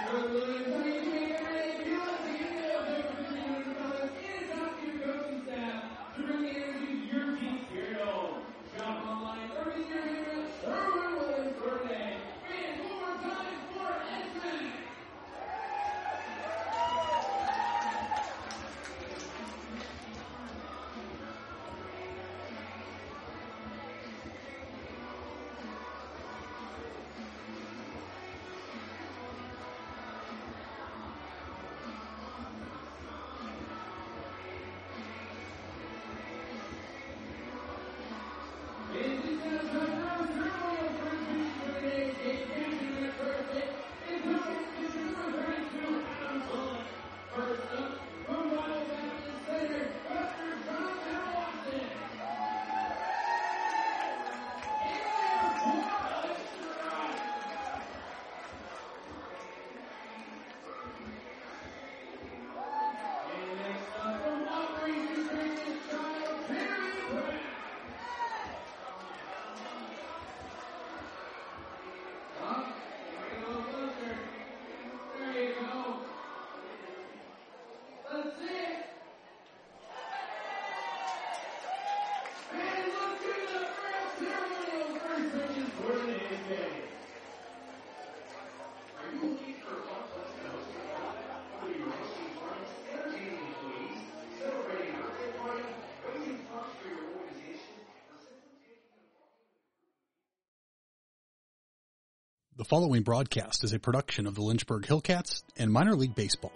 The following broadcast is a production of the Lynchburg Hillcats and Minor League Baseball.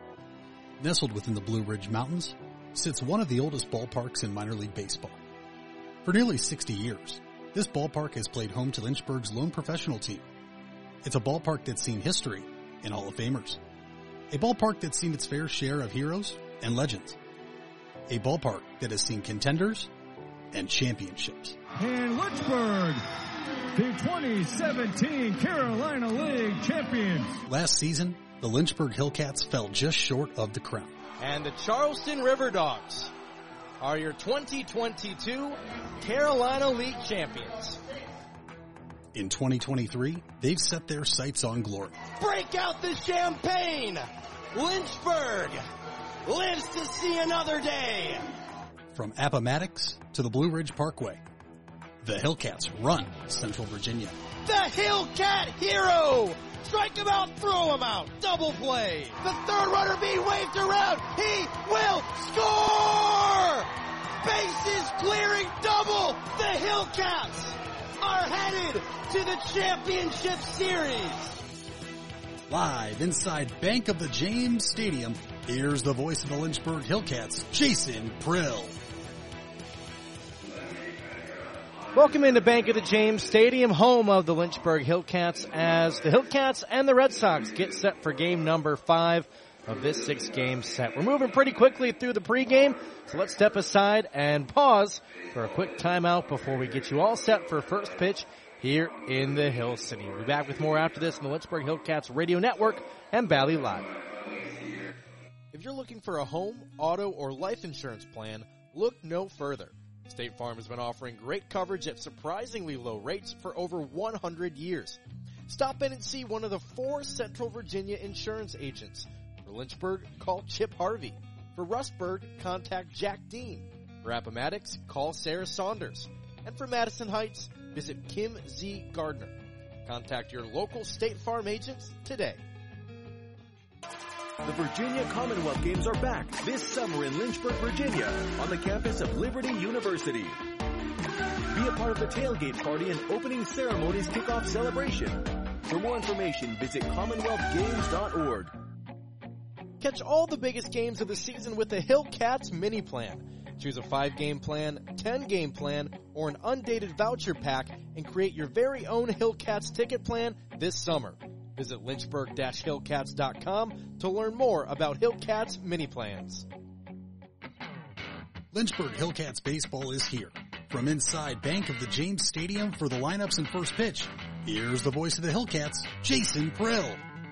Nestled within the Blue Ridge Mountains sits one of the oldest ballparks in minor league baseball. For nearly 60 years, this ballpark has played home to Lynchburg's lone professional team. It's a ballpark that's seen history and Hall of Famers. A ballpark that's seen its fair share of heroes and legends. A ballpark that has seen contenders and championships. In Lynchburg, the 2017 Carolina League champions. Last season, the Lynchburg Hillcats fell just short of the crown. And the Charleston River Dogs are your 2022 Carolina League champions. In 2023, they've set their sights on glory. Break out the champagne! Lynchburg lives to see another day! From Appomattox to the Blue Ridge Parkway, the Hillcats run Central Virginia. The Hillcat hero! Strike him out, throw him out, double play. The third runner being waved around. He will score! Bases clearing double. The Hillcats are headed to the championship series. Live inside Bank of the James Stadium, here's the voice of the Lynchburg Hillcats, Jason Prill. Welcome into Bank of the James Stadium, home of the Lynchburg Hillcats, as the Hillcats and the Red Sox get set for game number 5 of this 6-game set. We're moving pretty quickly through the pregame, so let's step aside and pause for a quick timeout before we get you all set for first pitch here in the Hill City. We'll be back with more after this on the Lynchburg Hillcats Radio Network and Valley Live. If you're looking for a home, auto, or life insurance plan, look no further. State Farm has been offering great coverage at surprisingly low rates for over 100 years. Stop in and see one of the 4 Central Virginia insurance agents. For Lynchburg, call Chip Harvey. For Rustburg, contact Jack Dean. For Appomattox, call Sarah Saunders. And for Madison Heights, visit Kim Z. Gardner. Contact your local State Farm agents today. The Virginia Commonwealth Games are back this summer in Lynchburg, Virginia, on the campus of Liberty University. Be a part of the tailgate party and opening ceremonies kickoff celebration. For more information, visit CommonwealthGames.org. Catch all the biggest games of the season with the Hillcats mini plan. Choose a 5-game plan, 10-game plan, or an undated voucher pack and create your very own Hillcats ticket plan this summer. Visit lynchburg-hillcats.com to learn more about Hillcats mini plans. Lynchburg Hillcats baseball is here. From inside Bank of the James Stadium for the lineups and first pitch, here's the voice of the Hillcats, Jason Prill.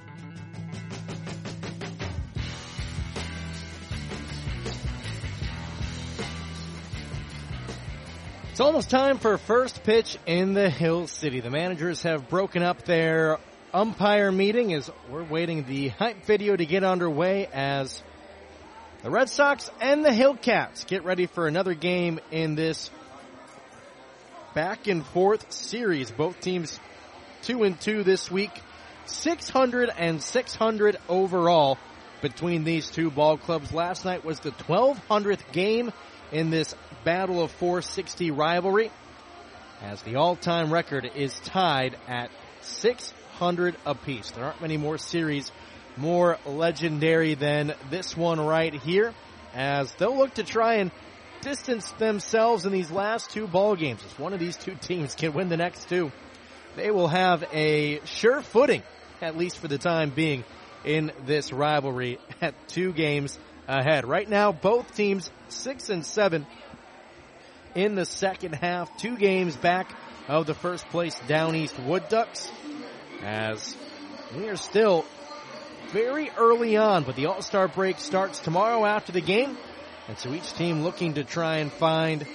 It's almost time for first pitch in the Hill City. The managers have broken up their umpire meeting as we're waiting the hype video to get underway as the Red Sox and the Hillcats get ready for another game in this back and forth series. Both teams 2-2 this week. 600 and 600 overall between these two ball clubs. Last night was the 1200th game in this Battle of 460 rivalry, as the all-time record is tied at 600 apiece. There aren't many more series more legendary than this one right here, as they'll look to try and distance themselves in these last two ball games. If one of these two teams can win the next two, they will have a sure footing, at least for the time being, in this rivalry at 2 games ahead. Right now, both teams 6-7 in the second half, 2 games back of the first place Down East Wood Ducks, as we are still very early on, but the All-Star break starts tomorrow after the game, and so each team looking to try and find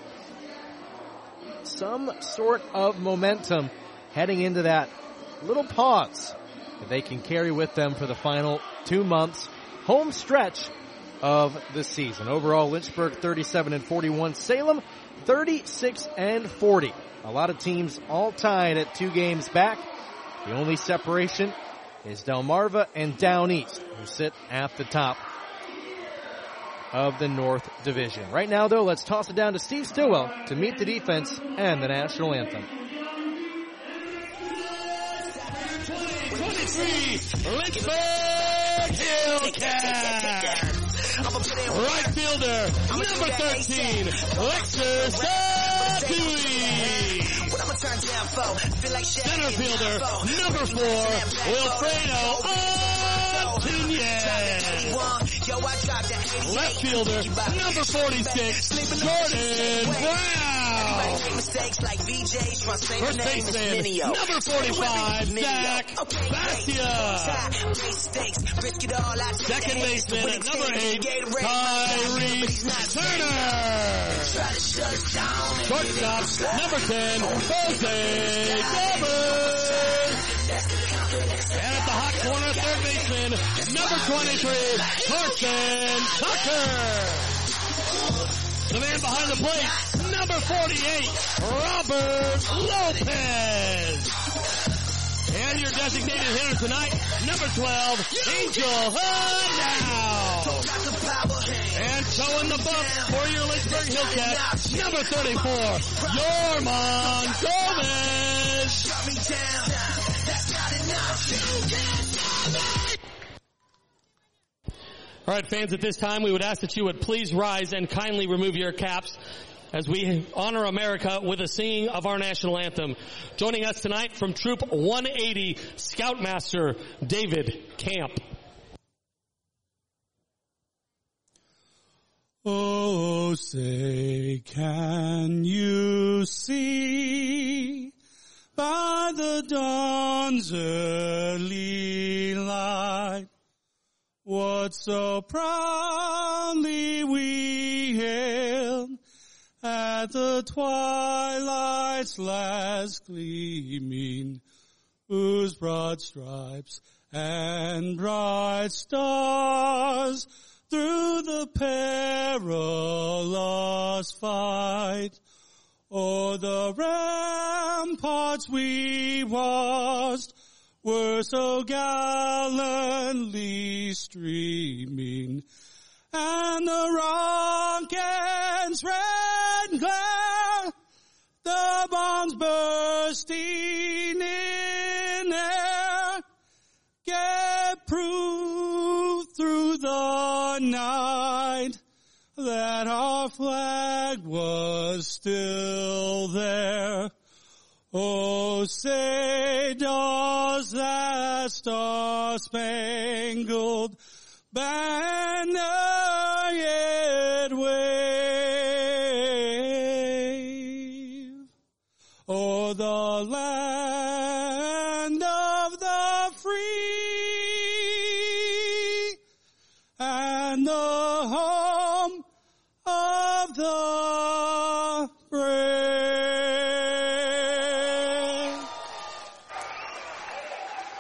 some sort of momentum heading into that little pause that they can carry with them for the final 2 months home stretch of the season. Overall, Lynchburg 37-41, Salem 36-40. A lot of teams all tied at 2 games back. The only separation is Delmarva and Down East, who sit at the top of the North Division. Right now, though, let's toss it down to Steve Stillwell to meet the defense and the national anthem. 23, Lynchburg Hillcats. Right fielder, number 13, Lexer Satui. Center fielder, number 4, Wilfredo Antunes. Left fielder, number 46, Jordan Brown. First baseman, number 45, Zach Bastia. Second baseman, number 8, Tyrese Turner. Shortstop, number 10, Jose Gabbard. And at the hot corner, third baseman, number 23, Carson Tucker. The man behind the plate, number 48, Robert Lopez. And your designated hitter tonight, number 12, Angel Hudnow. And towing the bump for your Lynchburg Hillcats, number 34, Yorman Gomez. All right, fans, at this time, we would ask that you would please rise and kindly remove your caps as we honor America with a singing of our national anthem. Joining us tonight from Troop 180, Scoutmaster David Camp. Oh, say, can you see by the dawn's early light what so proudly we hailed at the twilight's last gleaming, whose broad stripes and bright stars through the perilous fight o'er the ramparts we watched were so gallantly streaming, and the rocket's red glare, the bombs bursting in air, gave proof through the night that our flag was still there. Oh, say does that star-spangled banner yet wave o'er the land of the free and the home of the brave?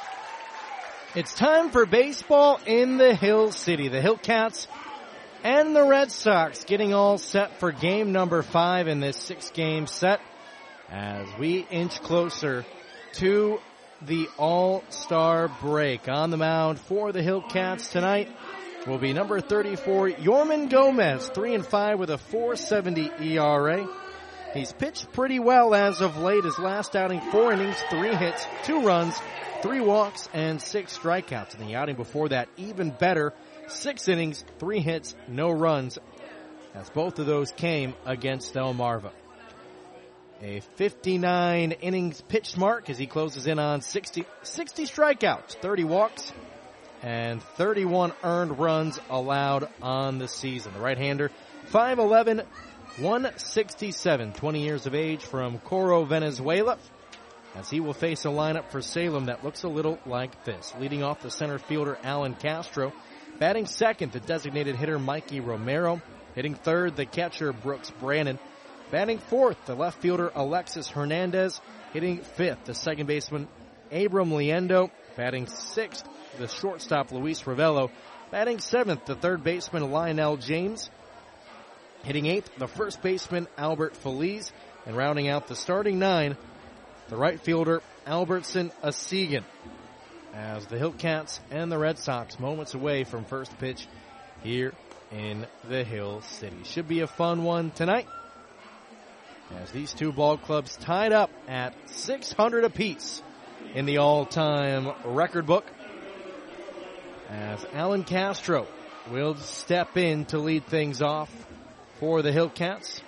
It's time for baseball in the Hill City. The Hillcats and the Red Sox getting all set for game number 5 in this 6-game set as we inch closer to the All-Star break. On the mound for the Hillcats tonight will be number 34, Yorman Gomez, 3-5 with a 4.70 ERA. He's pitched pretty well as of late. His last outing, 4 innings, 3 hits, 2 runs, 3 walks, and 6 strikeouts. And the outing before that, even better, 6 innings, 3 hits, no runs, as both of those came against Delmarva. A 59 innings pitched mark as he closes in on 60 strikeouts, 30 walks, and 31 earned runs allowed on the season. The right-hander, 5'11", 167, 20 years of age from Coro, Venezuela, as he will face a lineup for Salem that looks a little like this. Leading off the center fielder, Alan Castro. Batting second, the designated hitter, Mikey Romero. Hitting third, the catcher, Brooks Brannon. Batting fourth, the left fielder, Alexis Hernandez. Hitting fifth, the second baseman, Abram Liendo. Batting sixth, the shortstop, Luis Ravello. Batting seventh, the third baseman, Lionel James. Hitting eighth, the first baseman, Albert Feliz. And rounding out the starting 9, the right fielder, Albertson Asigan. As the Hillcats and the Red Sox moments away from first pitch here in the Hill City. Should be a fun one tonight, as these two ball clubs tied up at 600 apiece in the all-time record book, as Alan Castro will step in to lead things off for the Hillcats.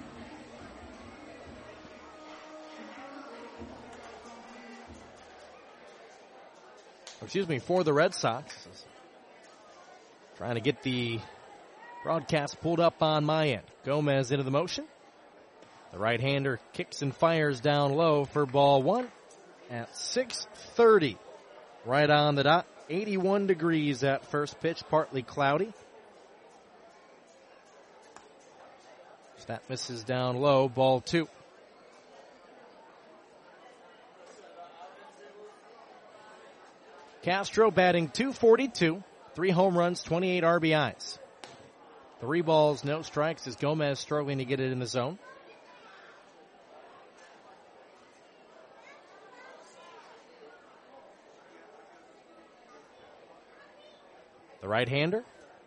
For the Red Sox. Trying to get the broadcast pulled up on my end. Gomez into the motion. The right-hander kicks and fires down low for ball 1 at 6:30. Right on the dot. 81 degrees at first pitch, partly cloudy. That misses down low, ball 2. Castro batting .242, 3 home runs, 28 RBIs. 3 balls, no strikes as Gomez struggling to get it in the zone. The right-hander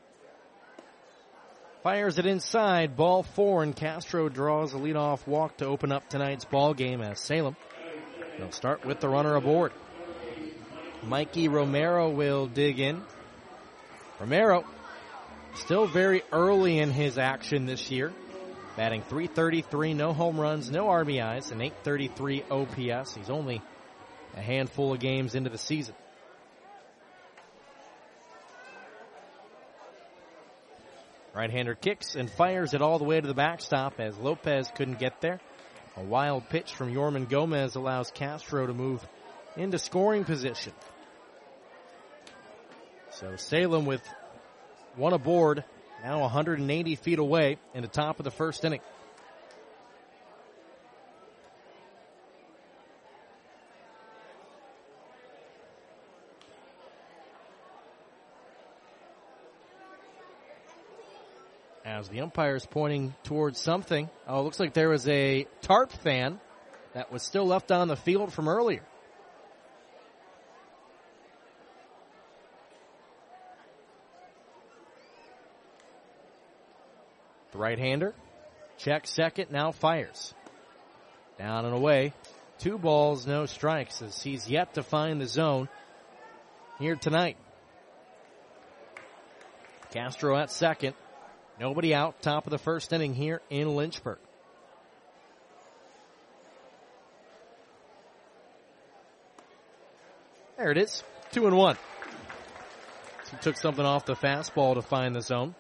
fires it inside, ball 4, and Castro draws a leadoff walk to open up tonight's ball game as Salem will start with the runner aboard. Mikey Romero will dig in. Romero still very early in his action this year. Batting .333, no home runs, no RBIs, an .833 OPS. He's only a handful of games into the season. Right-hander kicks and fires it all the way to the backstop as Lopez couldn't get there. A wild pitch from Yorman Gomez allows Castro to move into scoring position. So Salem with 1 aboard, now 180 feet away in the top of the first inning. As the umpire is pointing towards something. Oh, it looks like there was a tarp fan that was still left on the field from earlier. The right-hander checks second, now fires. Down and away. 2 balls, no strikes as he's yet to find the zone here tonight. Castro at second. Nobody out, top of the first inning here in Lynchburg. There it is, 2-1. He took something off the fastball to find the zone.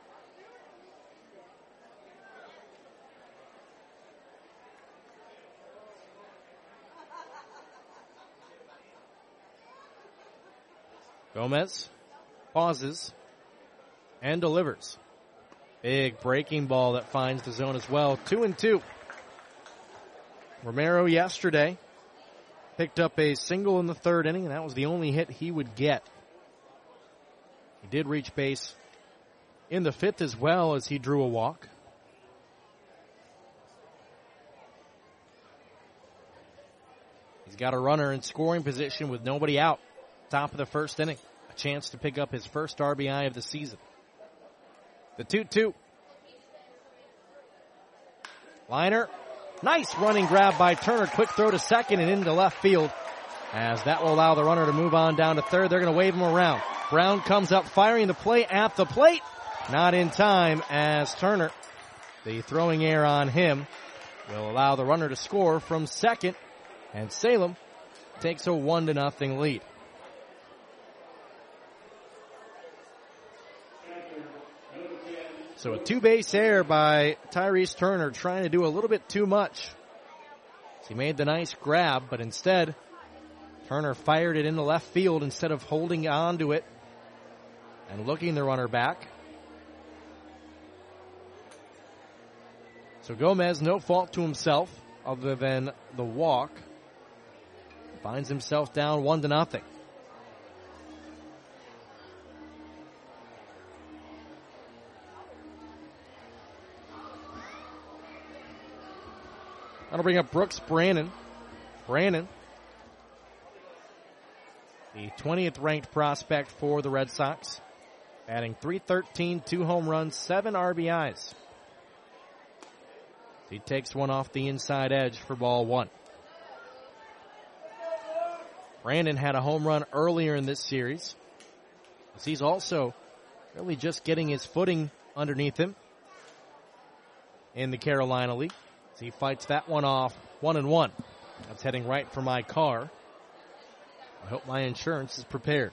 Gomez pauses and delivers. Big breaking ball that finds the zone as well. 2-2. Romero yesterday picked up a single in the third inning, and that was the only hit he would get. He did reach base in the fifth as well as he drew a walk. He's got a runner in scoring position with nobody out. Top of the first inning. A chance to pick up his first RBI of the season. The 2-2. Liner. Nice running grab by Turner. Quick throw to second and into left field. As that will allow the runner to move on down to third. They're going to wave him around. Brown comes up firing the play at the plate. Not in time as Turner, the throwing error on him, will allow the runner to score from second. And Salem takes a 1-0 lead. So a two-base error by Tyrese Turner, trying to do a little bit too much. He made the nice grab, but instead, Turner fired it into left field instead of holding on to it and looking the runner back. So Gomez, no fault to himself other than the walk. Finds himself down 1-0. That'll bring up Brooks Brannon. Brannon, the 20th ranked prospect for the Red Sox, batting .313, 2 home runs, 7 RBIs. He takes one off the inside edge for ball one. Brandon had a home run earlier in this series, as he's also really just getting his footing underneath him in the Carolina League. As he fights that one off, 1-1. That's heading right for my car. I hope my insurance is prepared.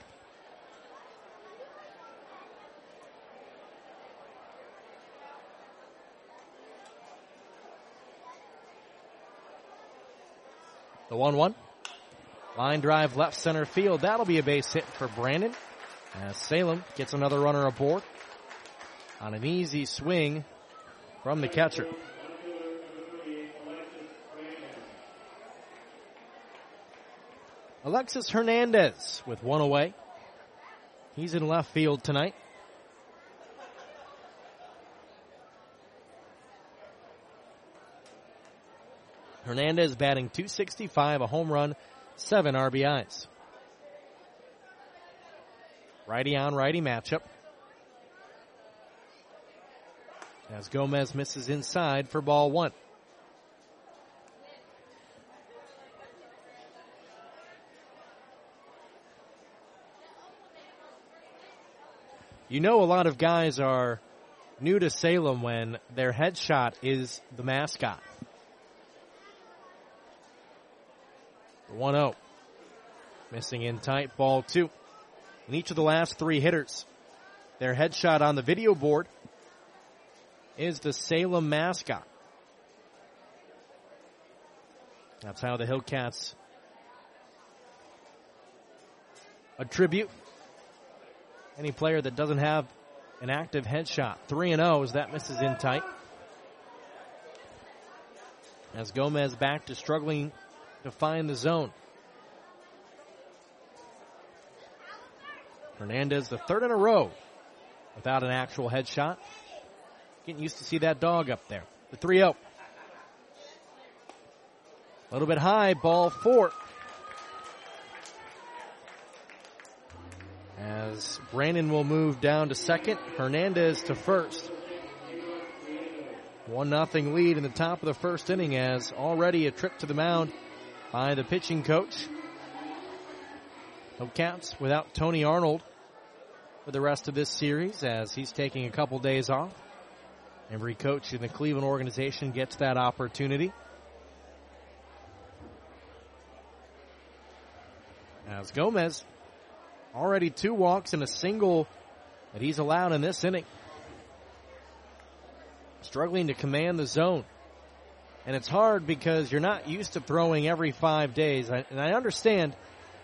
The 1-1. Line drive left center field. That'll be a base hit for Brandon. As Salem gets another runner aboard on an easy swing from the catcher. Alexis Hernandez with one away. He's in left field tonight. Hernandez batting .265, a home run, 7 RBIs. Righty on righty matchup. As Gomez misses inside for ball one. You know, a lot of guys are new to Salem when their headshot is the mascot. 1-0. Missing in tight, ball two. And each of the last three hitters, their headshot on the video board is the Salem mascot. That's how the Hillcats attribute any player that doesn't have an active headshot. 3-0 as that misses in tight. As Gomez back to struggling to find the zone. Hernandez, the third in a row without an actual headshot. Getting used to see that dog up there. The 3-0. A little bit high, ball four. As Brandon will move down to second, Hernandez to first. 1-0 lead in the top of the first inning, as already a trip to the mound by the pitching coach. Hillcats without Tony Arnold for the rest of this series, as he's taking a couple days off. Every coach in the Cleveland organization gets that opportunity. As Gomez, already 2 walks and a single that he's allowed in this inning. Struggling to command the zone. And it's hard because you're not used to throwing every 5 days. And I understand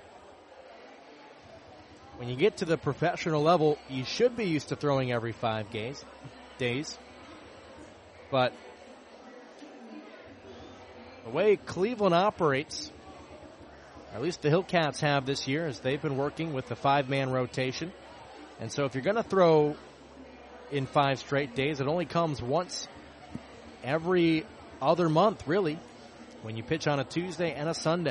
when you get to the professional level, you should be used to throwing every 5 days. But the way Cleveland operates, At least the Hillcats have this year, as they've been working with the 5-man rotation. And so if you're going to throw in 5 straight days, it only comes once every other month, really, when you pitch on a Tuesday and a Sunday.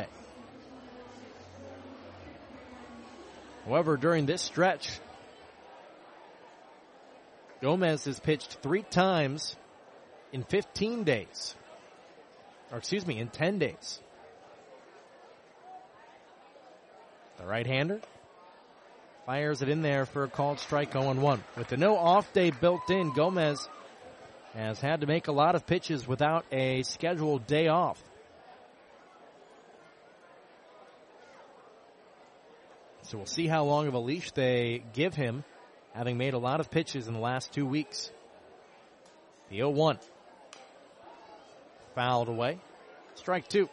However, during this stretch, Gomez has pitched 3 times in 15 days. Or excuse me, in 10 days. The right-hander fires it in there for a called strike, 0-1. With the no off day built in, Gomez has had to make a lot of pitches without a scheduled day off. So we'll see how long of a leash they give him, having made a lot of pitches in the last 2 weeks. The 0-1. Fouled away. Strike 2.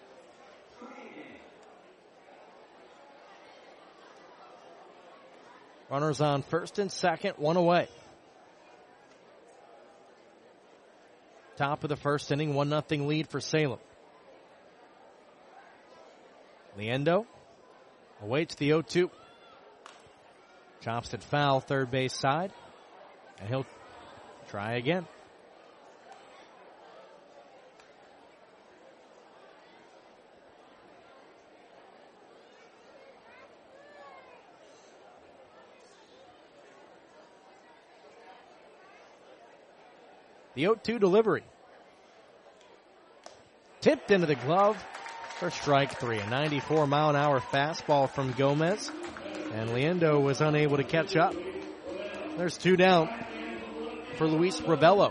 Runners on first and second, 1 away. Top of the first inning, 1-0 lead for Salem. Liendo awaits the 0-2. Chops it foul, third base side. And he'll try again. The 0-2 delivery. Tipped into the glove for strike 3. A 94-mile-an-hour fastball from Gomez. And Liendo was unable to catch up. There's 2 down for Luis Ravello.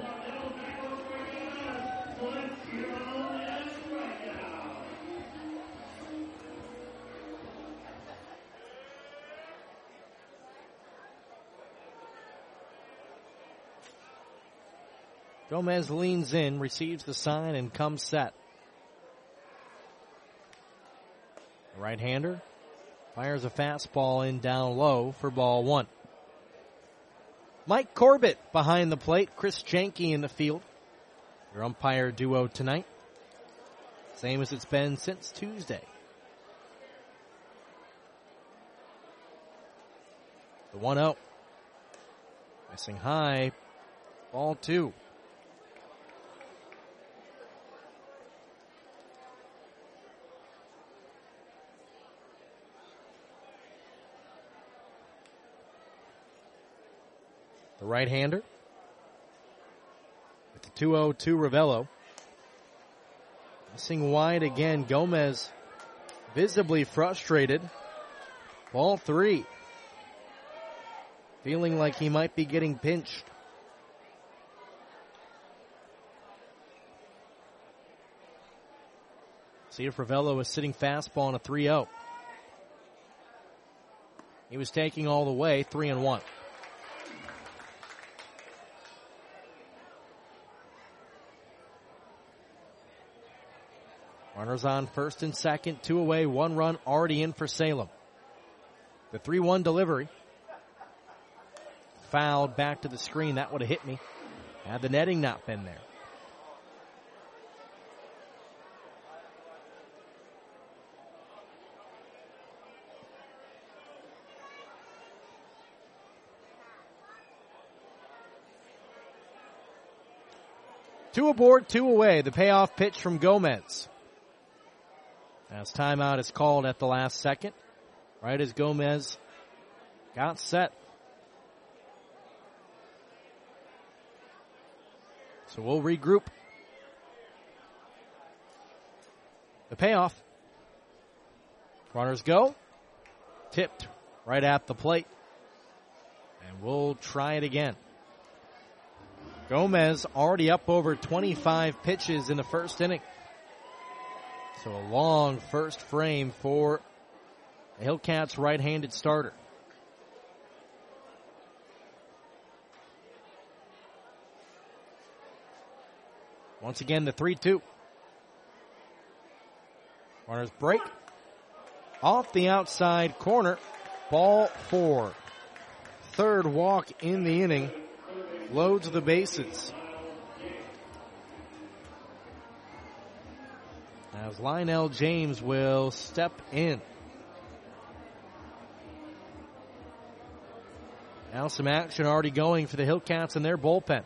Gomez leans in, receives the sign, and comes set. The right-hander fires a fastball in down low for ball 1. Mike Corbett behind the plate. Chris Janke in the field. Your umpire duo tonight. Same as it's been since Tuesday. The 1-0. Missing high. Ball 2. The right-hander with the 2-0 Ravello. Missing wide again. Gomez visibly frustrated. Ball 3. Feeling like he might be getting pinched. See if Ravello is sitting fastball on a 3-0. He was taking all the way, 3-1. Runners on first and second, 2 away, 1 run already in for Salem. The 3-1 delivery. Fouled back to the screen. That would have hit me had the netting not been there. Two aboard, 2 away. The payoff pitch from Gomez. As timeout is called at the last second, right as Gomez got set. So we'll regroup. The payoff. Runners go. Tipped right at the plate. And we'll try it again. Gomez already up over 25 pitches in the first inning. So a long first frame for the Hillcats' right-handed starter. Once again, the 3-2. Runners break. Off the outside corner. Ball 4. Third walk in the inning. Loads the bases. as Lionel James will step in. Now some action already going for the Hillcats in their bullpen,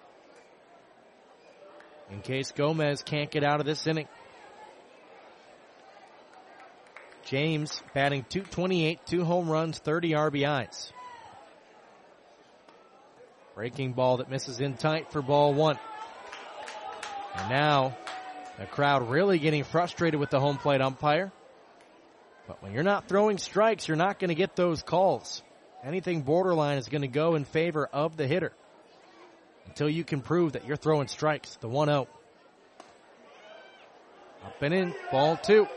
in case Gomez can't get out of this inning. James batting .228, 2 home runs, 30 RBIs. Breaking ball that misses in tight for ball 1. And now the crowd really getting frustrated with the home plate umpire. But when you're not throwing strikes, you're not going to get those calls. Anything borderline is going to go in favor of the hitter until you can prove that you're throwing strikes. The 1-0. Up and in, ball 2.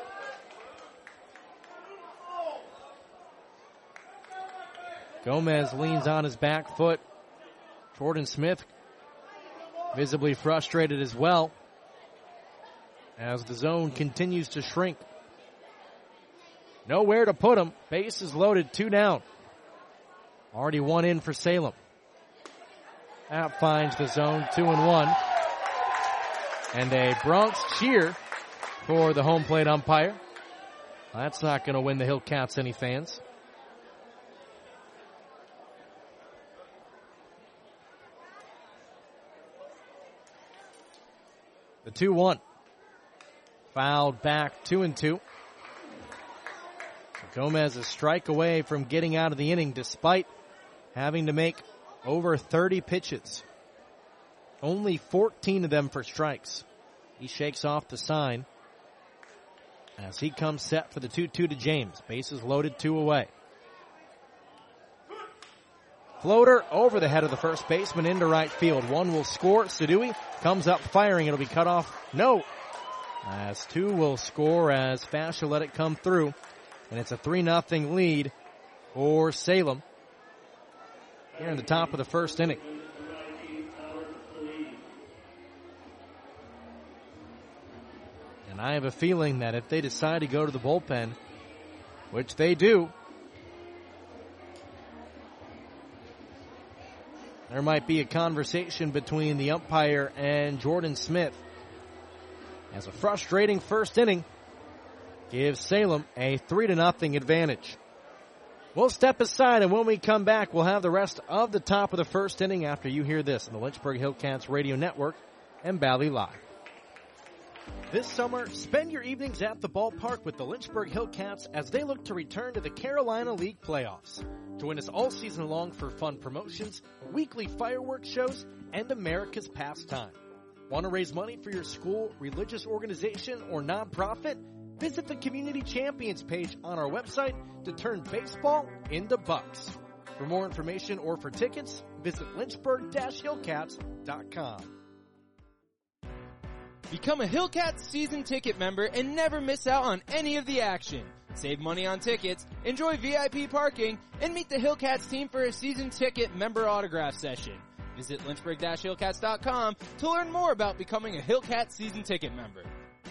Gomez leans on his back foot. Jordan Smith visibly frustrated as well as the zone continues to shrink. Nowhere to put him. Bases loaded, 2 down. Already 1 in for Salem. That finds the zone, 2-1. And a Bronx cheer for the home plate umpire. That's not going to win the Hillcats any fans. The 2-1. Fouled back, 2-2. Gomez a strike away from getting out of the inning despite having to make over 30 pitches. Only 14 of them for strikes. He shakes off the sign as he comes set for the 2-2 to James. Bases loaded, 2 away. Floater over the head of the first baseman into right field. 1 will score. Sadui comes up firing. It'll be cut off. No. As 2 will score as Fascia let it come through. And it's a 3-0 lead for Salem here in the top of the first inning. And I have a feeling that if they decide to go to the bullpen, which they do, there might be a conversation between the umpire and Jordan Smith, as a frustrating first inning gives Salem a 3-0 advantage. We'll step aside, and when we come back, we'll have the rest of the top of the first inning after you hear this on the Lynchburg Hillcats Radio Network and Bally Live. This summer, spend your evenings at the ballpark with the Lynchburg Hillcats as they look to return to the Carolina League playoffs. Join us all season long for fun promotions, weekly fireworks shows, and America's pastime. Want to raise money for your school, religious organization, or nonprofit? Visit the Community Champions page on our website to turn baseball into bucks. For more information or for tickets, visit lynchburg-hillcats.com. Become a Hillcats season ticket member and never miss out on any of the action. Save money on tickets, enjoy VIP parking, and meet the Hillcats team for a season ticket member autograph session. Visit lynchburg-hillcats.com to learn more about becoming a Hillcats season ticket member.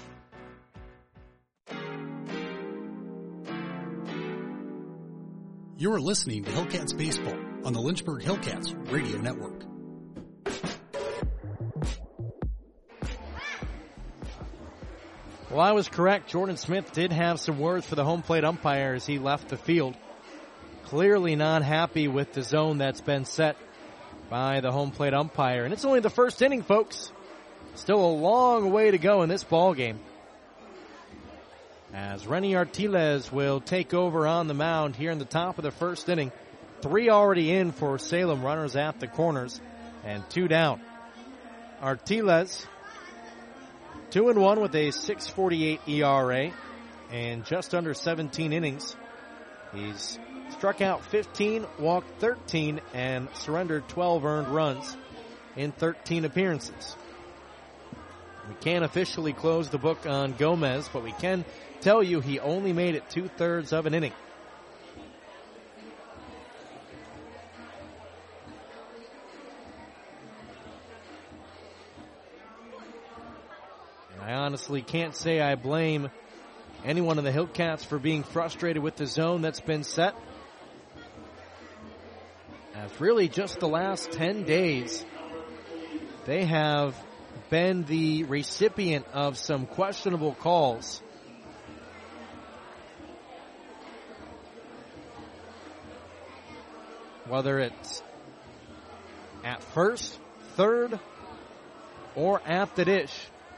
You are listening to Hillcats Baseball on the Lynchburg Hillcats Radio Network. Well, I was correct. Jordan Smith did have some words for the home plate umpire as he left the field. Clearly not happy with the zone that's been set by the home plate umpire. And it's only the first inning, folks. Still a long way to go in this ball game, as Renny Artiles will take over on the mound here in the top of the first inning. 3 already in for Salem, runners at the corners, and 2 down. Artiles, 2-1 with a 6.48 ERA and just under 17 innings. He's struck out 15, walked 13, and surrendered 12 earned runs in 13 appearances. We can't officially close the book on Gomez, but we can tell you he only made it 2/3 of an inning. And I honestly can't say I blame anyone in the Hillcats for being frustrated with the zone that's been set, as really just the last 10 days they have been the recipient of some questionable calls. Whether it's at first, third, or at the dish.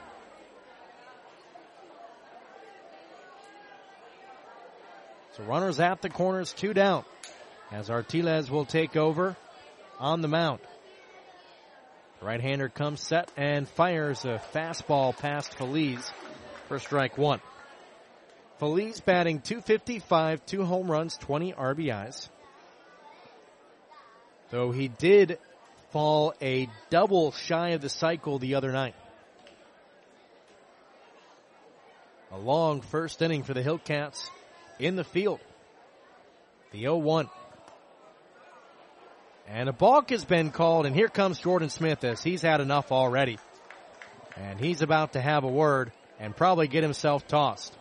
So runners at the corners, 2 down, as Artiles will take over on the mound. The right-hander comes set and fires a fastball past Feliz for strike 1. Feliz batting .255, 2 home runs, 20 RBIs. Though he did fall a double shy of the cycle the other night. A long first inning for the Hillcats in the field. The 0-1. And a balk has been called, and here comes Jordan Smith as he's had enough already. And he's about to have a word and probably get himself tossed.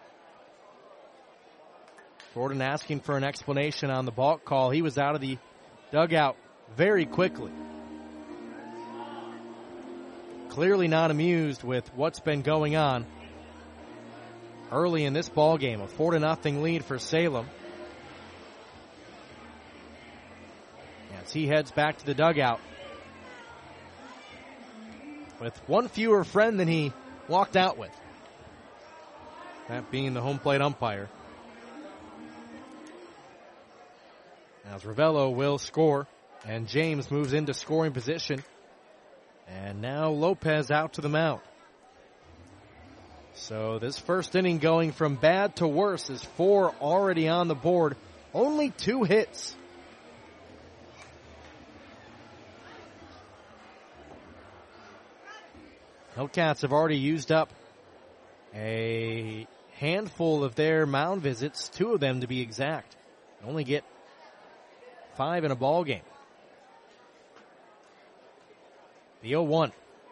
Jordan asking for an explanation on the balk call. He was out of the dugout very quickly. Clearly not amused with what's been going on early in this ball game. A 4-0 lead for Salem. As he heads back to the dugout with one fewer friend than he walked out with. That being the home plate umpire. As Ravello will score, and James moves into scoring position. And now Lopez out to the mound. So this first inning going from bad to worse is 4 already on the board. Only 2 hits. Hillcats have already used up a handful of their mound visits, 2 of them to be exact. Only get 5 in a ball game. The 0-1.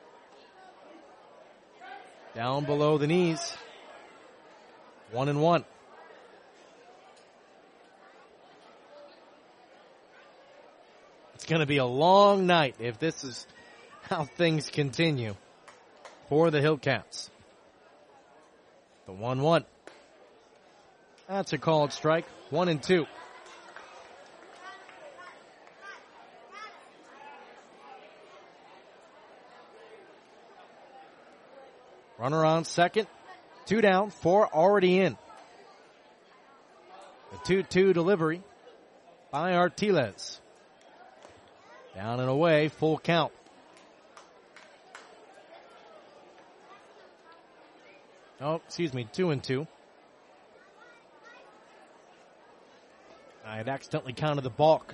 Down below the knees. 1-1. It's going to be a long night if this is how things continue for the Hillcats. The 1-1. That's a called strike. 1-2. Runner on second. 2 down, 4 already in. The 2-2 delivery by Artiles. Down and away, full count. Oh, excuse me, 2-2. I had accidentally counted the balk.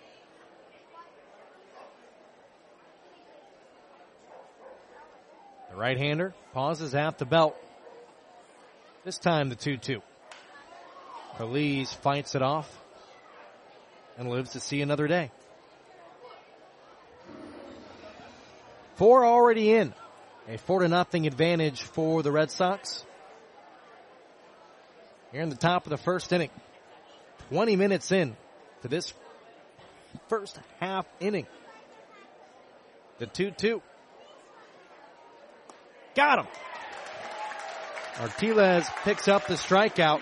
The right-hander pauses at the belt. This time the 2-2. Feliz fights it off and lives to see another day. 4 already in. A 4-0 advantage for the Red Sox. Here in the top of the first inning. 20 minutes in to this first half inning. The 2-2. Got him. Artiles picks up the strikeout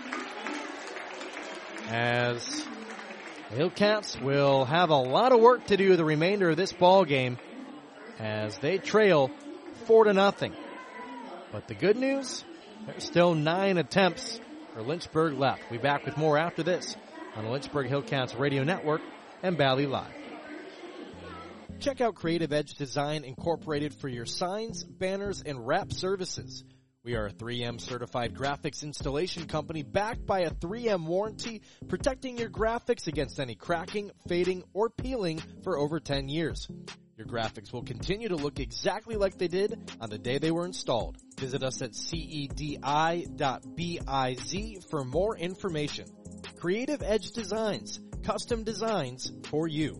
as the Hillcats will have a lot of work to do the remainder of this ball game as they trail 4-0. But the good news, there's still 9 attempts for Lynchburg left. We'll be back with more after this on the Lynchburg Hillcats Radio Network and Bally Live. Check out Creative Edge Design Incorporated for your signs, banners, and wrap services. We are a 3M certified graphics installation company backed by a 3M warranty, protecting your graphics against any cracking, fading, or peeling for over 10 years. Your graphics will continue to look exactly like they did on the day they were installed. Visit us at cedi.biz for more information. Creative Edge Designs, custom designs for you.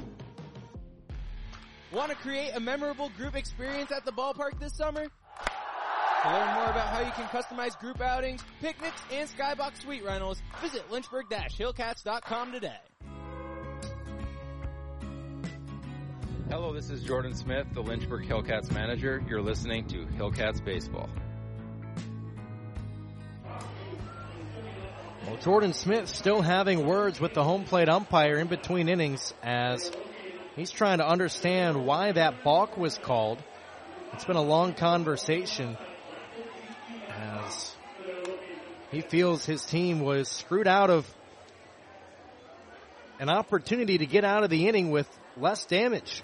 Want to create a memorable group experience at the ballpark this summer? To learn more about how you can customize group outings, picnics, and skybox suite rentals, visit Lynchburg-Hillcats.com today. Hello, this is Jordan Smith, the Lynchburg Hillcats manager. You're listening to Hillcats Baseball. Well, Jordan Smith still having words with the home plate umpire in between innings as he's trying to understand why that balk was called. It's been a long conversation as he feels his team was screwed out of an opportunity to get out of the inning with less damage.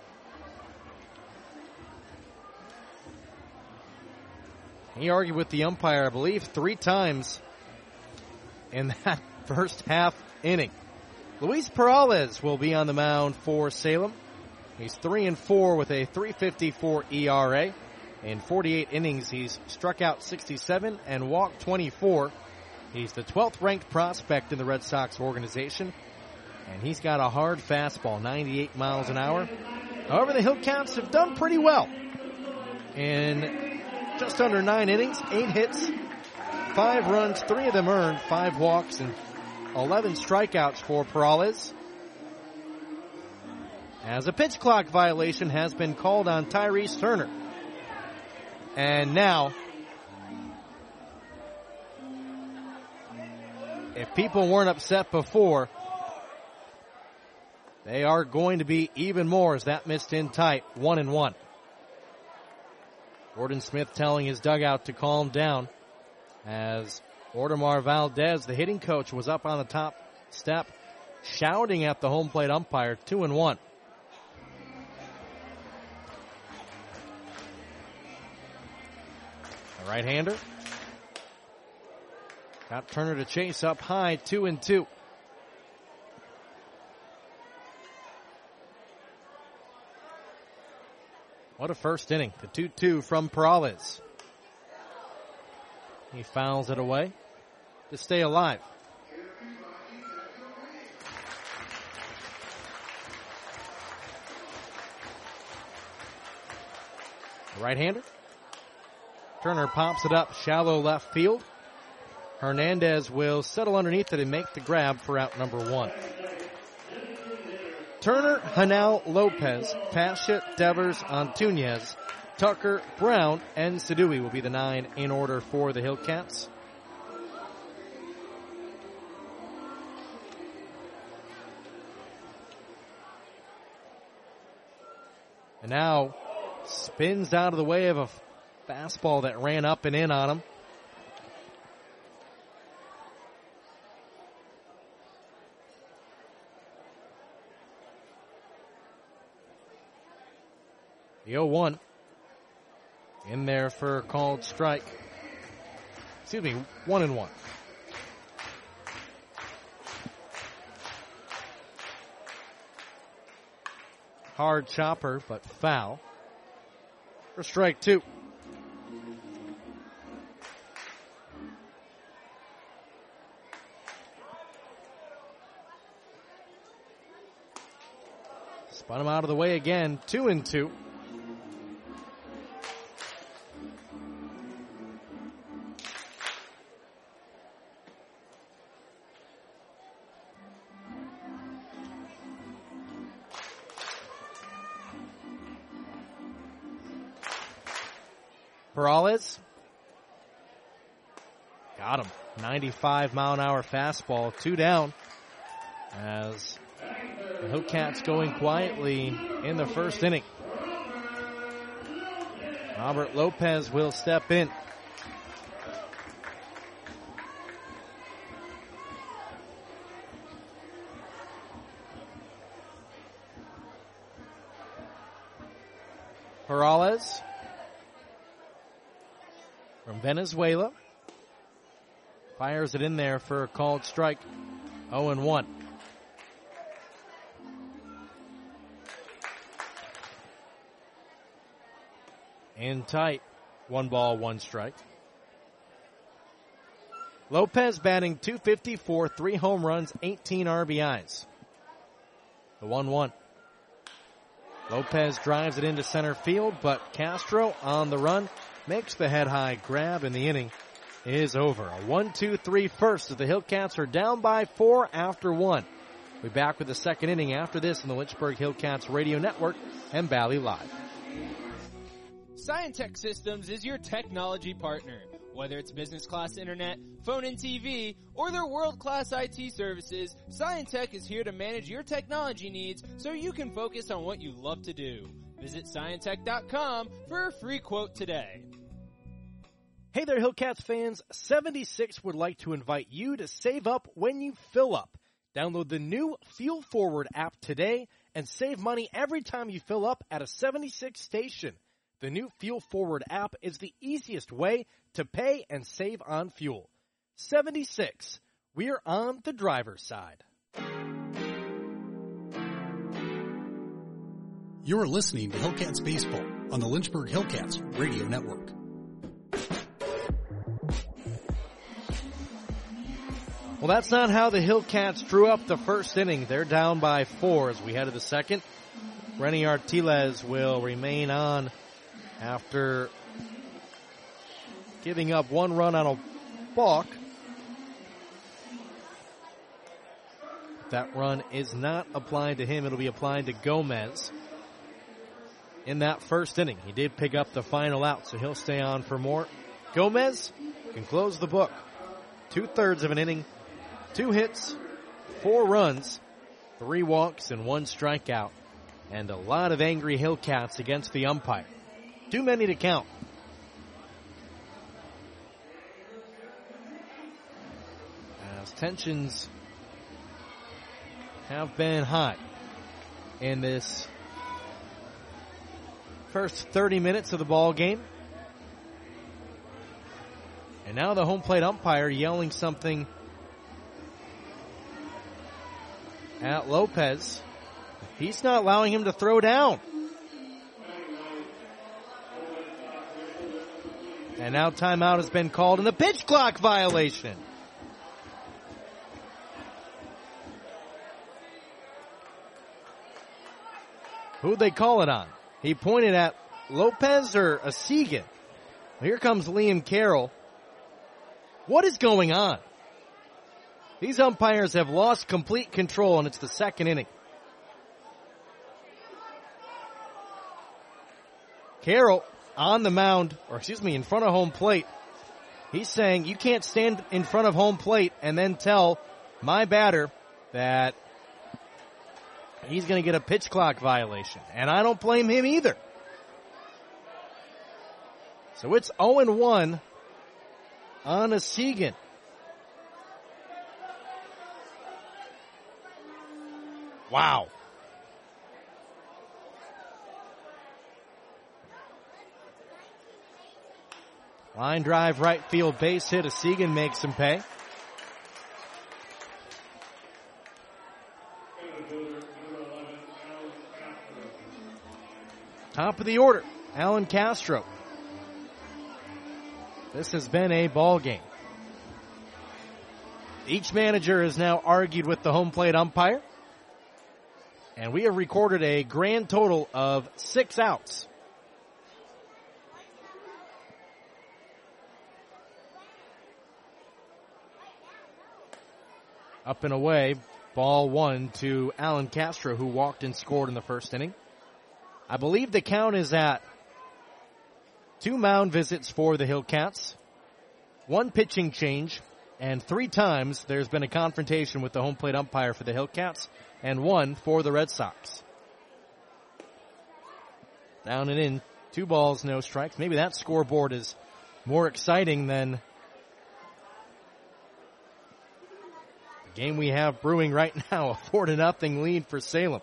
He argued with the umpire, I believe, 3 times in that first half inning. Luis Peralez will be on the mound for Salem. He's 3-4 with a .354 ERA. In 48 innings, he's struck out 67 and walked 24. He's the 12th ranked prospect in the Red Sox organization, and he's got a hard fastball, 98 miles an hour. However, the Hillcats have done pretty well. In just under 9 innings, 8 hits, 5 runs, 3 of them earned, 5 walks, and 11 strikeouts for Peralez. As a pitch clock violation has been called on Tyrese Turner. And now, if people weren't upset before, they are going to be even more as that missed in tight, 1-1. Gordon Smith telling his dugout to calm down as Ordemar Valdez, the hitting coach, was up on the top step shouting at the home plate umpire, 2-1. A right-hander. Got Turner to chase up high, 2-2. What a first inning. The 2-2 from Peralez. He fouls it away to stay alive. The right-hander. Turner pops it up shallow left field. Hernandez will settle underneath it and make the grab for out number 1. Turner, Hanal, Lopez, Pasha, Devers, Antunez, Tucker, Brown, and Sadui will be the 9 in order for the Hillcats. And now spins out of the way of a fastball that ran up and in on him. The 0-1 in there for a called strike. Excuse me, 1-1. Hard chopper, but foul for strike 2. Spun him out of the way again, 2-2. Peralez. Got him. 95-mile-an-hour fastball. 2 down. As the Hillcats going quietly in the first inning. Robert Lopez will step in. Peralez from Venezuela fires it in there for a called strike. 0-1. In tight. 1 ball, 1 strike. Lopez batting .254, 3 home runs, 18 RBIs. The 1-1. Lopez drives it into center field, but Castro on the run makes the head-high grab, and the inning is over. A 1-2-3 first as the Hillcats are down by 4 after 1. We'll be back with the second inning after this on the Lynchburg Hillcats Radio Network and Valley Live. Scientech Systems is your technology partner. Whether it's business class internet, phone and TV, or their world-class IT services, Scientech is here to manage your technology needs so you can focus on what you love to do. Visit Scientech.com for a free quote today. Hey there, Hillcats fans. 76 would like to invite you to save up when you fill up. Download the new Fuel Forward app today and save money every time you fill up at a 76 station. The new Fuel Forward app is the easiest way to pay and save on fuel. 76. We're on the driver's side. You're listening to Hillcats Baseball on the Lynchburg Hillcats Radio Network. Well, that's not how the Hillcats drew up the first inning. They're down by 4 as we head to the second. Renny Artiles will remain on after giving up 1 run on a balk. That run is not applied to him. It'll be applied to Gomez. In that first inning, he did pick up the final out, so he'll stay on for more. Gomez can close the book. 2/3 of an inning, 2 hits, 4 runs, 3 walks, and 1 strikeout. And a lot of angry Hillcats against the umpire. Too many to count. As tensions have been high in this first 30 minutes of the ball game. And now the home plate umpire yelling something at Lopez. He's not allowing him to throw down. And now timeout has been called in the pitch clock violation. Who'd they call it on? He pointed at Lopez or Asigan. Here comes Liam Carroll. What is going on? These umpires have lost complete control, and it's the second inning. Carroll on the mound, in front of home plate. He's saying you can't stand in front of home plate and then tell my batter that he's going to get a pitch clock violation. And I don't blame him either. So it's 0-1 on Asigan. Wow. Line drive, right field, base hit. Asigan makes him pay. Top of the order, Alan Castro. This has been a ball game. Each manager has now argued with the home plate umpire. And we have recorded a grand total of 6 outs. Up and away, ball 1 to Alan Castro, who walked and scored in the first inning. I believe the count is at 2 mound visits for the Hillcats, 1 pitching change, and 3 times there's been a confrontation with the home plate umpire for the Hillcats, and 1 for the Red Sox. Down and in, 2 balls, no strikes. Maybe that scoreboard is more exciting than the game we have brewing right now, a 4-0 lead for Salem.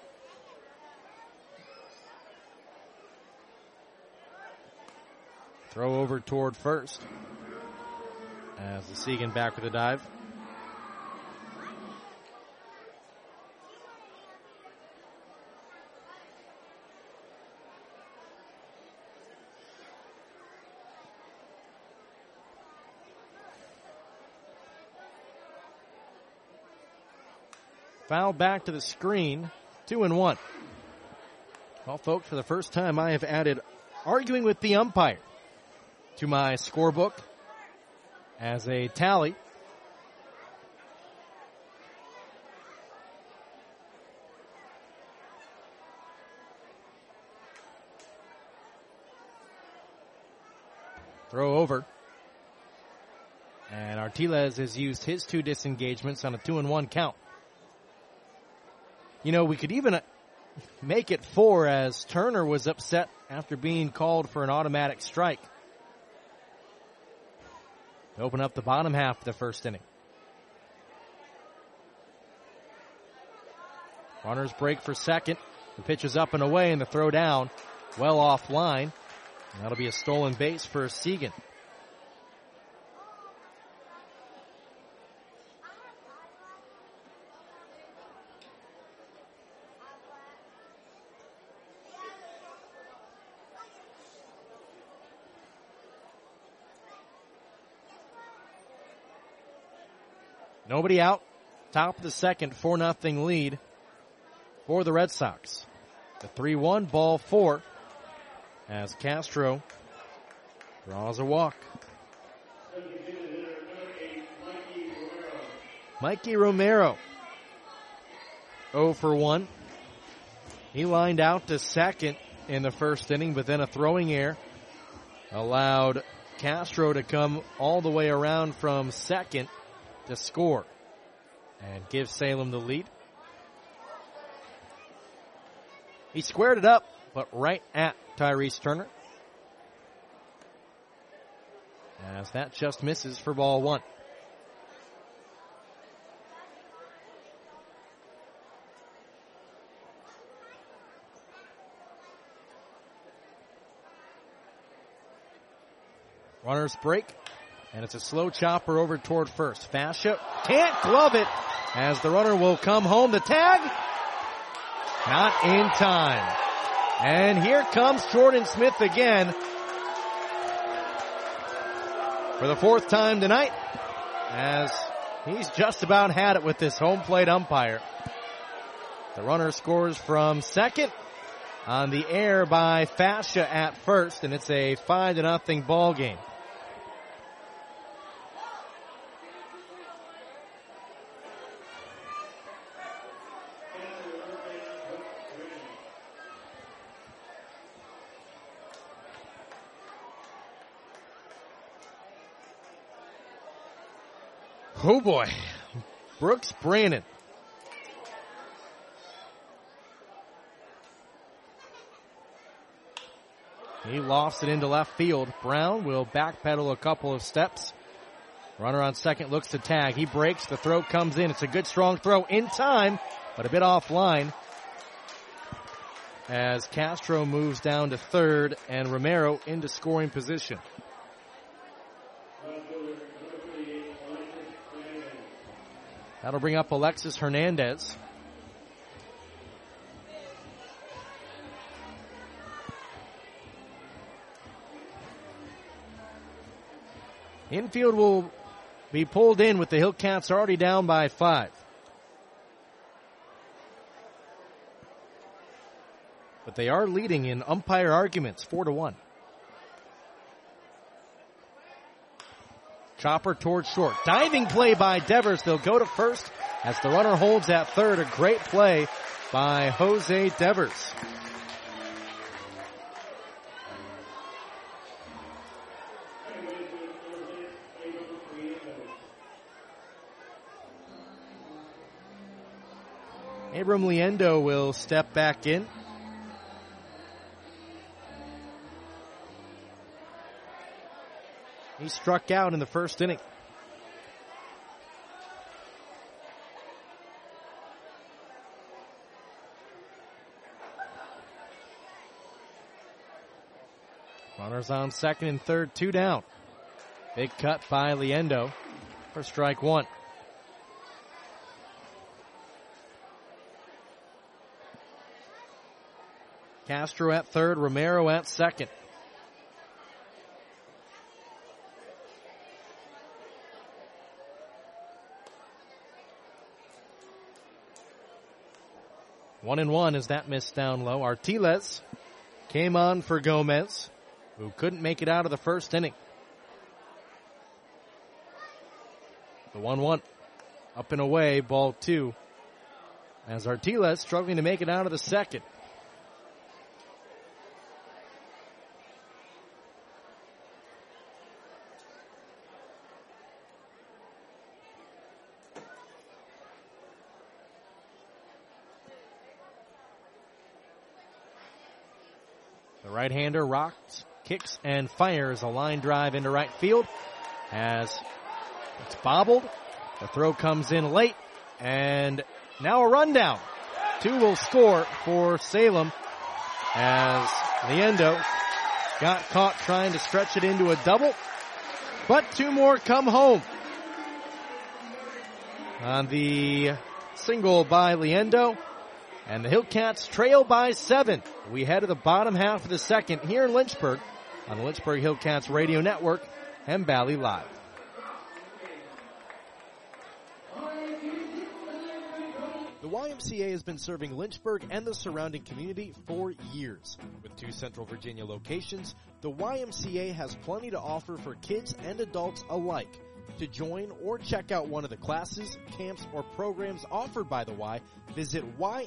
Throw over toward first. As Asigan back with a dive. Foul back to the screen. 2-1. Well, folks, for the first time I have added arguing with the umpire to my scorebook as a tally. Throw over. And Artiles has used his 2 disengagements on a 2-1 count. You know, we could even make it 4 as Turner was upset after being called for an automatic strike to open up the bottom half of the first inning. Runners break for second. The pitch is up and away, and the throw down well offline. And that'll be a stolen base for Seguin. Nobody out. Top of the second, 4-0 lead for the Red Sox. The 3-1, ball 4 as Castro draws a walk. Mikey Romero, 0 for 1. He lined out to second in the first inning, but then a throwing error allowed Castro to come all the way around from second to score and give Salem the lead. He squared it up, but right at Tyrese Turner, as that just misses for ball 1. Runners break, and it's a slow chopper over toward first. Fascia can't glove it as the runner will come home. The tag, not in time. And here comes Jordan Smith again for the 4th time tonight, as he's just about had it with this home plate umpire. The runner scores from second on the air by Fascia at first, and it's a 5-0 ball game. Oh boy, Brooks Brannon. He lofts it into left field. Brown will backpedal a couple of steps. Runner on second looks to tag. He breaks. The throw comes in. It's a good strong throw in time, but a bit offline as Castro moves down to third and Romero into scoring position. That'll bring up Alexis Hernandez. Infield will be pulled in with the Hillcats already down by 5. But they are leading in umpire arguments, 4-1. Chopper towards short. Diving play by Devers. They'll go to first as the runner holds at third. A great play by Jose Devers. Abram Liendo will step back in. He struck out in the first inning. Runners on second and third, 2 down. Big cut by Liendo for strike 1. Castro at third, Romero at second. One and one as that missed down low. Artiles came on for Gomez, who couldn't make it out of the first inning. The 1-1 up and away, ball 2. As Artiles struggling to make it out of the second. The right-hander rocks, kicks, and fires a line drive into right field as it's bobbled. The throw comes in late, and now a rundown. 2 will score for Salem as Liendo got caught trying to stretch it into a double, but 2 more come home. On the single by Liendo, and the Hillcats trail by 7. We head to the bottom half of the second here in Lynchburg on the Lynchburg Hillcats Radio Network and Bally Live. The YMCA has been serving Lynchburg and the surrounding community for years. With 2 Central Virginia locations, the YMCA has plenty to offer for kids and adults alike. To join or check out one of the classes, camps, or programs offered by the Y, visit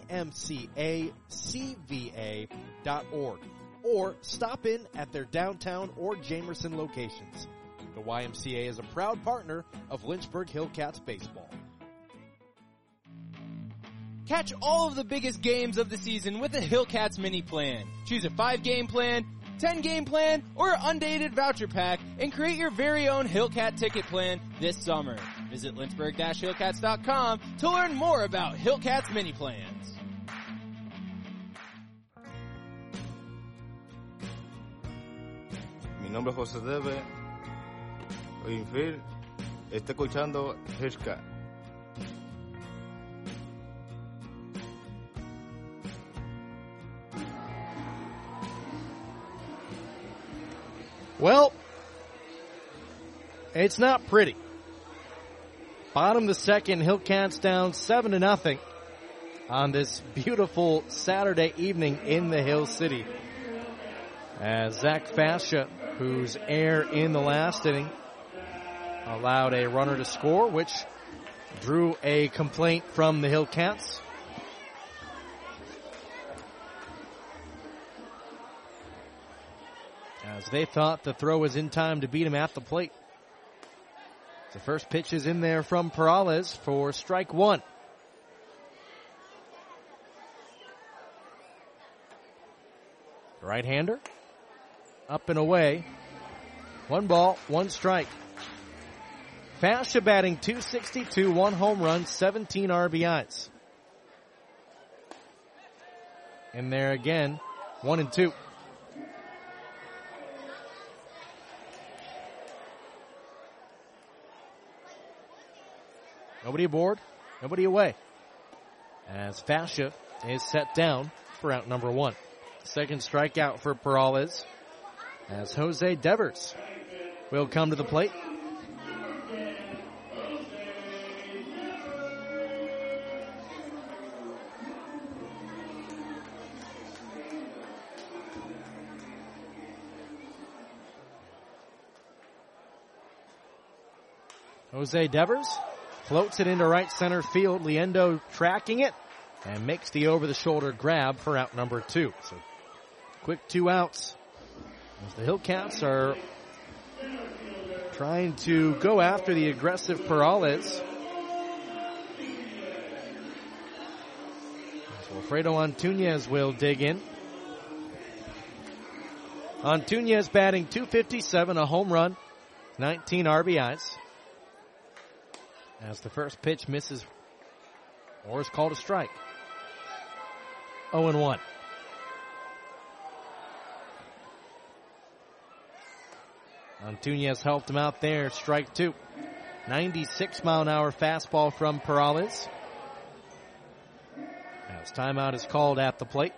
ymcacva.org or stop in at their downtown or Jamerson locations. The YMCA is a proud partner of Lynchburg Hillcats baseball. Catch all of the biggest games of the season with the Hillcats mini plan. Choose a 5-game plan, 10-game plan, or undated voucher pack and create your very own Hillcat ticket plan this summer. Visit lynchburg-hillcats.com to learn more about Hillcats mini plans. Mi nombre es José Debe. Oinfil. Está escuchando Hillcat. Well, it's not pretty. Bottom of the second, Hillcats down 7-0 on this beautiful Saturday evening in the Hill City. As Zach Fascia, whose error in the last inning allowed a runner to score, which drew a complaint from the Hillcats. As they thought the throw was in time to beat him at the plate. The first pitch is in there from Peralez for strike 1. Right-hander. Up and away. 1 ball, 1 strike. Fascia batting .262, 1 home run, 17 RBIs. In there again, 1-2. Nobody aboard, nobody away. As Fascia is set down for out number 1. Second strikeout for Peralez. As Jose Devers will come to the plate. Jose Devers floats it into right center field. Liendo tracking it and makes the over-the-shoulder grab for out number 2. So quick 2 outs as the Hillcats are trying to go after the aggressive Peralez. So Alfredo Antunez will dig in. Antunez batting .257, a home run, 19 RBIs. As the first pitch misses or is called a strike. 0-1. Antunez helped him out there. Strike 2. 96-mile-an-hour fastball from Peralez. As timeout is called at the plate.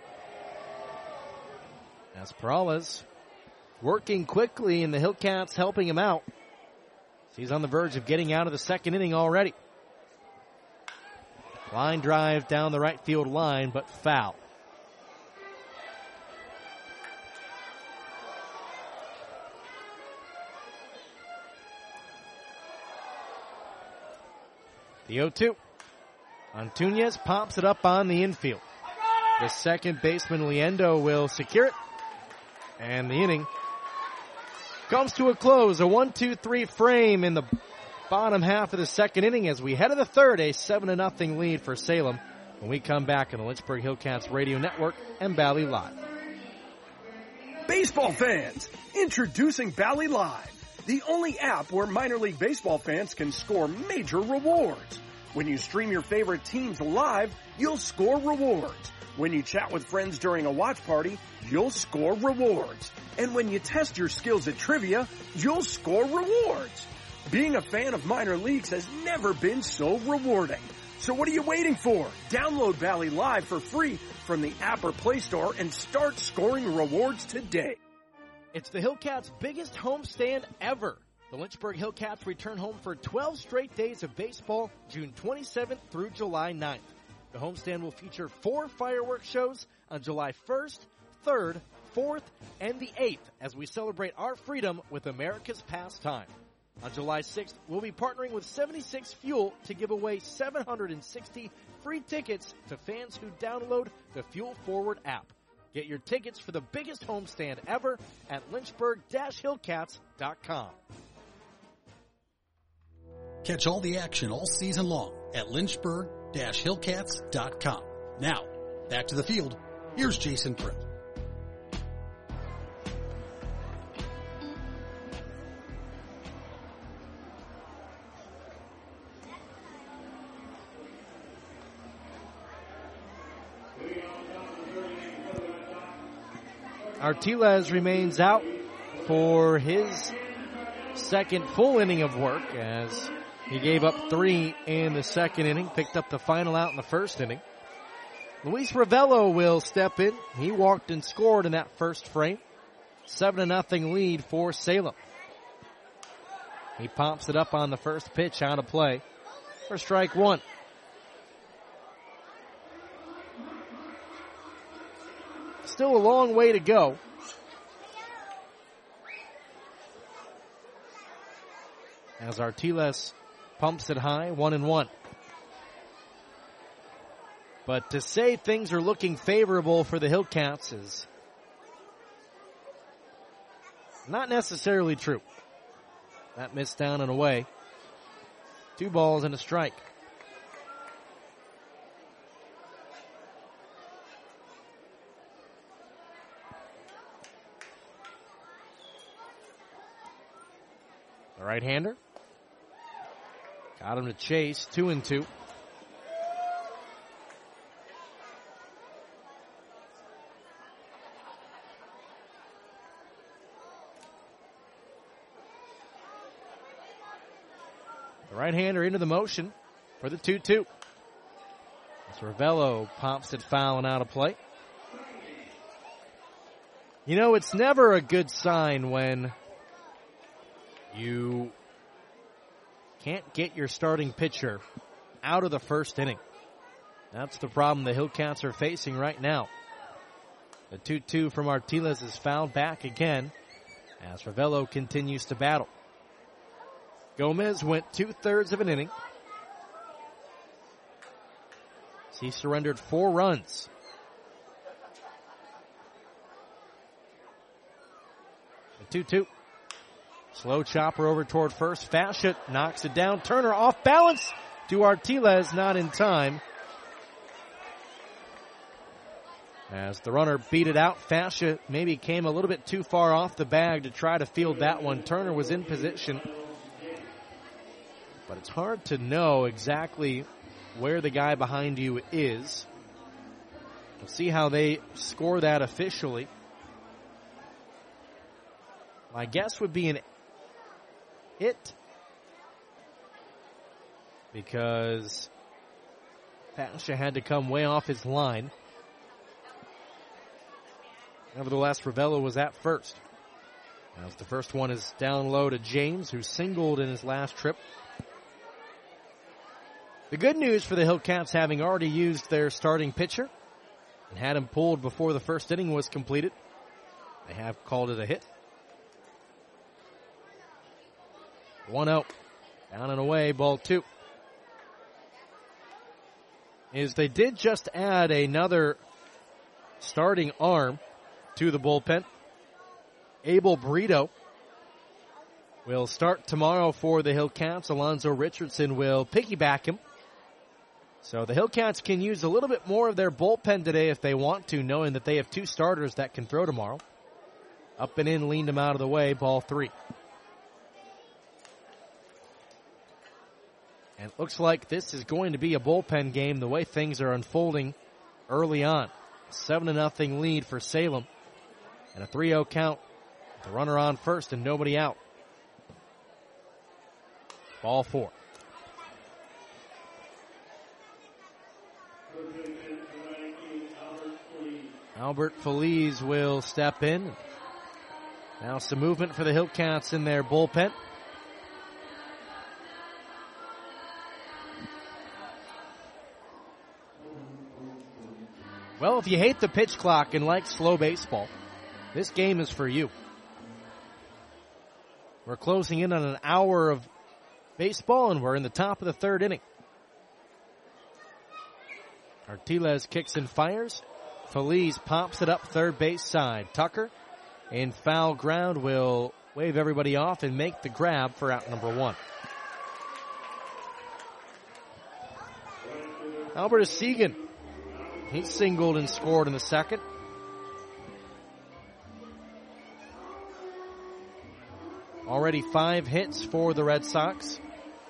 As Peralez working quickly and the Hillcats helping him out. He's on the verge of getting out of the second inning already. Line drive down the right field line, but foul. The 0-2. Antunez pops it up on the infield. The second baseman, Liendo, will secure it. And the inning comes to a close. A 1-2-3 frame in the bottom half of the second inning as we head to the third, a 7-0 lead for Salem. When we come back on the Lynchburg Hillcats Radio Network and Bally Live. Baseball fans, introducing Bally Live, the only app where minor league baseball fans can score major rewards. When you stream your favorite teams live, you'll score rewards. When you chat with friends during a watch party, you'll score rewards. And when you test your skills at trivia, you'll score rewards. Being a fan of minor leagues has never been so rewarding. So what are you waiting for? Download Bally Live for free from the app or Play Store and start scoring rewards today. It's the Hillcats' biggest homestand ever. The Lynchburg Hillcats return home for 12 straight days of baseball, June 27th through July 9th. The homestand will feature 4 fireworks shows on July 1st, 3rd, 4th, and the 8th as we celebrate our freedom with America's pastime. On July 6th, we'll be partnering with 76 Fuel to give away 760 free tickets to fans who download the Fuel Forward app. Get your tickets for the biggest homestand ever at lynchburg-hillcats.com. Catch all the action all season long at lynchburg-hillcats.com. Now, back to the field. Here's Jason Pritt. Artiles remains out for his second full inning of work as he gave up 3 in the second inning, picked up the final out in the first inning. Luis Ravello will step in. He walked and scored in that first frame. 7-0 lead for Salem. He pops it up on the first pitch out of play for strike 1. Still a long way to go. As Artiles pumps it high, 1-1. But to say things are looking favorable for the Hillcats is not necessarily true. That missed down and away. 2 balls and a strike. The right-hander got him to chase, 2-2. The right-hander into the motion for the 2-2. As Ravello pops it foul and out of play. You know, it's never a good sign when you can't get your starting pitcher out of the first inning. That's the problem the Hillcats are facing right now. The 2-2 from Artiles is fouled back again as Ravello continues to battle. Gomez went 2/3 of an inning. He surrendered 4 runs. The 2-2. Slow chopper over toward first. Fascia knocks it down. Turner off balance to Artiles, not in time. As the runner beat it out, Fascia maybe came a little bit too far off the bag to try to field that one. Turner was in position. But it's hard to know exactly where the guy behind you is. We'll see how they score that officially. My guess would be an hit because Fascia had to come way off his line. Nevertheless, Ravello was at first. As the first one is down low to James, who singled in his last trip. The good news for the Hillcats, having already used their starting pitcher and had him pulled before the first inning was completed, they have called it a hit. 1-0. Down and away, ball 2. They did just add another starting arm to the bullpen. Abel Brito will start tomorrow for the Hillcats. Alonzo Richardson will piggyback him. So the Hillcats can use a little bit more of their bullpen today if they want to, knowing that they have 2 starters that can throw tomorrow. Up and in, leaned him out of the way, ball 3. And it looks like this is going to be a bullpen game the way things are unfolding early on. 7-0 lead for Salem. And a 3-0 count. The runner on first and nobody out. Ball 4. Albert Feliz will step in. Now some movement for the Hillcats in their bullpen. Well, if you hate the pitch clock and like slow baseball, this game is for you. We're closing in on an hour of baseball, and we're in the top of the 3rd inning. Artiles kicks and fires. Feliz pops it up third base side. Tucker in foul ground will wave everybody off and make the grab for out number 1. Albert Segan. He singled and scored in the 2nd. Already 5 hits for the Red Sox.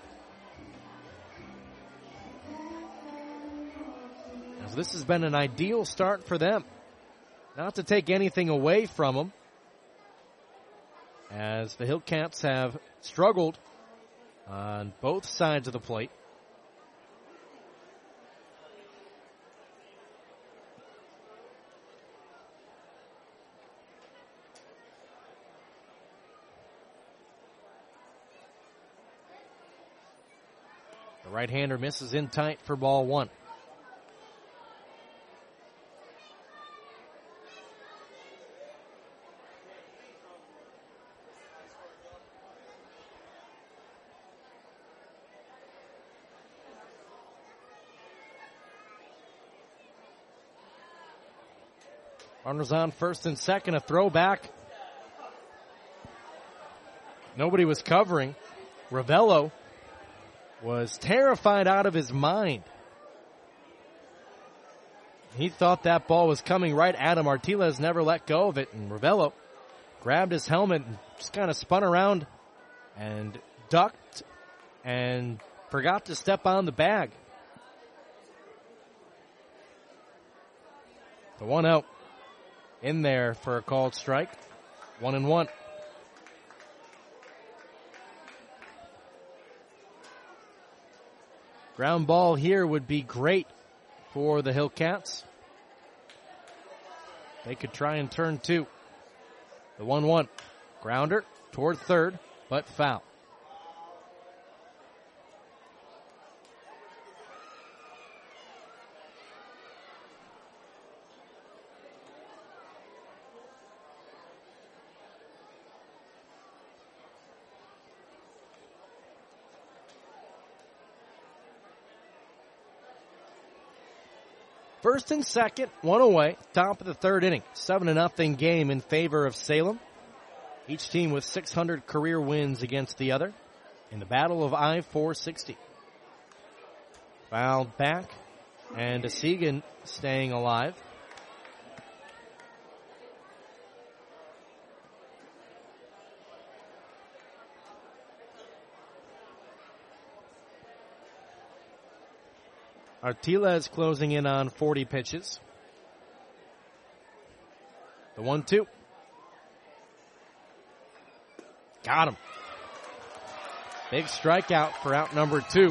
As this has been an ideal start for them. Not to take anything away from them, as the Hillcats have struggled on both sides of the plate. The right-hander misses in tight for ball 1. Runners on first and second, a throwback. Nobody was covering. Ravello was terrified out of his mind. He thought that ball was coming right at him. Artiles never let go of it, and Ravello grabbed his helmet and just kind of spun around and ducked and forgot to step on the bag. The 1-out in there for a called strike. 1-1. Ground ball here would be great for the Hillcats. They could try and turn 2. The 1-1. Grounder toward third, but foul. First and second, 1 away, top of the 3rd inning. 7-0 game in favor of Salem. Each team with 600 career wins against the other in the Battle of I-460. Fouled back, and Segan staying alive. Artiles closing in on 40 pitches. The 1-2. Got him. Big strikeout for out number 2.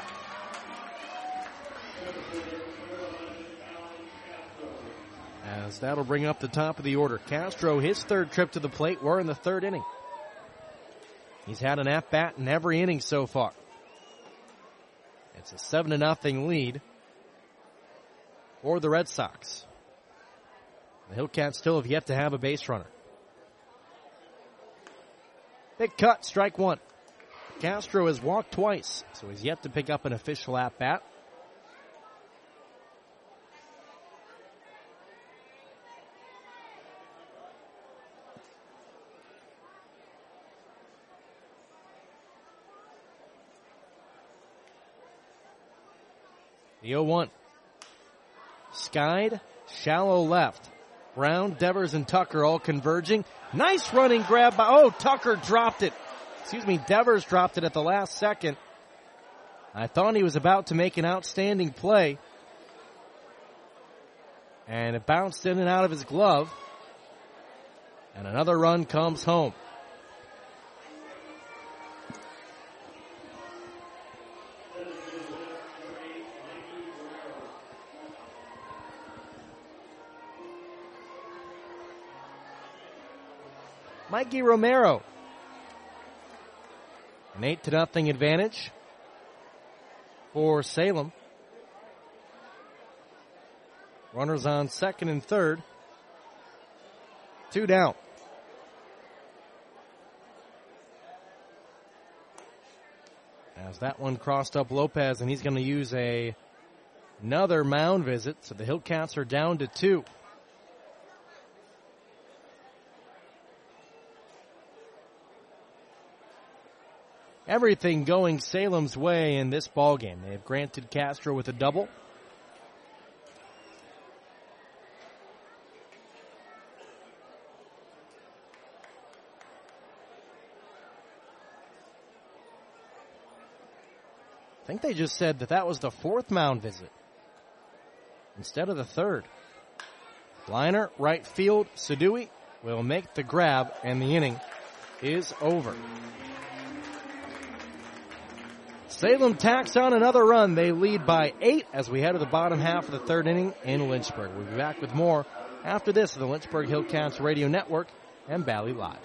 As that'll bring up the top of the order. Castro, his 3rd trip to the plate. We're in the 3rd inning. He's had an at-bat in every inning so far. It's a 7-0 lead for the Red Sox. The Hillcats still have yet to have a base runner. Big cut, strike 1. Castro has walked twice, so he's yet to pick up an official at-bat. The 0-1. Skied, shallow left. Brown, Devers, and Tucker all converging. Nice running grab by, Tucker dropped it. Devers dropped it at the last second. I thought he was about to make an outstanding play. And it bounced in and out of his glove. And another run comes home. Mikey Romero. An 8-0 advantage for Salem. Runners on second and third. 2 down. As that one crossed up Lopez, and he's going to use another mound visit. So the Hillcats are down to 2. Everything going Salem's way in this ballgame. They have granted Castro with a double. I think they just said that was the 4th mound visit instead of the 3rd. Liner, right field, Sadui will make the grab, and the inning is over. Salem tacks on another run. They lead by 8 as we head to the bottom half of the 3rd inning in Lynchburg. We'll be back with more after this of the Lynchburg Hillcats Radio Network and Bally Live.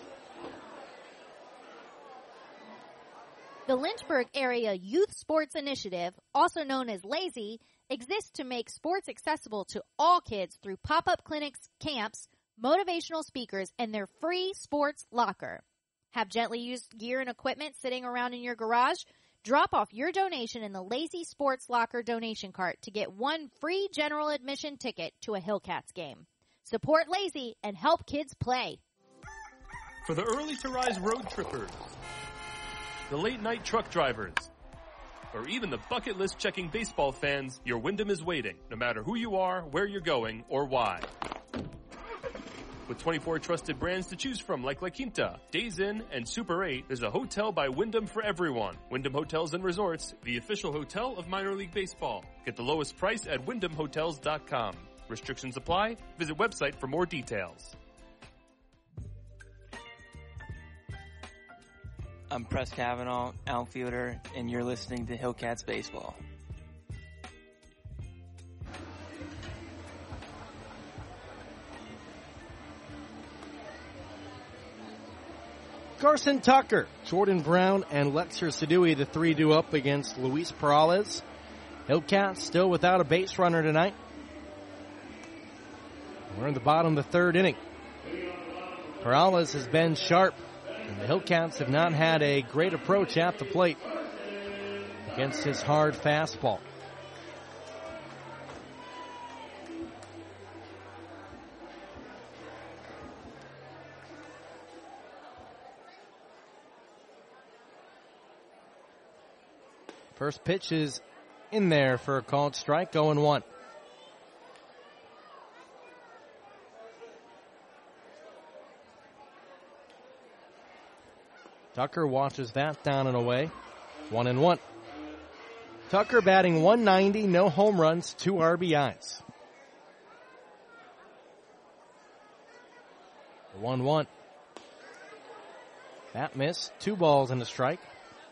The Lynchburg Area Youth Sports Initiative, also known as LAZY, exists to make sports accessible to all kids through pop-up clinics, camps, motivational speakers, and their free sports locker. Have gently used gear and equipment sitting around in your garage? Drop off your donation in the LAZY Sports Locker donation cart to get 1 free general admission ticket to a Hillcats game. Support LAZY and help kids play. For the early to rise road trippers, the late night truck drivers, or even the bucket list checking baseball fans, your Wyndham is waiting, no matter who you are, where you're going, or why. With 24 trusted brands to choose from like La Quinta, Days Inn, and Super 8, there's a hotel by Wyndham for everyone. Wyndham Hotels and Resorts, the official hotel of minor league baseball. Get the lowest price at WyndhamHotels.com. Restrictions apply. Visit website for more details. I'm Press Cavanaugh, outfielder, and you're listening to Hillcats Baseball. Carson Tucker, Jordan Brown, and Lexer Sadui, the 3 due up against Luis Peralez. Hillcats still without a base runner tonight. We're in the bottom of the 3rd inning. Peralez has been sharp, and the Hillcats have not had a great approach at the plate against his hard fastball. First pitch is in there for a called strike, 0-1. Tucker watches that down and away, 1-1. Tucker batting 190, no home runs, 2 RBIs. 1-1. That missed, 2 balls and a strike.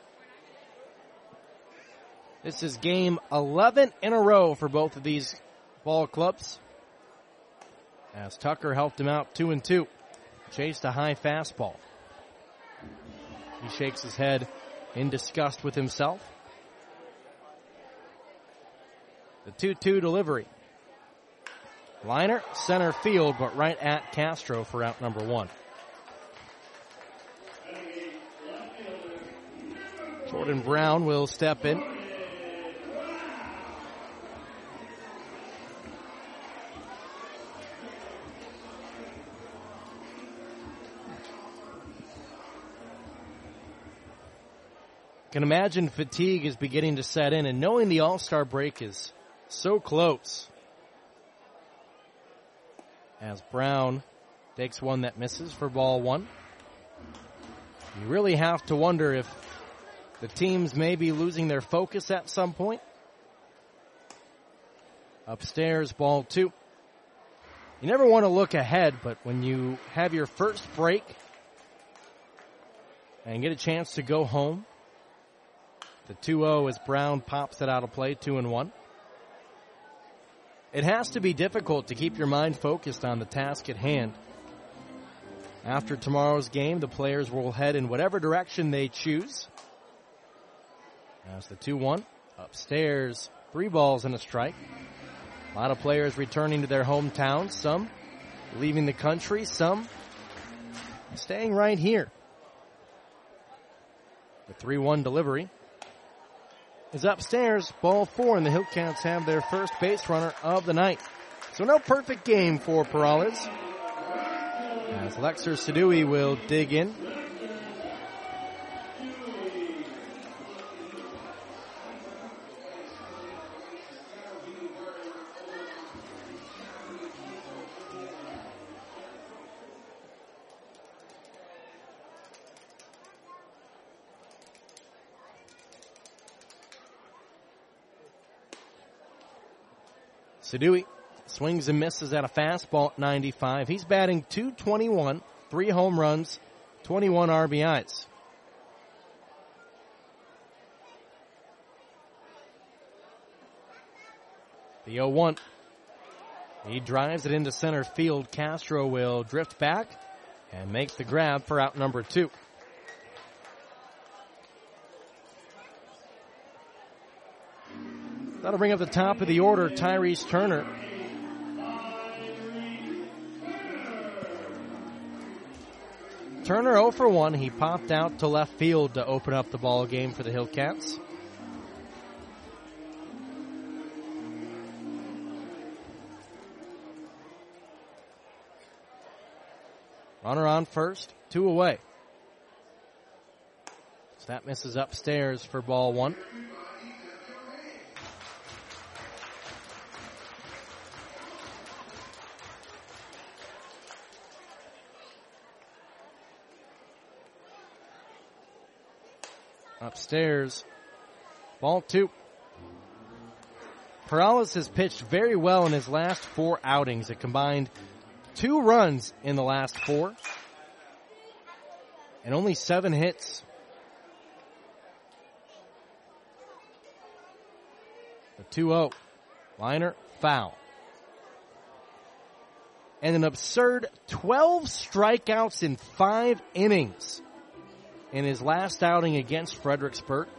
This is game 11 in a row for both of these ball clubs, as Tucker helped him out 2-2. Chased a high fastball. He shakes his head in disgust with himself. The 2-2 delivery. Liner, center field, but right at Castro for out number 1. Jordan Brown will step in. Can imagine fatigue is beginning to set in, and knowing the All-Star break is so close, as Brown takes one that misses for ball one. You really have to wonder if the teams may be losing their focus at some point. Upstairs, ball two. You never want to look ahead, but when you have your first break and get a chance to go home, the 2-0 as Brown pops it out of play, 2-1. It has to be difficult to keep your mind focused on the task at hand. After tomorrow's game, the players will head in whatever direction they choose. As the 2-1, upstairs, 3 balls and a strike. A lot of players returning to their hometowns, some leaving the country, some staying right here. The 3-1 delivery is upstairs, ball 4, and the Hillcats have their first base runner of the night. So no perfect game for Perales, as Lexer Sadui will dig in. Sadui swings and misses at a fastball at 95. He's batting .221, 3 home runs, 21 RBIs. The 0-1. He drives it into center field. Castro will drift back and make the grab for out number 2. That'll bring up the top of the order, Tyrese Turner. Turner 0 for 1. He popped out to left field to open up the ball game for the Hillcats. Runner on first, 2 away. So that misses upstairs for ball 1. Upstairs, ball 2. Perales has pitched very well in his last 4 outings. A combined 2 runs in the last 4 and only 7 hits. The 2-0. Liner, foul. And an absurd 12 strikeouts in 5 innings in his last outing against Fredericksburg.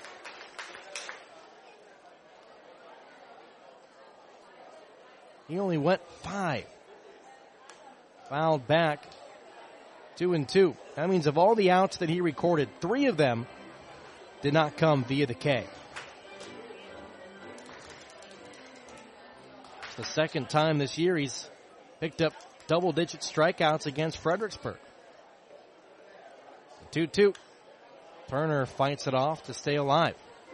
He only went 5. Fouled back, 2-2. That means of all the outs that he recorded, 3 of them did not come via the K. It's the second time this year he's picked up double-digit strikeouts against Fredericksburg. 2-2. Turner fights it off to stay alive.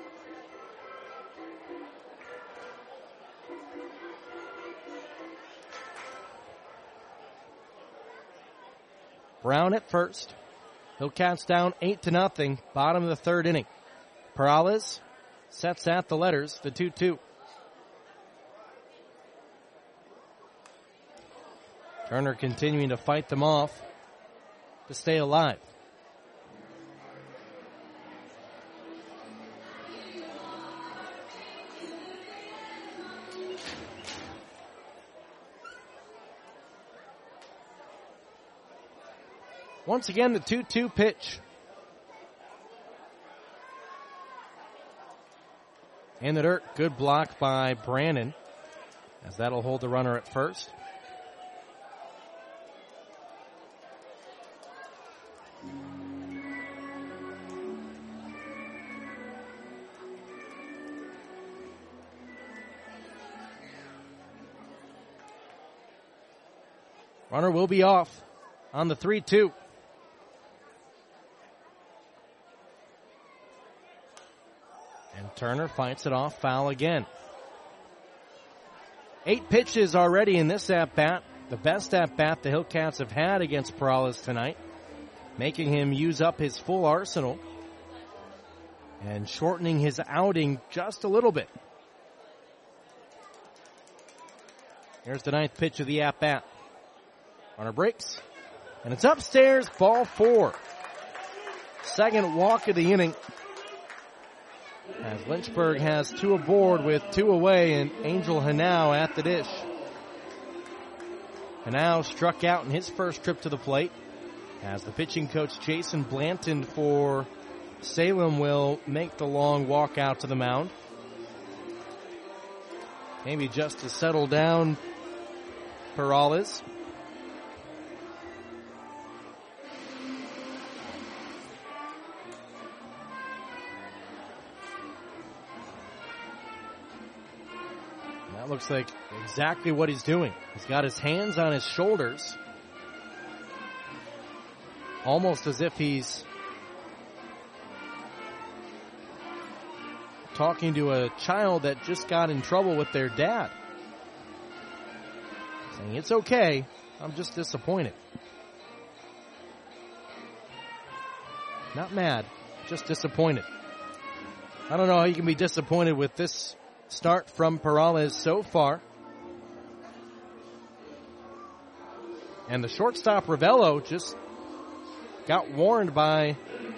Brown at first. Hillcats down 8-0. Bottom of the 3rd inning. Perales sets at the letters, the 2-2. Turner continuing to fight them off to stay alive. Once again, the 2-2 pitch. In the dirt, good block by Brannon, as that'll hold the runner at first. Runner will be off on the 3-2. And Turner fights it off, foul again. 8 pitches already in this at-bat. the best at-bat the Hillcats have had against Perales tonight, making him use up his full arsenal and shortening his outing just a little bit. Here's the ninth pitch of the at-bat. Runner breaks, and it's upstairs, ball 4. Second walk of the inning, as Lynchburg has 2 aboard with 2 away, and Angel Hanau at the dish. Hanau struck out in his first trip to the plate, as the pitching coach Jason Blanton for Salem will make the long walk out to the mound. Maybe just to settle down Perales. That looks like exactly what he's doing. He's got his hands on his shoulders, almost as if he's talking to a child that just got in trouble with their dad. Saying, it's okay, I'm just disappointed. Not mad, just disappointed. I don't know how you can be disappointed with this start from Perales so far. And the shortstop Ravello just got warned by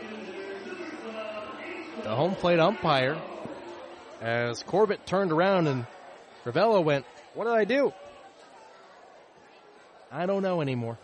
the home plate umpire as Corbett turned around and Ravello went, "What did I do?" I don't know anymore.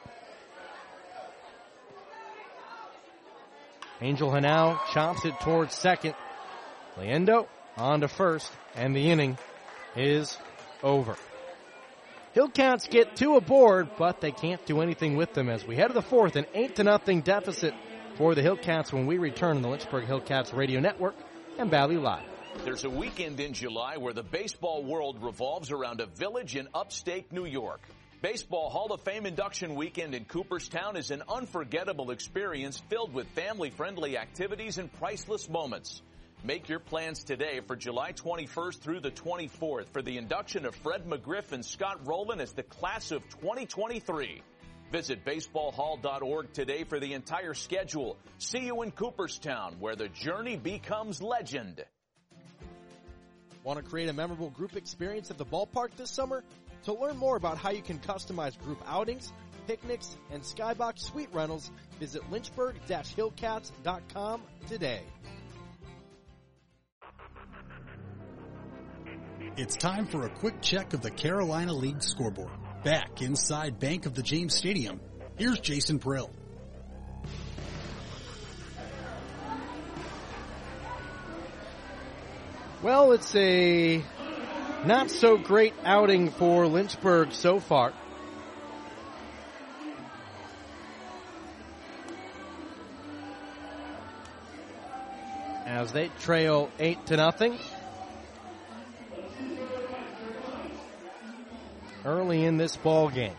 Angel Hanau chops it towards second. Liendo on to first, and the inning is over. Hillcats get 2 aboard, but they can't do anything with them as we head to the 4th, an 8-0 deficit for the Hillcats when we return on the Lynchburg Hillcats Radio Network and Valley Live. There's a weekend in July where the baseball world revolves around a village in upstate New York. Baseball Hall of Fame induction weekend in Cooperstown is an unforgettable experience filled with family-friendly activities and priceless moments. Make your plans today for July 21st through the 24th for the induction of Fred McGriff and Scott Rowland as the class of 2023. Visit baseballhall.org today for the entire schedule. See you in Cooperstown, where the journey becomes legend. Want to create a memorable group experience at the ballpark this summer? To learn more about how you can customize group outings, picnics, and skybox suite rentals, visit lynchburg-hillcats.com today. It's time for a quick check of the Carolina League scoreboard. Back inside Bank of the James Stadium, here's Jason Prill. Well, it's a not so great outing for Lynchburg so far. As they trail 8-0. Early in this ball game.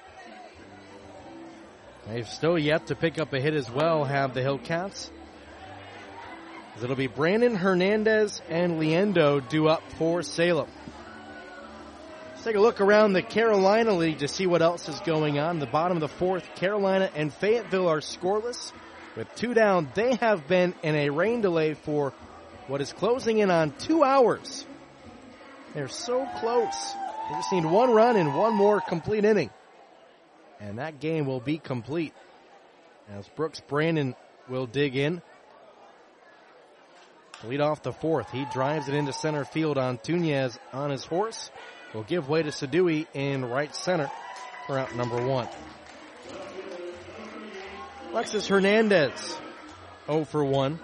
They've still yet to pick up a hit as well, have the Hillcats. It'll be Brandon Hernandez and Liendo due up for Salem. Let's take a look around the Carolina League to see what else is going on. The bottom of the 4th, Carolina and Fayetteville are scoreless. With 2 down, they have been in a rain delay for what is closing in on 2 hours. They're so close. They just need 1 run and 1 more complete inning. And that game will be complete. As Brooks Brandon will dig in. Lead off the 4th. He drives it into center field on Tunez on his horse. Will give way to Sadui in right center for out number 1. Alexis Hernandez, 0 for 1.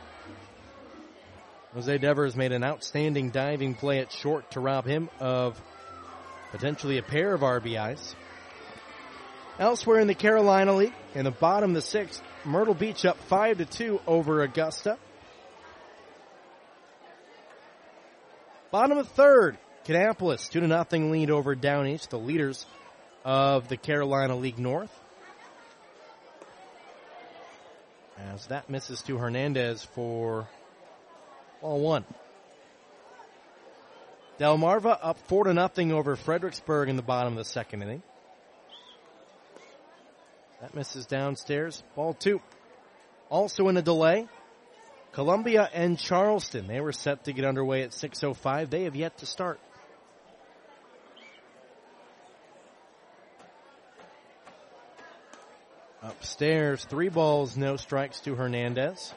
Jose Devers made an outstanding diving play at short to rob him of potentially a pair of RBIs. Elsewhere in the Carolina League, in the bottom of the 6th, Myrtle Beach up 5-2 over Augusta. Bottom of 3rd, Kannapolis 2-0 lead over Down East, the leaders of the Carolina League North. As that misses to Hernandez for ball 1. Delmarva up 4-0 over Fredericksburg in the bottom of the 2nd inning. That misses downstairs. Ball 2. Also in a delay, Columbia and Charleston. They were set to get underway at 6:05. They have yet to start. Upstairs, 3 balls, no strikes to Hernandez.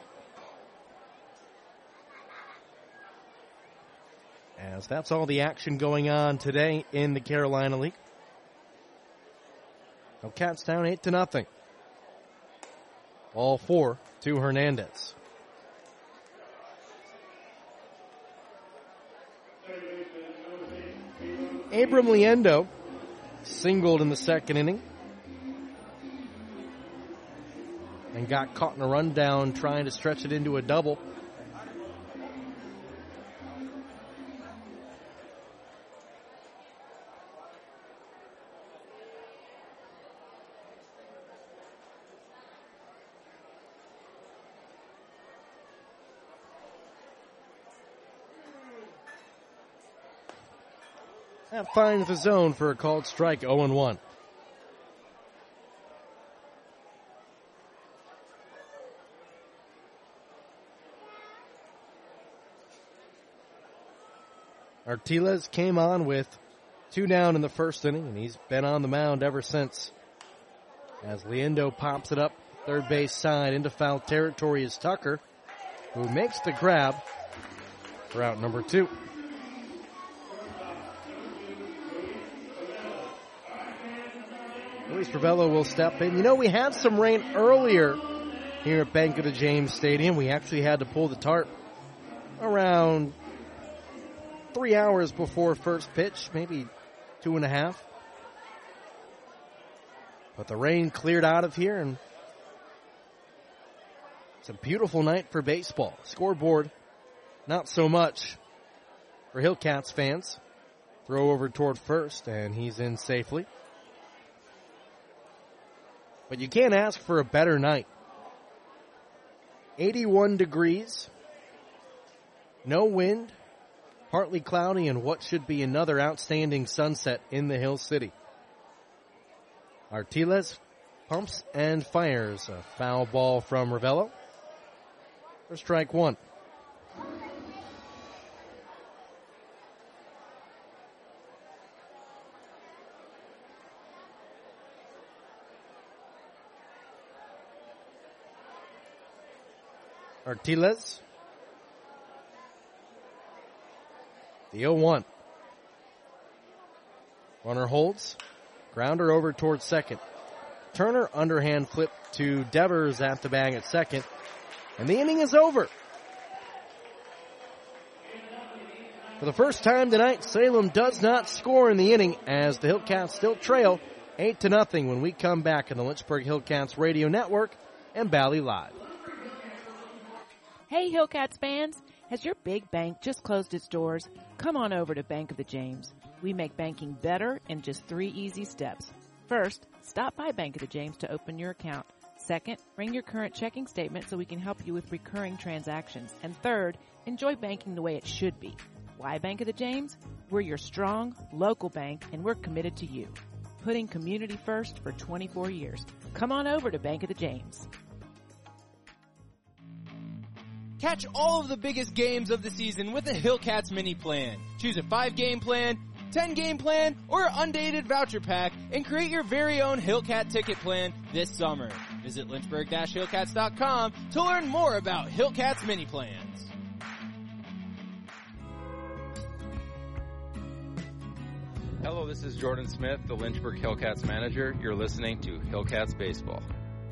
As that's all the action going on today in the Carolina League. Cats down 8-0. Ball 4 to Hernandez. Abram Liendo singled in the second inning and got caught in a rundown trying to stretch it into a double. That finds the zone for a called strike, 0-1. Artiles came on with 2 down in the first inning, and he's been on the mound ever since. As Liendo pops it up third base side into foul territory is Tucker, who makes the grab for out number 2. Luis Ravello will step in. You know, we had some rain earlier here at Bank of the James Stadium. We actually had to pull the tarp around 3 hours before first pitch, maybe 2.5. But the rain cleared out of here, and it's a beautiful night for baseball. Scoreboard, not so much for Hillcats fans. Throw over toward first, and he's in safely. But you can't ask for a better night. 81 degrees, no wind, partly cloudy, and what should be another outstanding sunset in the Hill City. Artiles pumps and fires a foul ball from Ravello for strike 1. Artiles. The 0-1. Runner holds. Grounder over towards second. Turner underhand flip to Devers at the bag at second. And the inning is over. For the first time tonight, Salem does not score in the inning as the Hillcats still trail 8-0 when we come back on the Lynchburg Hillcats Radio Network and Bally Live. Hey Hillcats fans, has your big bank just closed its doors? Come on over to Bank of the James. We make banking better in just 3 easy steps. First, stop by Bank of the James to open your account. Second, bring your current checking statement so we can help you with recurring transactions. And third, enjoy banking the way it should be. Why Bank of the James? We're your strong, local bank, and we're committed to you. Putting community first for 24 years. Come on over to Bank of the James. Catch all of the biggest games of the season with a Hillcats mini plan. Choose a 5-game plan, 10-game plan, or an undated voucher pack and create your very own Hillcat ticket plan this summer. Visit lynchburg-hillcats.com to learn more about Hillcats mini plans. Hello, this is Jordan Smith, the Lynchburg Hillcats manager. You're listening to Hillcats Baseball.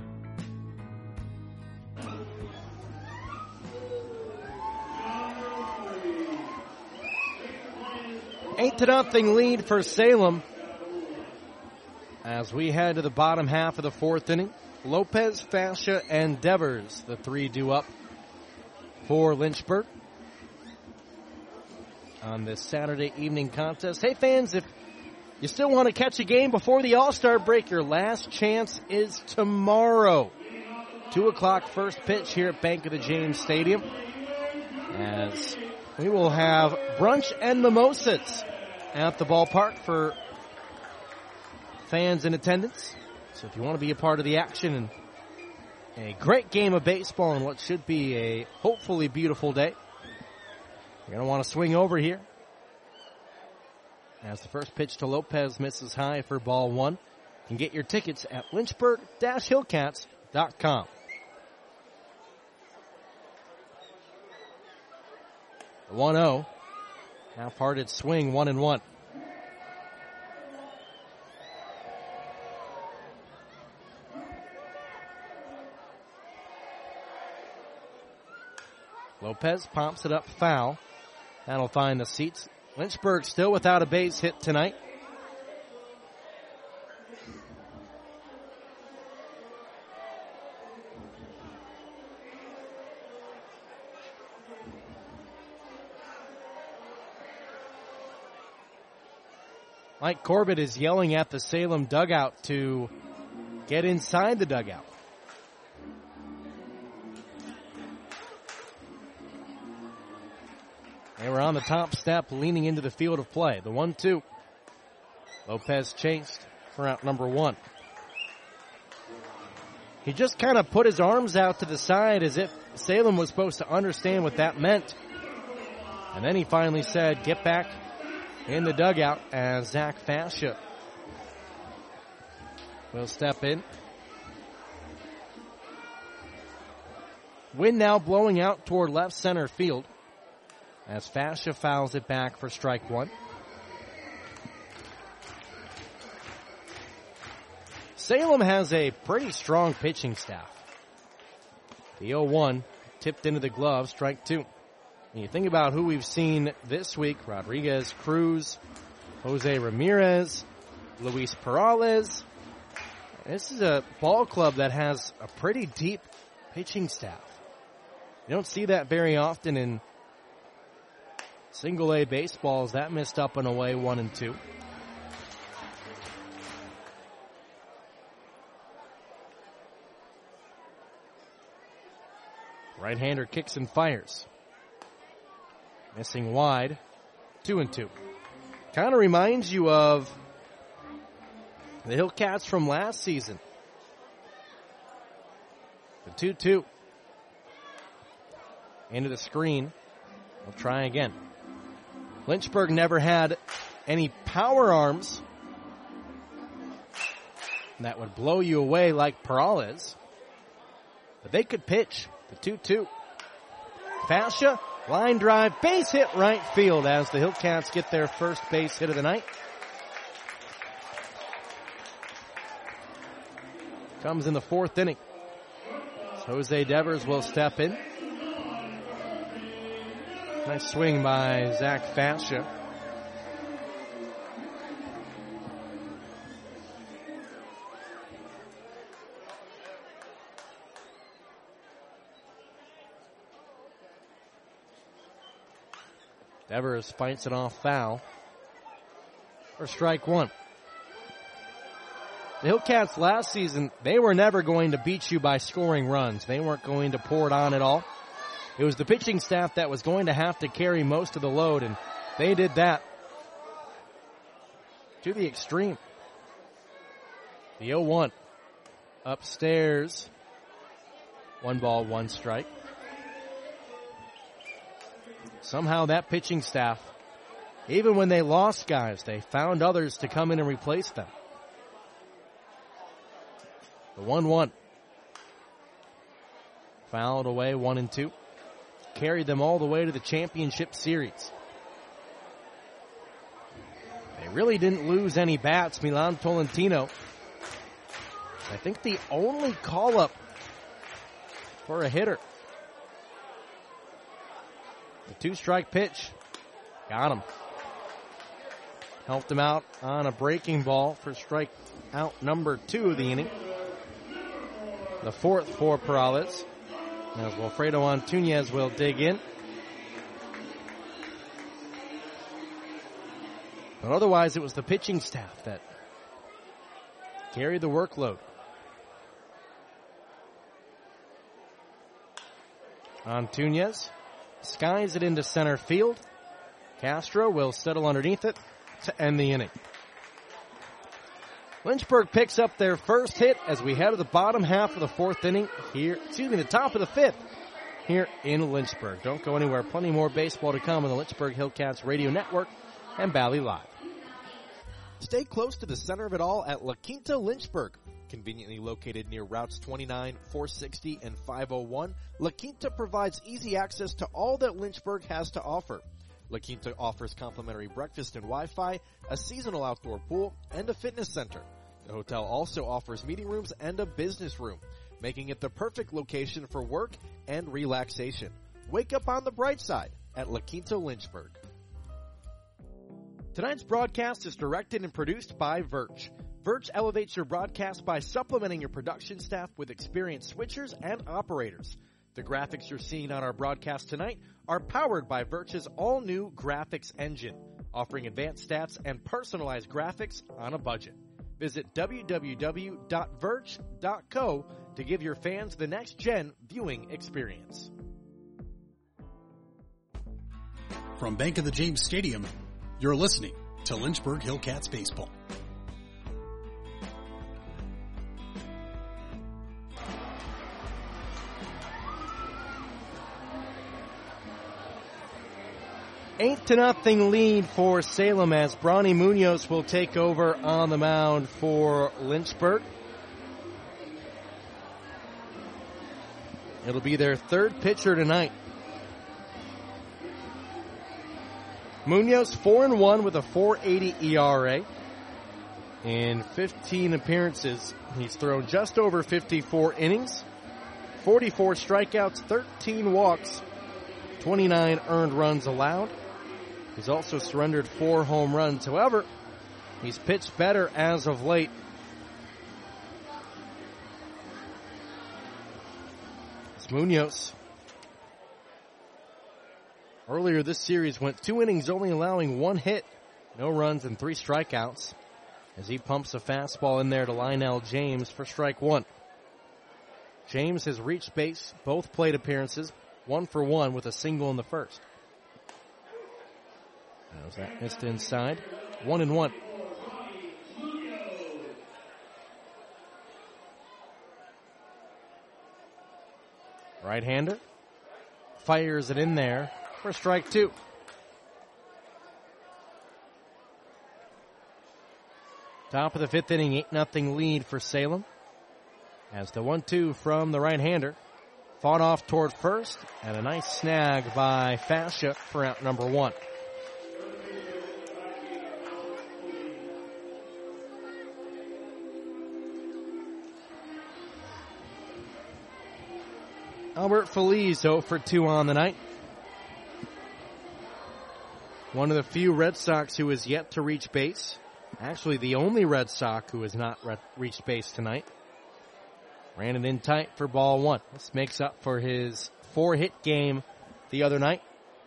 8-0 lead for Salem as we head to the bottom half of the 4th inning. Lopez, Fascia, and Devers, the 3 due up for Lynchburg on this Saturday evening contest. Hey fans, if you still want to catch a game before the All-Star break, your last chance is tomorrow. 2 o'clock first pitch here at Bank of the James Stadium, as we will have brunch and mimosas at the ballpark for fans in attendance. So if you want to be a part of the action and a great game of baseball in what should be a hopefully beautiful day, you're going to want to swing over here. As the first pitch to Lopez misses high for ball one. You can get your tickets at lynchburg-hillcats.com. The 1-0. Half-hearted swing, 1-1. Lopez pops it up foul. That'll find the seats. Lynchburg still without a base hit tonight. Mike Corbett is yelling at the Salem dugout to get inside the dugout. They were on the top step leaning into the field of play. The 1-2. Lopez chased for out number one. He just kind of put his arms out to the side as if Salem was supposed to understand what that meant. And then he finally said, get back in the dugout, as Zach Fascia will step in. Wind now blowing out toward left center field as Fascia fouls it back for strike one. Salem has a pretty strong pitching staff. The 0-1 tipped into the glove, strike two. When you think about who we've seen this week, Rodriguez, Cruz, Jose Ramirez, Luis Peralez. This is a ball club that has a pretty deep pitching staff. You don't see that very often in single A baseballs. That missed up and away, 1-2. Right-hander kicks and fires. Missing wide, 2-2. Kind of reminds you of the Hillcats from last season. The 2-2. Into the screen. We'll try again. Lynchburg never had any power arms that would blow you away like Peralez. But they could pitch. The 2-2. Fascia, line drive, base hit right field as the Hillcats get their first base hit of the night. Comes in the fourth inning. So Jose Devers will step in. Nice swing by Zach Fascia. Devers fights it off foul for strike one. The Hillcats last season, they were never going to beat you by scoring runs. They weren't going to pour it on at all. It was the pitching staff that was going to have to carry most of the load, and they did that to the extreme. The 0-1 upstairs. 1 ball, 1 strike. Somehow that pitching staff, even when they lost guys, they found others to come in and replace them. The 1-1. Fouled away, 1-2. Carried them all the way to the championship series. They really didn't lose any bats. Milan Tolentino, I think the only call-up for a hitter. The 2-strike pitch. Got him. Helped him out on a breaking ball for strike out number 2 of the inning. The 4th for Peralez. As Wilfredo Antunez will dig in. But otherwise, it was the pitching staff that carried the workload. Antunez skies it into center field. Castro will settle underneath it to end the inning. Lynchburg picks up their first hit as we head to the bottom half of the fourth inning the top of the fifth here in Lynchburg. Don't go anywhere. Plenty more baseball to come on the Lynchburg Hillcats Radio Network and Valley Live. Stay close to the center of it all at La Quinta Lynchburg. Conveniently located near routes 29, 460, and 501, La Quinta provides easy access to all that Lynchburg has to offer. La Quinta offers complimentary breakfast and Wi-Fi, a seasonal outdoor pool, and a fitness center. The hotel also offers meeting rooms and a business room, making it the perfect location for work and relaxation. Wake up on the bright side at La Quinta Lynchburg. Tonight's broadcast is directed and produced by Verge. Verge elevates your broadcast by supplementing your production staff with experienced switchers and operators. The graphics you're seeing on our broadcast tonight are powered by Verge's all-new graphics engine, offering advanced stats and personalized graphics on a budget. Visit www.verge.co to give your fans the next-gen viewing experience. From Bank of the James Stadium, you're listening to Lynchburg Hillcats Baseball. Eight to nothing lead for Salem as Bronny Munoz will take over on the mound for Lynchburg. It'll be their third pitcher tonight. Munoz 4-1 with a 4.80 ERA. In 15 appearances, he's thrown just over 54 innings, 44 strikeouts, 13 walks, 29 earned runs allowed. He's also surrendered 4 home runs. However, he's pitched better as of late. It's Munoz. Earlier this series went 2 innings, only allowing 1 hit, no runs and 3 strikeouts, as he pumps a fastball in there to Lionel James for strike 1. James has reached base both plate appearances, 1 for 1 with a single in the first. How's that missed inside? 1-1. Right-hander fires it in there for strike 2. Top of the 5th inning, 8-0 lead for Salem. As the 1-2 from the right-hander fought off toward first, and a nice snag by Fascia for out number 1. Albert Feliz 0 for 2 on the night. One of the few Red Sox who has yet to reach base. Actually, the only Red Sox who has not reached base tonight. Ran it in tight for ball 1. This makes up for his 4-hit game the other night.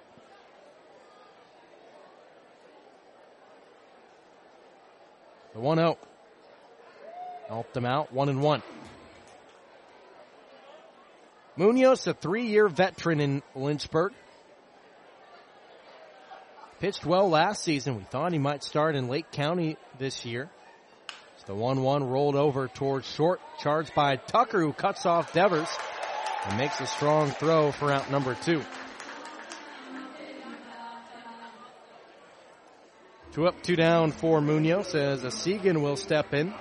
The 1-0. Helped him out, 1-1. Munoz, a 3-year veteran in Lynchburg. Pitched well last season. We thought he might start in Lake County this year. It's the 1-1 rolled over towards short. Charged by Tucker, who cuts off Devers and makes a strong throw for out number 2. 2 up, 2 down for Munoz as Asigan will step in.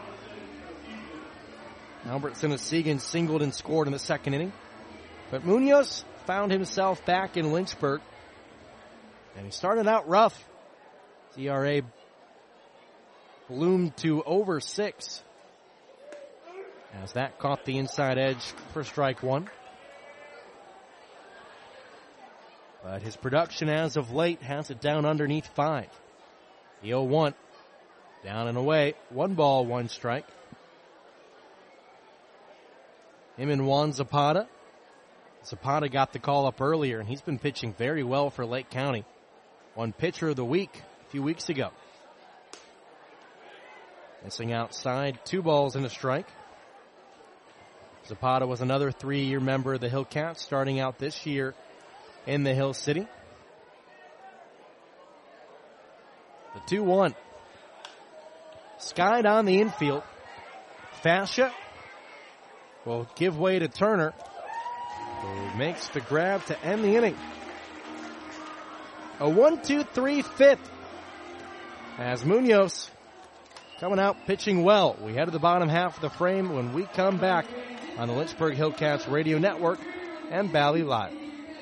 Albertson Asigan singled and scored in the second inning. But Munoz found himself back in Lynchburg. And he started out rough. His ERA ballooned to over 6. As that caught the inside edge for strike 1. But his production as of late has it down underneath 5. The 0-1. Down and away. 1 ball, 1 strike. Him and Juan Zapata. Zapata got the call up earlier, and he's been pitching very well for Lake County. Won pitcher of the week a few weeks ago. Missing outside, 2 balls and a strike. Zapata was another 3-year member of the Hillcats, starting out this year in the Hill City. The 2-1. Skied on the infield. Fascia will give way to Turner, who makes the grab to end the inning. A 1-2-3 fifth as Munoz coming out pitching well. We head to the bottom half of the frame when we come back on the Lynchburg Hillcats Radio Network and Valley Live.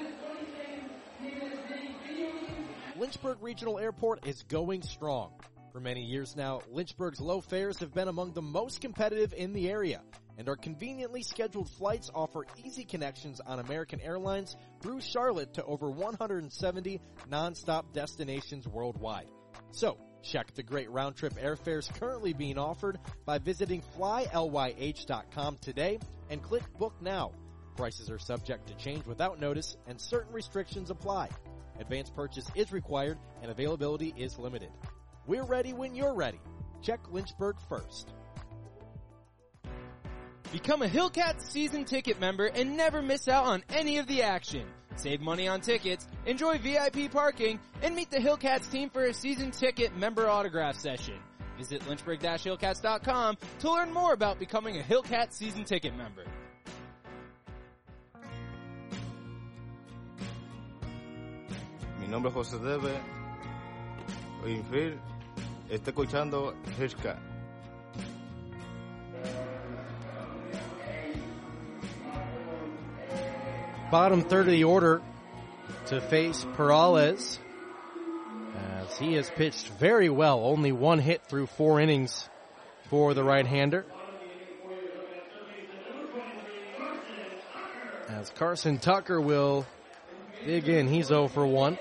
Lynchburg Regional Airport is going strong. For many years now, Lynchburg's low fares have been among the most competitive in the area, and our conveniently scheduled flights offer easy connections on American Airlines through Charlotte to over 170 nonstop destinations worldwide. So, check the great round-trip airfares currently being offered by visiting flylyh.com today and click Book Now. Prices are subject to change without notice, and certain restrictions apply. Advance purchase is required, and availability is limited. We're ready when you're ready. Check Lynchburg first. Become a Hillcats season ticket member and never miss out on any of the action. Save money on tickets, enjoy VIP parking, and meet the Hillcats team for a season ticket member autograph session. Visit lynchburg-hillcats.com to learn more about becoming a Hillcats season ticket member. Mi nombre es José Debe. Infield. Está escuchando Hillcats. Bottom third of the order to face Peralez, as he has pitched very well. Only one hit through 4 innings for the right-hander. As Carson Tucker will dig in, he's 0 for 1.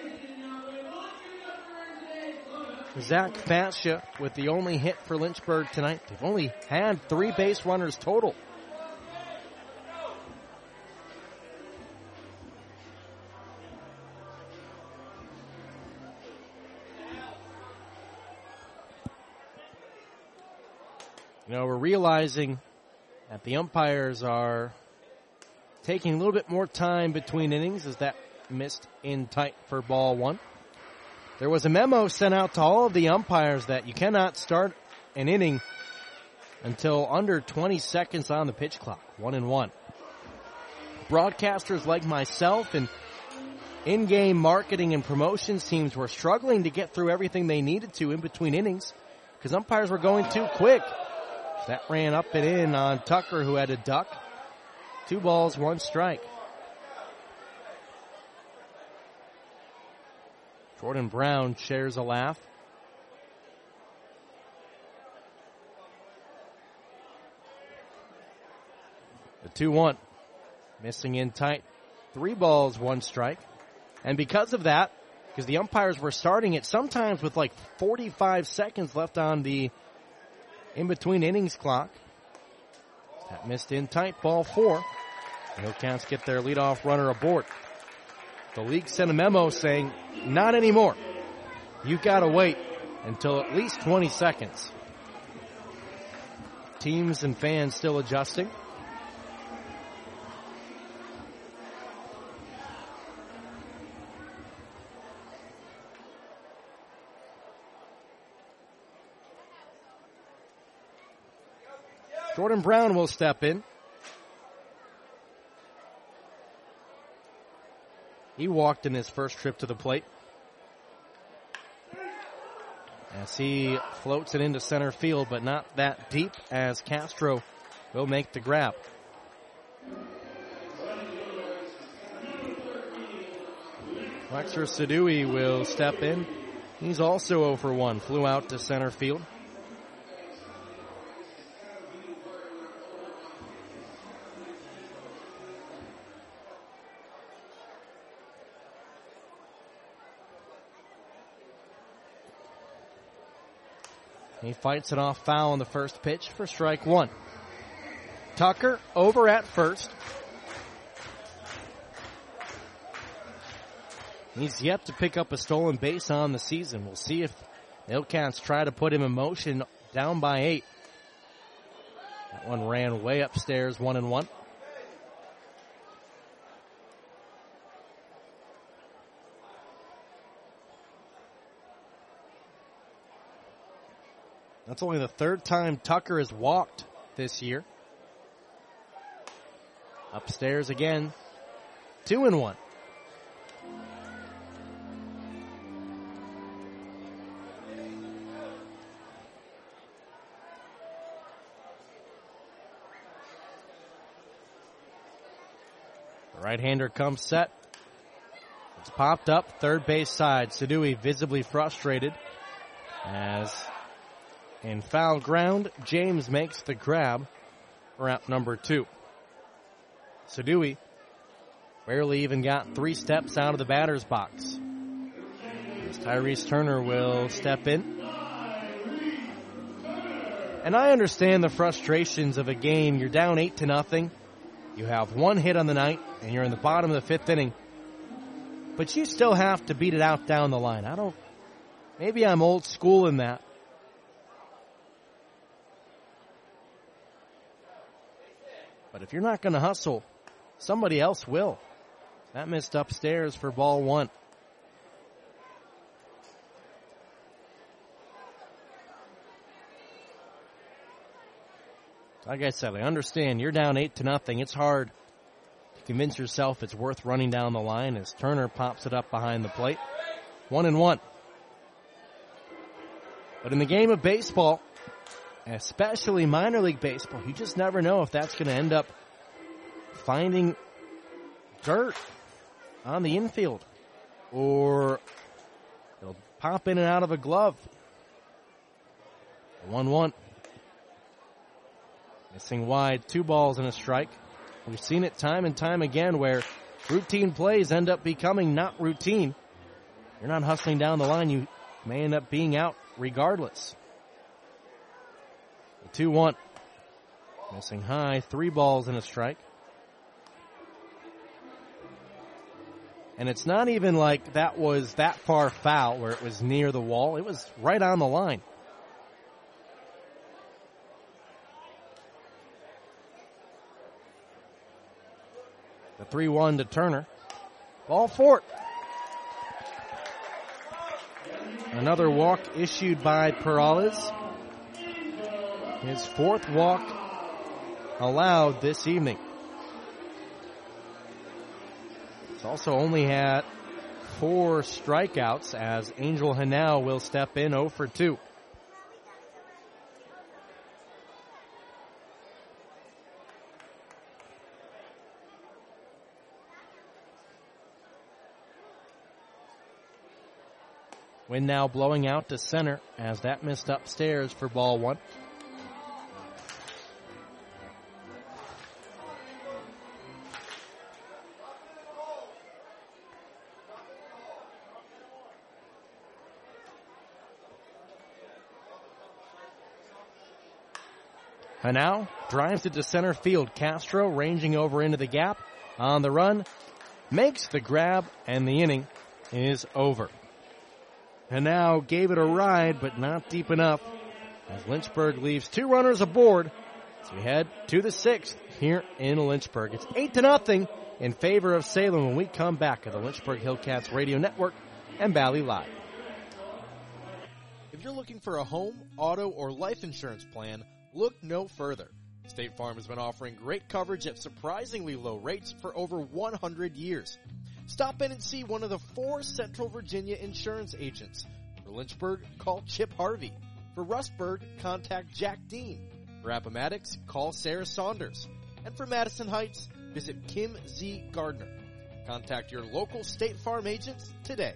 Zach Fascia with the only hit for Lynchburg tonight. They've only had 3 base runners total. You know, we're realizing that the umpires are taking a little bit more time between innings, as that missed in tight for ball 1. There was a memo sent out to all of the umpires that you cannot start an inning until under 20 seconds on the pitch clock, 1-1. Broadcasters like myself and in-game marketing and promotions teams were struggling to get through everything they needed to in between innings because umpires were going too quick. That ran up and in on Tucker, who had a duck. 2 balls, 1 strike. Jordan Brown shares a laugh. The 2-1. Missing in tight. 3 balls, 1 strike. And because of that, because the umpires were starting it sometimes with like 45 seconds left on the in-between innings clock. That missed in tight, ball 4. The Hillcats get their leadoff runner aboard. The league sent a memo saying, not anymore. You've got to wait until at least 20 seconds. Teams and fans still adjusting. Jordan Brown will step in. He walked in his first trip to the plate. As he floats it into center field, but not that deep, as Castro will make the grab. Lexer Sadui will step in. He's also 0 for 1. Flew out to center field. He fights it off foul on the first pitch for strike 1. Tucker over at first. He's yet to pick up a stolen base on the season. We'll see if the Hillcats try to put him in motion down by 8. That one ran way upstairs, 1-1. That's only the 3rd time Tucker has walked this year. Upstairs again, 2-1. The right-hander comes set. It's popped up, third base side. Sadui visibly frustrated as in foul ground, James makes the grab for out number 2. Sadui barely even got 3 steps out of the batter's box. As Tyrese Turner will step in. And I understand the frustrations of a game. You're down 8-0. You have 1 hit on the night, and you're in the bottom of the 5th inning. But you still have to beat it out down the line. Maybe I'm old school in that. But if you're not going to hustle, somebody else will. That missed upstairs for ball 1. Like I said, I understand you're down 8-0. It's hard to convince yourself it's worth running down the line as Turner pops it up behind the plate. 1-1. But in the game of baseball, especially minor league baseball, you just never know if that's going to end up finding dirt on the infield or it'll pop in and out of a glove. 1-1. Missing wide, 2 balls and a strike. We've seen it time and time again where routine plays end up becoming not routine. You're not hustling down the line, you may end up being out regardless. 2-1. Missing high, 3 balls and a strike. And it's not even like that was that far foul where it was near the wall. It was right on the line. The 3-1 to Turner. Ball 4. Another walk issued by Peralez. His 4th walk allowed this evening. He's also only had 4 strikeouts as Angel Hanau will step in 0 for 2. Wind now blowing out to center as that missed upstairs for ball 1. Hanau drives it to center field. Castro ranging over into the gap on the run, makes the grab, and the inning is over. Hanau gave it a ride, but not deep enough as Lynchburg leaves 2 runners aboard as we head to the 6th here in Lynchburg. It's 8-0 in favor of Salem when we come back at the Lynchburg Hillcats Radio Network and Valley Live. If you're looking for a home, auto, or life insurance plan, look no further. State Farm has been offering great coverage at surprisingly low rates for over 100 years. Stop in and see one of the 4 Central Virginia insurance agents. For Lynchburg, call Chip Harvey. For Rustburg, contact Jack Dean. For Appomattox, call Sarah Saunders. And for Madison Heights, visit Kim Z. Gardner. Contact your local State Farm agents today.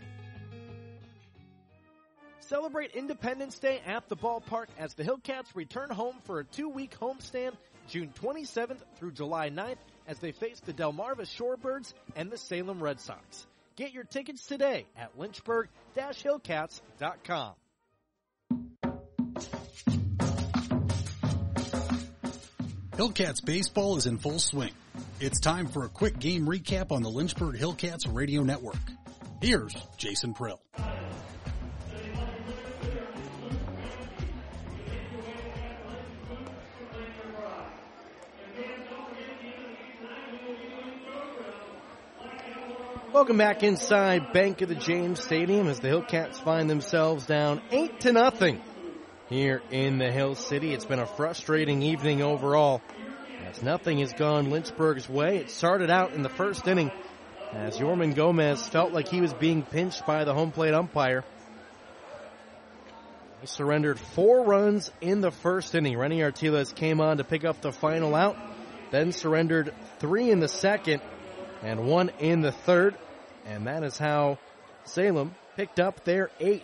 Celebrate Independence Day at the ballpark as the Hillcats return home for a 2-week homestand June 27th through July 9th as they face the Delmarva Shorebirds and the Salem Red Sox. Get your tickets today at lynchburg-hillcats.com. Hillcats baseball is in full swing. It's time for a quick game recap on the Lynchburg Hillcats Radio Network. Here's Jason Prill. Welcome back inside Bank of the James Stadium as the Hillcats find themselves down 8-0 here in the Hill City. It's been a frustrating evening overall, as nothing has gone Lynchburg's way. It started out in the first inning as Yorman Gomez felt like he was being pinched by the home plate umpire. He surrendered 4 runs in the first inning. Renny Artiles came on to pick up the final out, then surrendered 3 in the second and 1 in the third. And that is how Salem picked up their 8.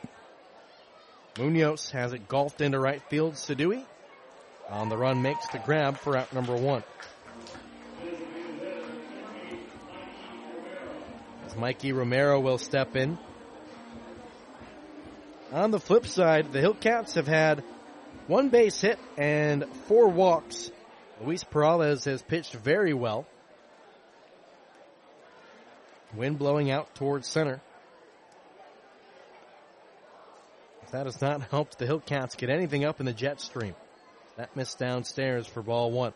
Munoz has it golfed into right field. Sadui on the run makes the grab for out number 1. As Mikey Romero will step in. On the flip side, the Hillcats have had 1 base hit and 4 walks. Luis Peralez has pitched very well. Wind blowing out towards center. That has not helped the Hillcats get anything up in the jet stream. That missed downstairs for ball 1.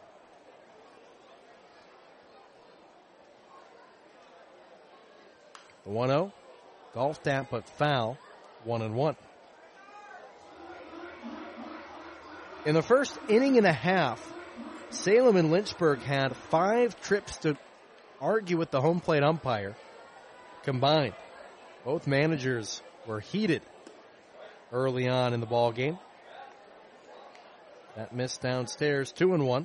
The 1-0. Golf tap but foul. 1-1. In the first inning and a half, Salem and Lynchburg had 5 trips to argue with the home plate umpire combined. Both managers were heated early on in the ball game. That missed downstairs, 2-1.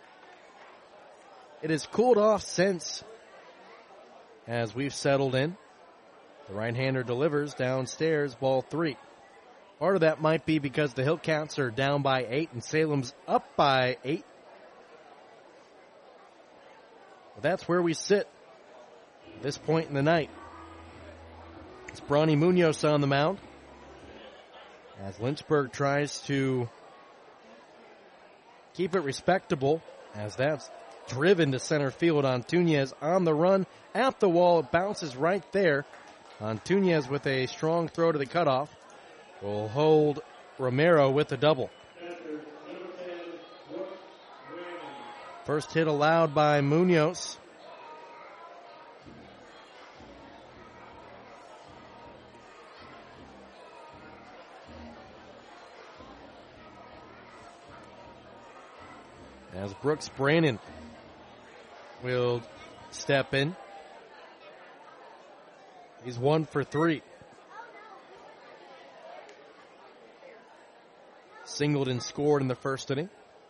It has cooled off since as we've settled in. The right-hander delivers downstairs, ball 3. Part of that might be because the Hillcats are down by 8 and Salem's up by 8. But that's where we sit at this point in the night. It's Bronny Munoz on the mound as Lynchburg tries to keep it respectable, as that's driven to center field. Antunes on the run at the wall. It bounces right there. Antunes with a strong throw to the cutoff will hold Romero with a double. First hit allowed by Munoz. As Brooks Brannon will step in. He's 1 for 3. Singleton scored in the first inning.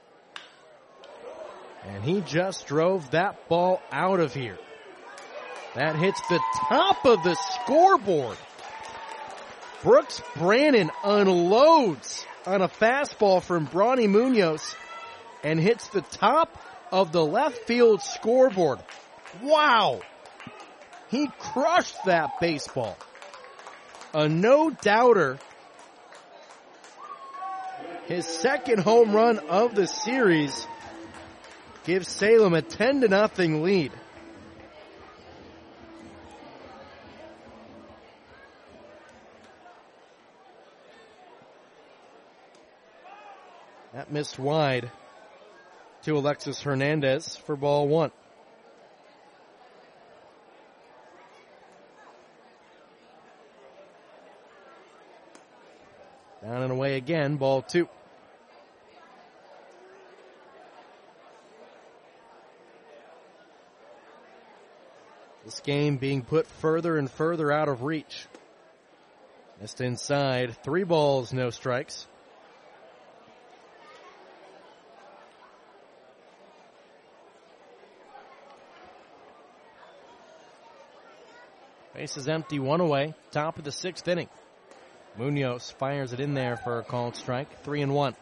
And he just drove that ball out of here. That hits the top of the scoreboard. Brooks Brannon unloads on a fastball from Bronny Munoz and hits the top of the left field scoreboard. Wow! He crushed that baseball. A no-doubter. His second home run of the series gives Salem a 10-0 lead. That missed wide to Alexis Hernandez for ball 1. Down and away again, ball 2. This game being put further and further out of reach. Missed inside, 3 balls, no strikes. Base is empty, 1 away, top of the 6th inning. Munoz fires it in there for a called strike, 3-1.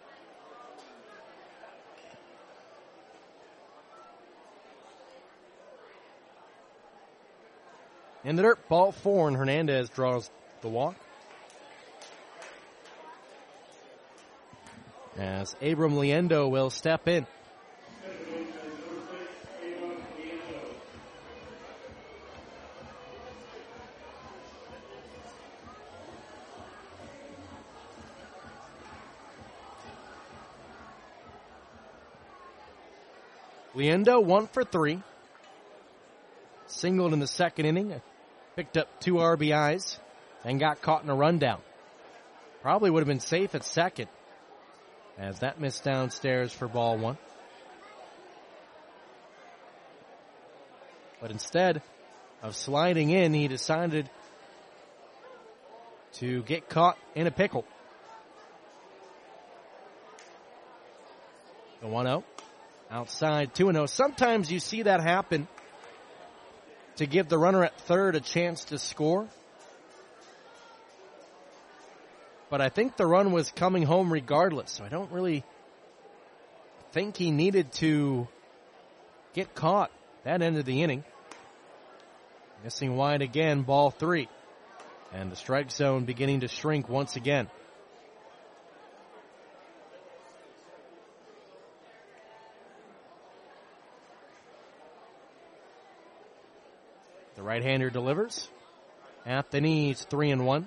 In the dirt, ball 4, and Hernandez draws the walk. As Abram Liendo will step in. Liendo 1 for 3. Singled in the second inning. Picked up 2 RBIs and got caught in a rundown. Probably would have been safe at second, as that missed downstairs for ball one. But instead of sliding in, he decided to get caught in a pickle. The 1-0. Outside 2-0. Sometimes you see that happen to give the runner at third a chance to score. But I think the run was coming home regardless, so I don't really think he needed to get caught that end of the inning. Missing wide again, ball 3. And the strike zone beginning to shrink once again. The right-hander delivers. At the knees, 3-1.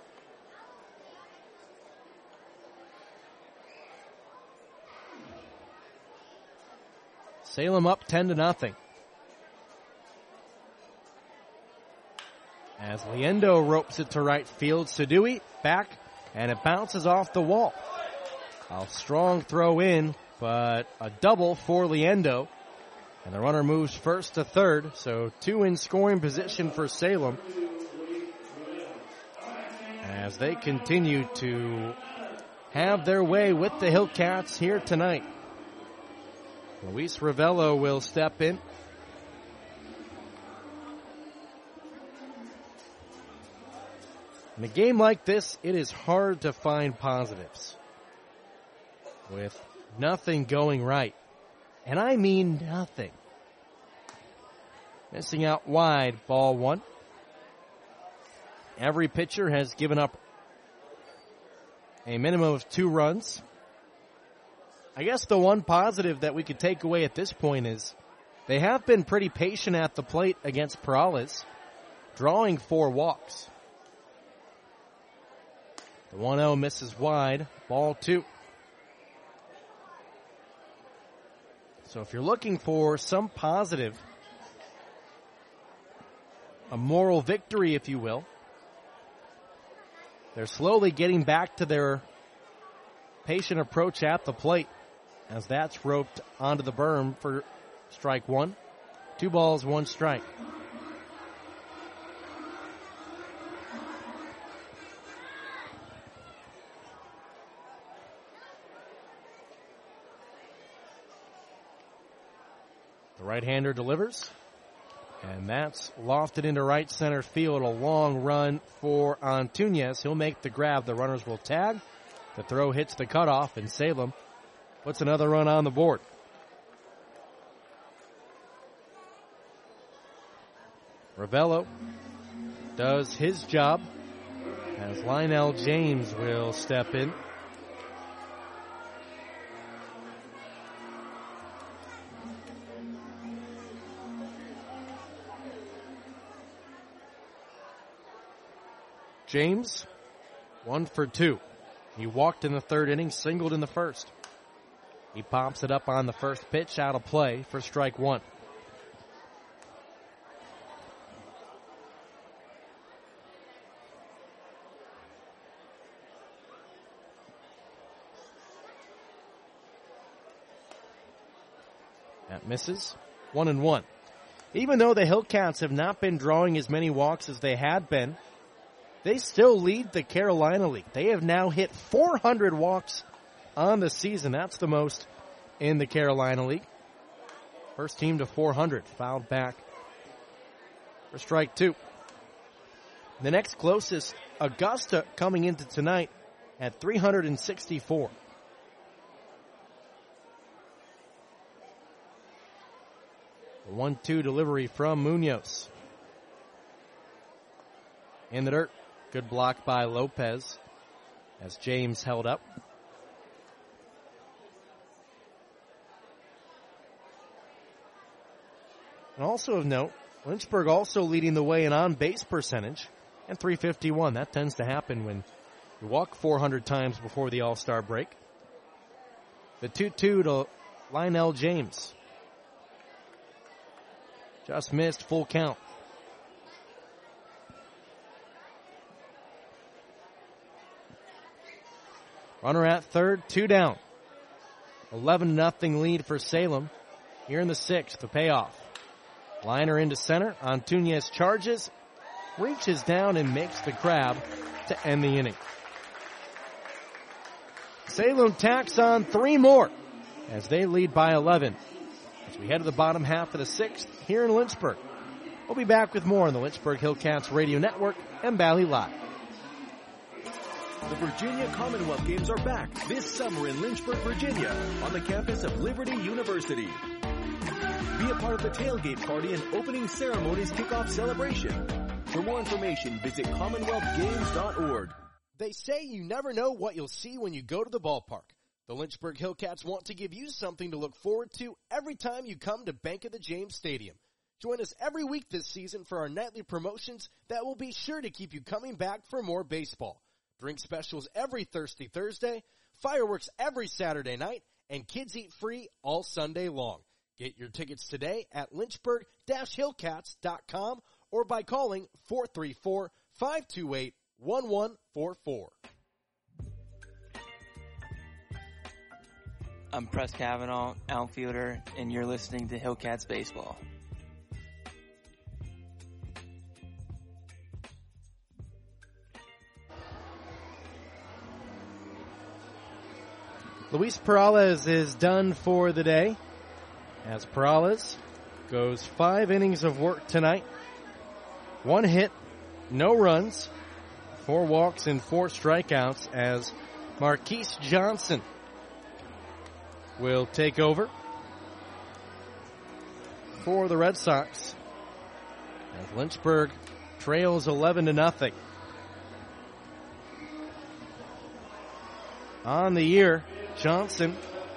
Salem up 10-0. As Liendo ropes it to right field, Sadui back, and it bounces off the wall. A strong throw in, but a double for Liendo. And the runner moves first to third, so 2 in scoring position for Salem. As they continue to have their way with the Hillcats here tonight. Luis Ravello will step in. In a game like this, it is hard to find positives. With nothing going right. And I mean nothing. Missing out wide, ball 1. Every pitcher has given up a minimum of 2 runs. I guess the one positive that we could take away at this point is they have been pretty patient at the plate against Perales, drawing 4 walks. The 1-0 misses wide, ball 2. So if you're looking for some positive, a moral victory, if you will, they're slowly getting back to their patient approach at the plate as that's roped onto the berm for strike 1. 2 balls, 1 strike. The right-hander delivers, and that's lofted into right center field. A long run for Antunes. He'll make the grab. The runners will tag. The throw hits the cutoff, and Salem puts another run on the board. Ravello does his job as Lionel James will step in. James, 1 for 2. He walked in the third inning, singled in the first. He pops it up on the first pitch, out of play for strike 1. That misses. 1-1. Even though the Hillcats have not been drawing as many walks as they had been, they still lead the Carolina League. They have now hit 400 walks on the season. That's the most in the Carolina League. First team to 400. Fouled back for strike 2. The next closest, Augusta, coming into tonight at 364. The 1-2 delivery from Munoz. In the dirt. Good block by Lopez as James held up. And also of note, Lynchburg also leading the way in on-base percentage and .351. That tends to happen when you walk 400 times before the All-Star break. The 2-2 to Lionel James. Just missed, full count. Runner at third, 2 down. 11-0 lead for Salem. Here in the 6th, the payoff. Liner into center. Antunes charges, reaches down and makes the grab to end the inning. Salem tacks on 3 more as they lead by 11. As we head to the bottom half of the 6th here in Lynchburg. We'll be back with more on the Lynchburg Hillcats Radio Network and Valley Live. The Virginia Commonwealth Games are back this summer in Lynchburg, Virginia, on the campus of Liberty University. Be a part of the tailgate party and opening ceremonies kickoff celebration. For more information, visit CommonwealthGames.org. They say you never know what you'll see when you go to the ballpark. The Lynchburg Hillcats want to give you something to look forward to every time you come to Bank of the James Stadium. Join us every week this season for our nightly promotions that will be sure to keep you coming back for more baseball. Drink specials every Thirsty Thursday, fireworks every Saturday night, and kids eat free all Sunday long. Get your tickets today at lynchburg-hillcats.com or by calling 434-528-1144. I'm Press Kavanaugh, outfielder, and you're listening to Hillcats Baseball. Luis Perales is done for the day, as Perales goes 5 innings of work tonight. 1 hit, no runs, 4 walks and 4 strikeouts as Marquise Johnson will take over for the Red Sox as Lynchburg trails 11-0. On the year, Johnson,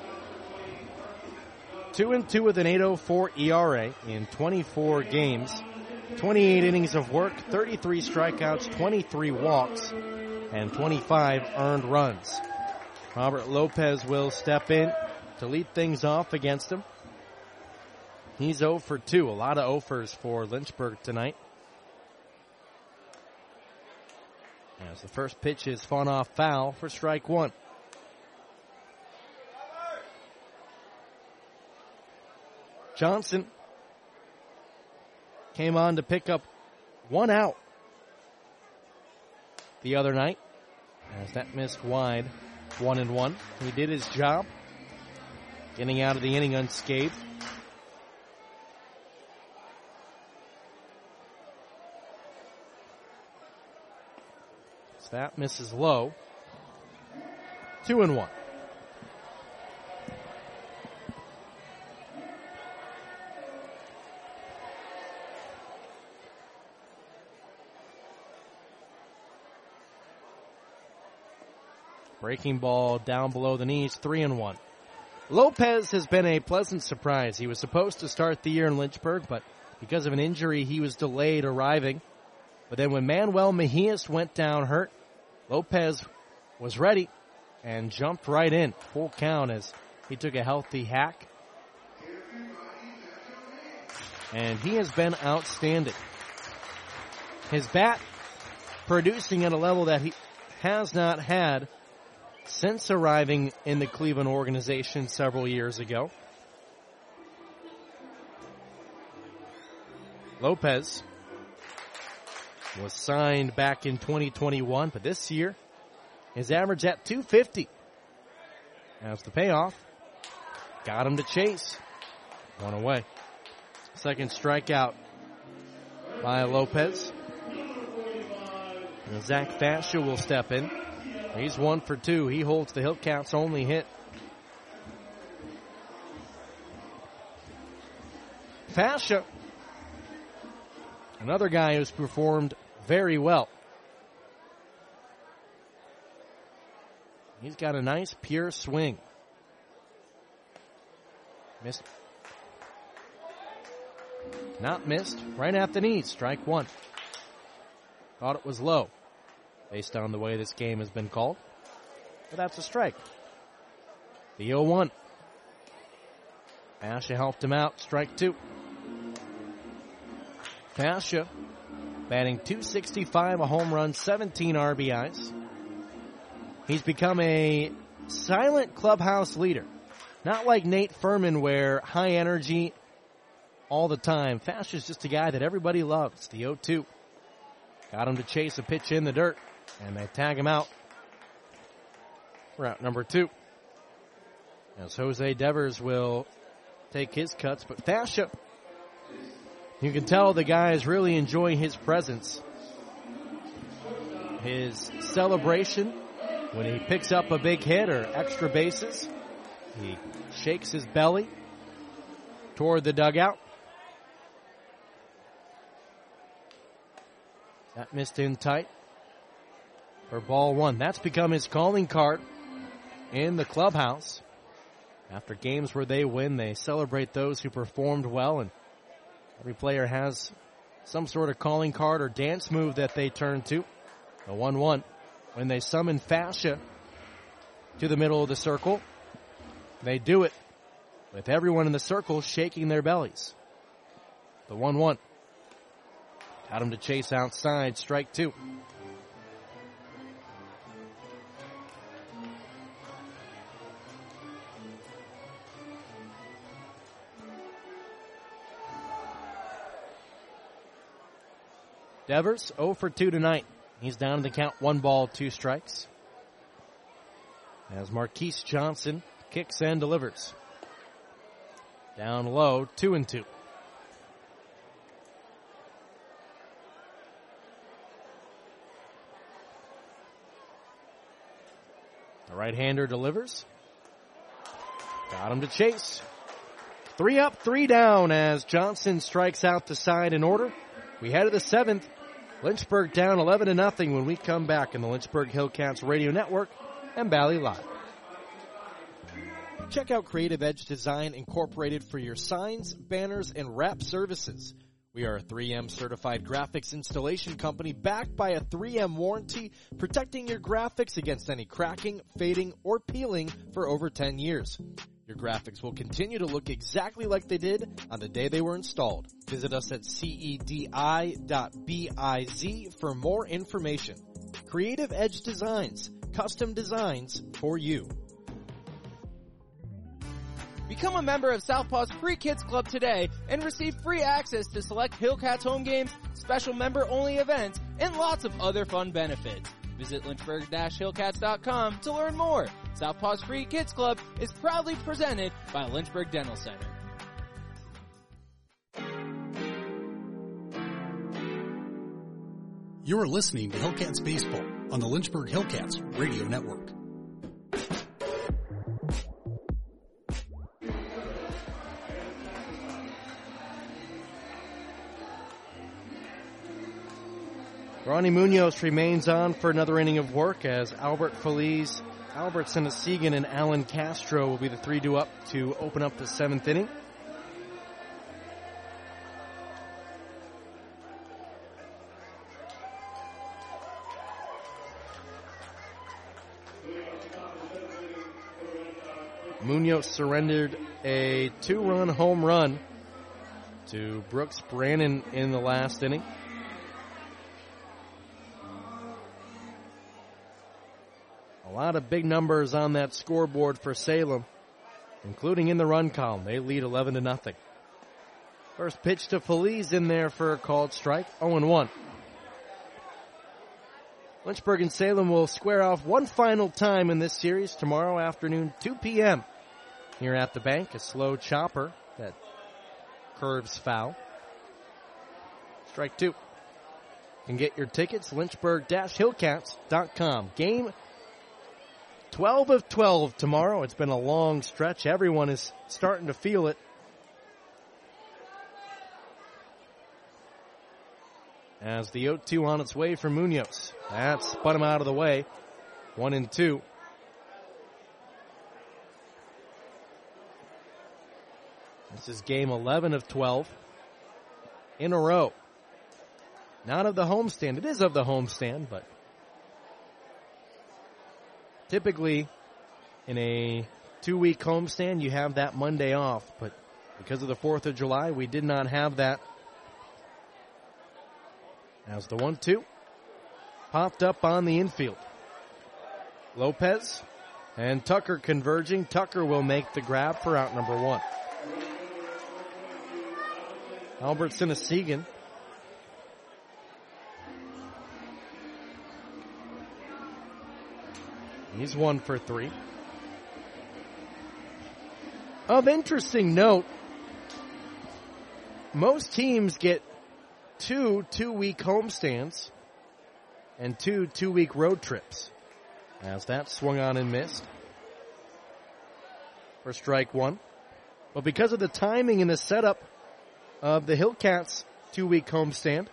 2-2 with an 8.04 ERA in 24 games, 28 innings of work, 33 strikeouts, 23 walks, and 25 earned runs. Robert Lopez will step in to lead things off against him. He's 0 for 2, a lot of 0-fers for Lynchburg tonight. As the first pitch is fought off foul for strike 1. Johnson came on to pick up 1 out the other night as that missed wide, 1-1. He did his job, getting out of the inning unscathed. So that misses low, 2-1. Breaking ball down below the knees, 3-1. Lopez has been a pleasant surprise. He was supposed to start the year in Lynchburg, but because of an injury, he was delayed arriving. But then when Manuel Mejias went down hurt, Lopez was ready and jumped right in. Full count as he took a healthy hack. And he has been outstanding. His bat producing at a level that he has not had since arriving in the Cleveland organization several years ago. Lopez was signed back in 2021, but this year his average at .250. As the payoff got him to chase. 1 away. Second strikeout by Lopez. And Zach Fascia will step in. He's 1 for 2. He holds the Hillcats' only hit. Fascia, another guy who's performed very well. He's got a nice pure swing. Missed. Not missed. Right at the knees. Strike 1. Thought it was low, based on the way this game has been called. But that's a strike. The 0-1. Fascia helped him out. Strike 2. Fascia batting .265, a home run, 17 RBIs. He's become a silent clubhouse leader. Not like Nate Furman, where high energy all the time. Fascia's just a guy that everybody loves. The 0-2. Got him to chase a pitch in the dirt, and they tag him out. Route number 2. As Jose Devers will take his cuts, but Fascia, you can tell the guy is really enjoying his presence. His celebration when he picks up a big hit or extra bases. He shakes his belly toward the dugout. That missed in tight for ball 1. That's become his calling card in the clubhouse. After games where they win, they celebrate those who performed well, and every player has some sort of calling card or dance move that they turn to. The 1-1. When they summon Fascia to the middle of the circle, they do it with everyone in the circle shaking their bellies. The 1-1. Got him to chase outside, strike 2. Devers 0 for 2 tonight. He's down to the count, 1 ball, 2 strikes. As Marquise Johnson kicks and delivers. Down low, 2-2. The right-hander delivers. Got him to chase. 3 up, 3 down as Johnson strikes out the side in order. We head to the 7th. Lynchburg down 11-0 when we come back in the Lynchburg Hillcats Radio Network and Bally Live. Check out Creative Edge Design Incorporated for your signs, banners, and wrap services. We are a 3M certified graphics installation company backed by a 3M warranty, protecting your graphics against any cracking, fading, or peeling for over 10 years. Your graphics will continue to look exactly like they did on the day they were installed. Visit us at cedi.biz for more information. Creative Edge Designs, custom designs for you. Become a member of Southpaw's Free Kids Club today and receive free access to select Hillcats home games, special member-only events, and lots of other fun benefits. Visit Lynchburg-Hillcats.com to learn more. Southpaw's Free Kids Club is proudly presented by Lynchburg Dental Center. You're listening to Hillcats Baseball on the Lynchburg Hillcats Radio Network. Ronnie Munoz remains on for another inning of work as Albert Feliz, Albert Senesegan, and Alan Castro will be the 3 due up to open up the 7th inning. Munoz surrendered a 2-run home run to Brooks Brannon in the last inning. A lot of big numbers on that scoreboard for Salem, including in the run column. They lead 11-0. First pitch to Feliz in there for a called strike, 0-1. Lynchburg and Salem will square off one final time in this series tomorrow afternoon, 2 p.m. here at the bank. A slow chopper that curves foul. Strike 2. You can get your tickets, Lynchburg-Hillcats.com. Game 12 of 12 tomorrow. It's been a long stretch. Everyone is starting to feel it. As the 0-2 on its way for Munoz. That spun him out of the way. 1-2. This is game 11 of 12 in a row. Not of the homestand. It is of the homestand, but typically in a 2-week homestand, you have that Monday off. But because of the 4th of July, we did not have that. As the 1-2 popped up on the infield. Lopez and Tucker converging. Tucker will make the grab for out number 1. Albert Sinesegan. He's 1 for 3. Of interesting note, most teams get 2 2-week homestands and 2 2-week road trips. As that swung on and missed for strike 1. But because of the timing and the setup of the Hillcats 2-week homestand,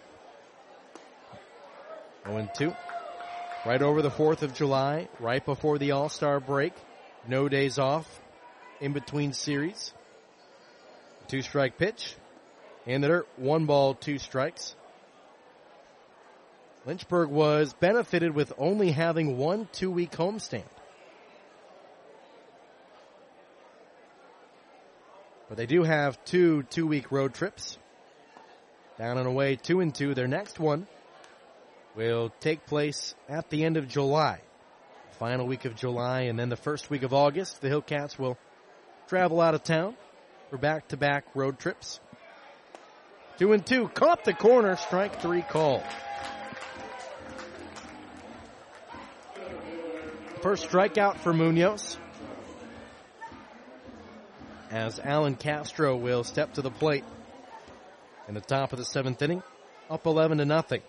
0-2. Right over the 4th of July, right before the All-Star break. No days off in between series. 2-strike pitch. In the dirt, 1 ball, 2 strikes. Lynchburg was benefited with only having 1 2-week homestand. But they do have 2 2-week road trips. Down and away, 2-2. Their next one will take place at the end of July. Final week of July, and then the first week of August, the Hillcats will travel out of town for back-to-back road trips. 2-2, caught the corner, strike 3 call. First strikeout for Munoz, as Alan Castro will step to the plate in the top of the 7th inning, up 11-0.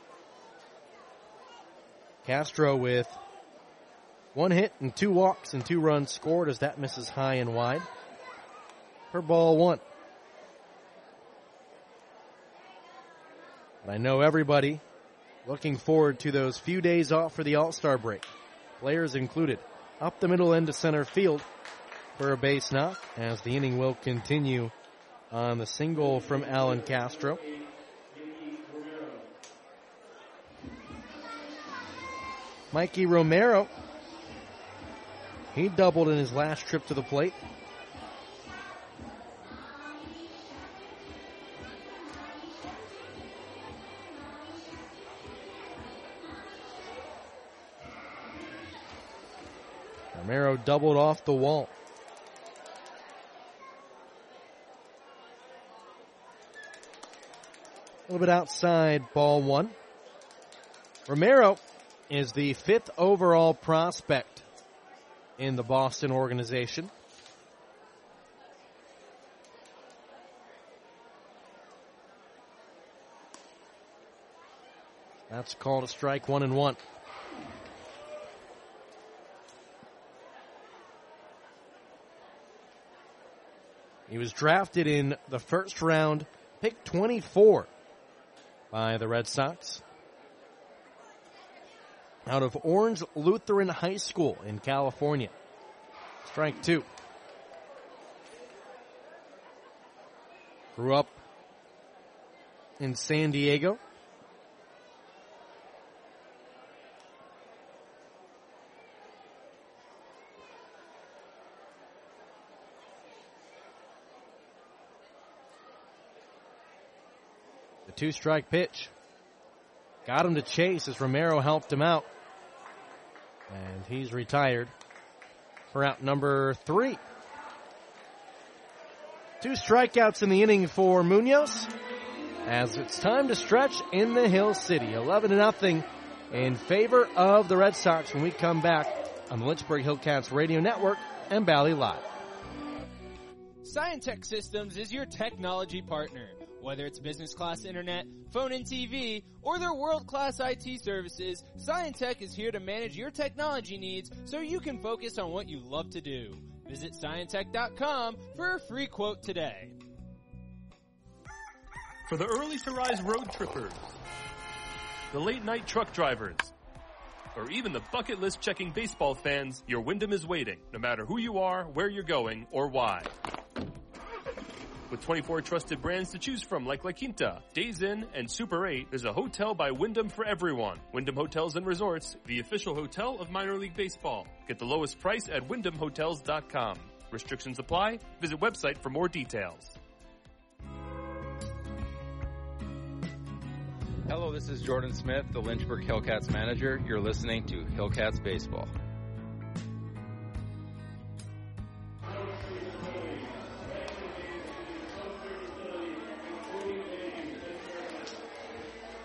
Castro with 1 hit and 2 walks and 2 runs scored, as that misses high and wide for ball 1. But I know everybody looking forward to those few days off for the All-Star break. Players included. Up the middle end to center field for a base knock, as the inning will continue on the single from Alan Castro. Mikey Romero, he doubled in his last trip to the plate. Romero doubled off the wall. A little bit outside, ball 1. Romero is the 5th overall prospect in the Boston organization. That's called a strike, 1-1. He was drafted in the first round, pick 24 by the Red Sox, out of Orange Lutheran High School in California. Strike 2. Grew up in San Diego. The 2-strike pitch got him to chase as Romero helped him out. And he's retired for out number 3. 2 strikeouts in the inning for Munoz, as it's time to stretch in the Hill City. 11-0 in favor of the Red Sox when we come back on the Lynchburg Hillcats Radio Network and Bally Live. Scientech Systems is your technology partner. Whether it's business class internet, phone and TV, or their world-class IT services, Scientech is here to manage your technology needs so you can focus on what you love to do. Visit Scientech.com for a free quote today. For the early to rise road trippers, the late night truck drivers, or even the bucket list checking baseball fans, your Wyndham is waiting, no matter who you are, where you're going, or why. With 24 trusted brands to choose from like La Quinta, Days Inn, and Super 8, there's a hotel by Wyndham for everyone. Wyndham Hotels and Resorts, the official hotel of minor league baseball. Get the lowest price at WyndhamHotels.com. Restrictions apply. Visit website for more details. Hello, this is Jordan Smith, the Lynchburg Hillcats manager. You're listening to Hillcats Baseball.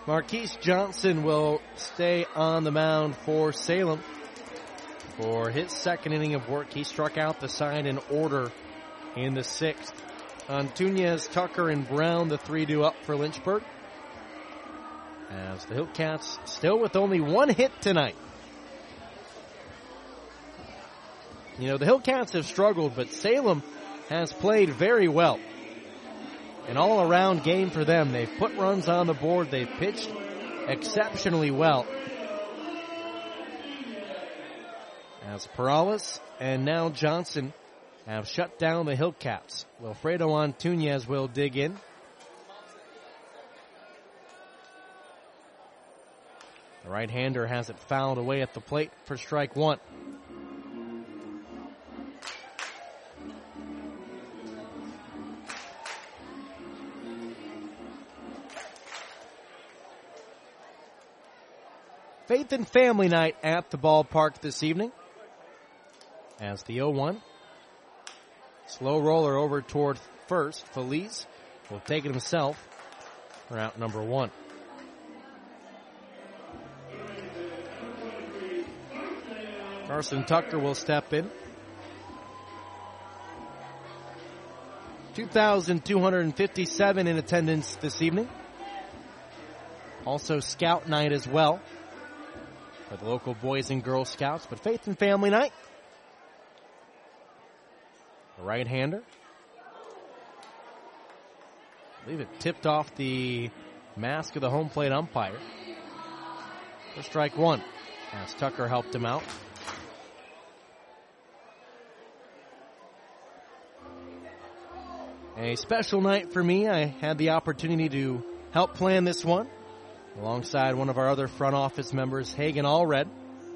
Marquise Johnson will stay on the mound for Salem. For his second inning of work, he struck out the side in order in the 6th. Antunes, Tucker, and Brown, the 3-2 up for Lynchburg. As the Hillcats still with only one hit tonight. You know, the Hillcats have struggled, but Salem has played very well. An all-around game for them. They've put runs on the board. They've pitched exceptionally well. As Perales and now Johnson have shut down the Hillcats. Wilfredo Antunes will dig in. The right-hander has it fouled away at the plate for strike one. Faith and Family Night at the ballpark this evening. As the 0-1. Slow roller over toward first. Feliz will take it himself for out number 1. Carson Tucker will step in. 2,257 in attendance this evening. Also Scout Night as well for the local Boys and Girl Scouts. But Faith and Family Night. The right-hander. I believe it tipped off the mask of the home plate umpire. For strike one, as Tucker helped him out. A special night for me. I had the opportunity to help plan this one alongside one of our other front office members, Hagen Allred,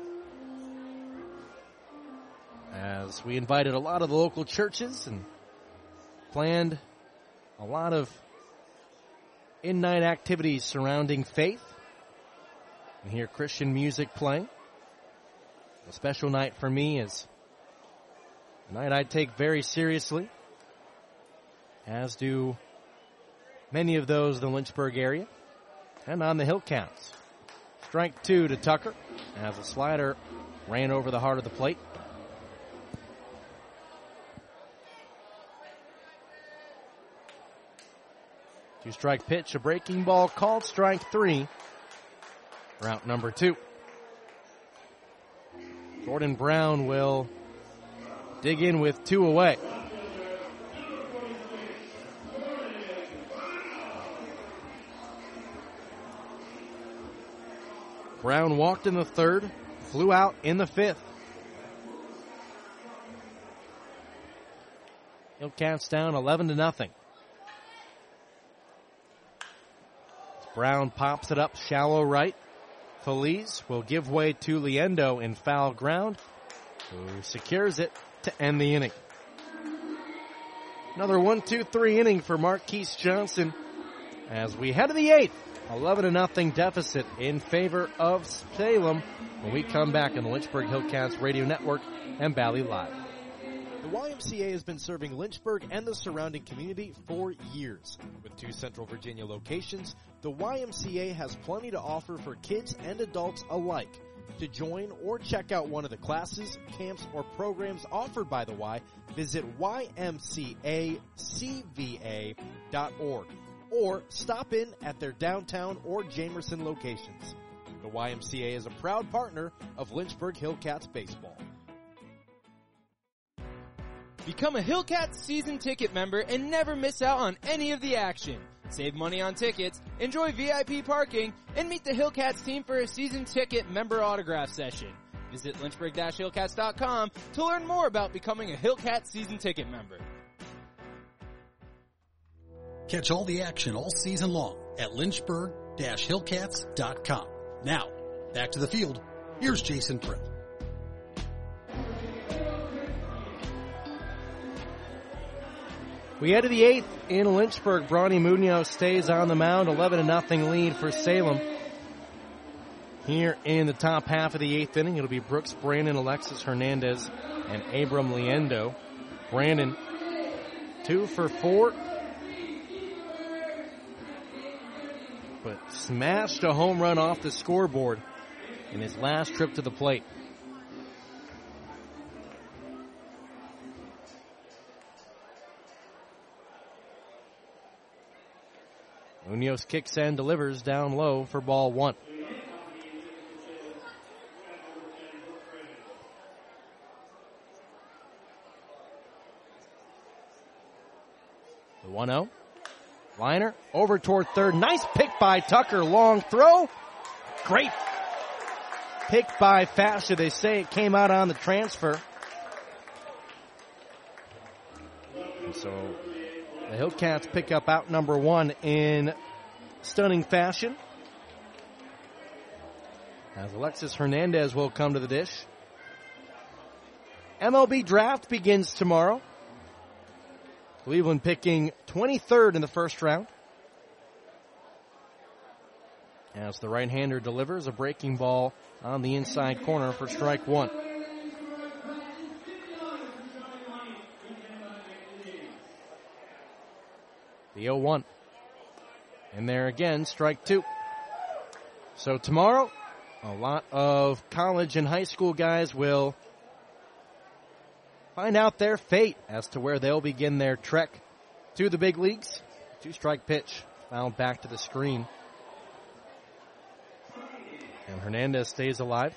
as we invited a lot of the local churches and planned a lot of in-night activities surrounding faith. And hear Christian music playing. A special night for me is a night I take very seriously, as do many of those in the Lynchburg area and on the Hillcats. Strike two to Tucker as a slider ran over the heart of the plate. Two-strike pitch, a breaking ball called strike three. Route number 2. Jordan Brown will dig in with 2 away. Brown walked in the 3rd, flew out in the 5th. Hillcats down 11-0. Brown pops it up shallow right. Feliz will give way to Liendo in foul ground, who secures it to end the inning. Another 1-2-3 inning for Marquise Johnson as we head to the 8th. 11-0 deficit in favor of Salem when we come back on the Lynchburg Hillcats Radio Network and Valley Live. The YMCA has been serving Lynchburg and the surrounding community for years. With 2 Central Virginia locations, the YMCA has plenty to offer for kids and adults alike. To join or check out one of the classes, camps, or programs offered by the Y, visit ymcacva.org or stop in at their downtown or Jamerson locations. The YMCA is a proud partner of Lynchburg Hillcats baseball. Become a Hillcats season ticket member and never miss out on any of the action. Save money on tickets, enjoy VIP parking, and meet the Hillcats team for a season ticket member autograph session. Visit lynchburg-hillcats.com to learn more about becoming a Hillcats season ticket member. Catch all the action all season long at lynchburg-hillcats.com. Now, back to the field. Here's Jason Tripp. We head to the 8th in Lynchburg. Bronny Munoz stays on the mound. 11-0 lead for Salem. Here in the top half of the 8th inning, it'll be Brooks Brandon, Alexis Hernandez, and Abram Liendo. Brandon, 2 for 4. but smashed a home run off the scoreboard in his last trip to the plate. Munoz kicks and delivers down low for ball 1. The 1-0. Liner over toward third. Nice pick by Tucker. Long throw. Great pick by Fascia. They say it came out on the transfer. And so the Hillcats pick up out number 1 in stunning fashion, as Alexis Hernandez will come to the dish. MLB draft begins tomorrow. Cleveland picking 23rd in the first round. As the right-hander delivers a breaking ball on the inside corner for strike 1. The 0-1. And there again, strike 2. So tomorrow, a lot of college and high school guys will find out their fate as to where they'll begin their trek to the big leagues. 2-strike pitch fouled back to the screen. And Hernandez stays alive.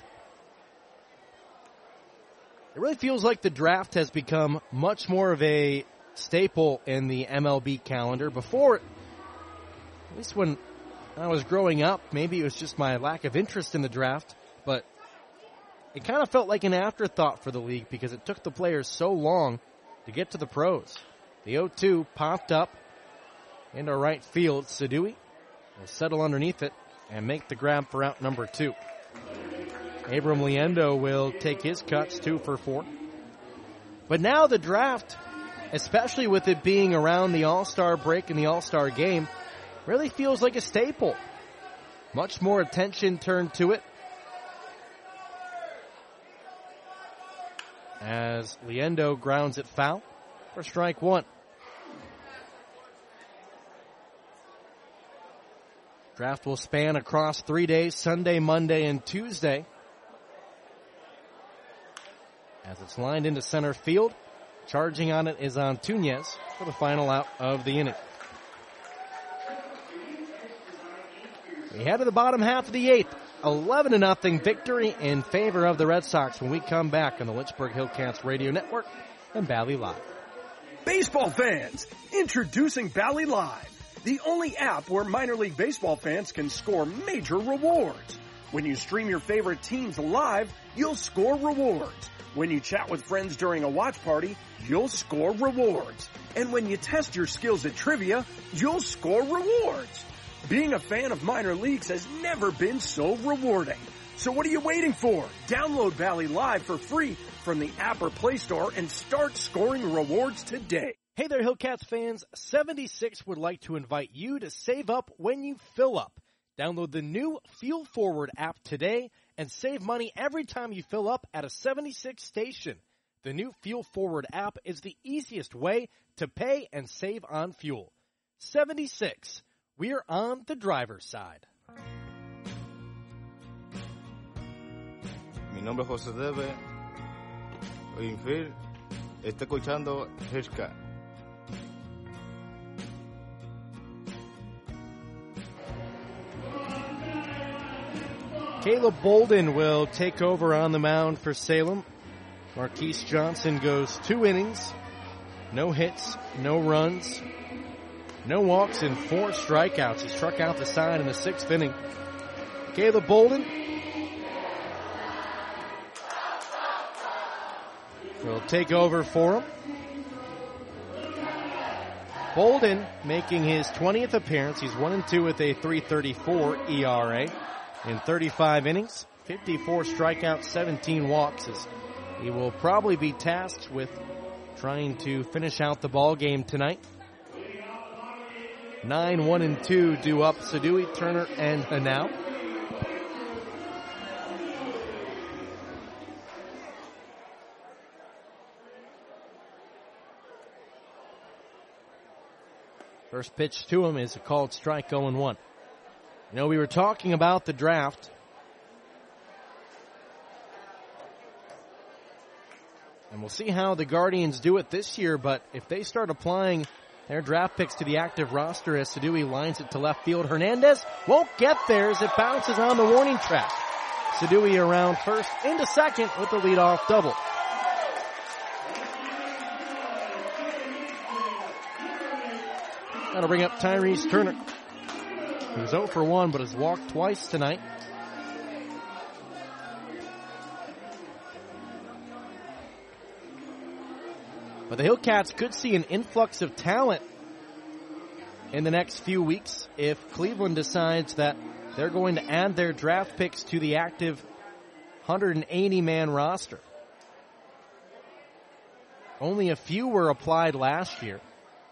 It really feels like the draft has become much more of a staple in the MLB calendar. Before, at least when I was growing up, maybe it was just my lack of interest in the draft, but it kind of felt like an afterthought for the league because it took the players so long to get to the pros. The 0-2 popped up into right field. Sadui will settle underneath it and make the grab for out number 2. Abram Liendo will take his cuts, 2 for 4. But now the draft, especially with it being around the All-Star break and the All-Star game, really feels like a staple. Much more attention turned to it, as Liendo grounds it foul for strike 1. Draft will span across 3 days, Sunday, Monday, and Tuesday. As it's lined into center field, charging on it is Antunes for the final out of the inning. We head to the bottom half of the 8th. 11-0 victory in favor of the Red Sox when we come back on the Lynchburg Hillcats Radio Network and Bally Live. Baseball fans, introducing Bally Live, the only app where minor league baseball fans can score major rewards. When you stream your favorite teams live, you'll score rewards. When you chat with friends during a watch party, you'll score rewards. And when you test your skills at trivia, you'll score rewards. Being a fan of minor leagues has never been so rewarding. So what are you waiting for? Download Bally Live for free from the app or Play Store and start scoring rewards today. Hey there, Hillcats fans. 76 would like to invite you to save up when you fill up. Download the new Fuel Forward app today and save money every time you fill up at a 76 station. The new Fuel Forward app is the easiest way to pay and save on fuel. 76. We're on the driver's side. Mi nombre es José Debe. Infield. Está escuchando Hillcat. Caleb Bolden will take over on the mound for Salem. Marquise Johnson goes 2 innings, no hits, no runs, no walks, and 4 strikeouts. He struck out the side in the 6th inning. Caleb Bolden will take over for him. Bolden making his 20th appearance. He's 1-2 with a 3.34 ERA in 35 innings, 54 strikeouts, 17 walks. As he will probably be tasked with trying to finish out the ball game tonight. 9-1-2 due up Sadui, Turner, and Hanau. First pitch to him is a called strike, 0-1. You know, we were talking about the draft. And we'll see how the Guardians do it this year, but if they start applying their draft picks to the active roster as Sadui lines it to left field, Hernandez won't get there as it bounces on the warning track. Sadui around first into second with the leadoff double. That'll bring up Tyrese Turner, who's 0 for 1 but has walked twice tonight. But the Hillcats could see an influx of talent in the next few weeks if Cleveland decides that they're going to add their draft picks to the active 180-man roster. Only a few were applied last year.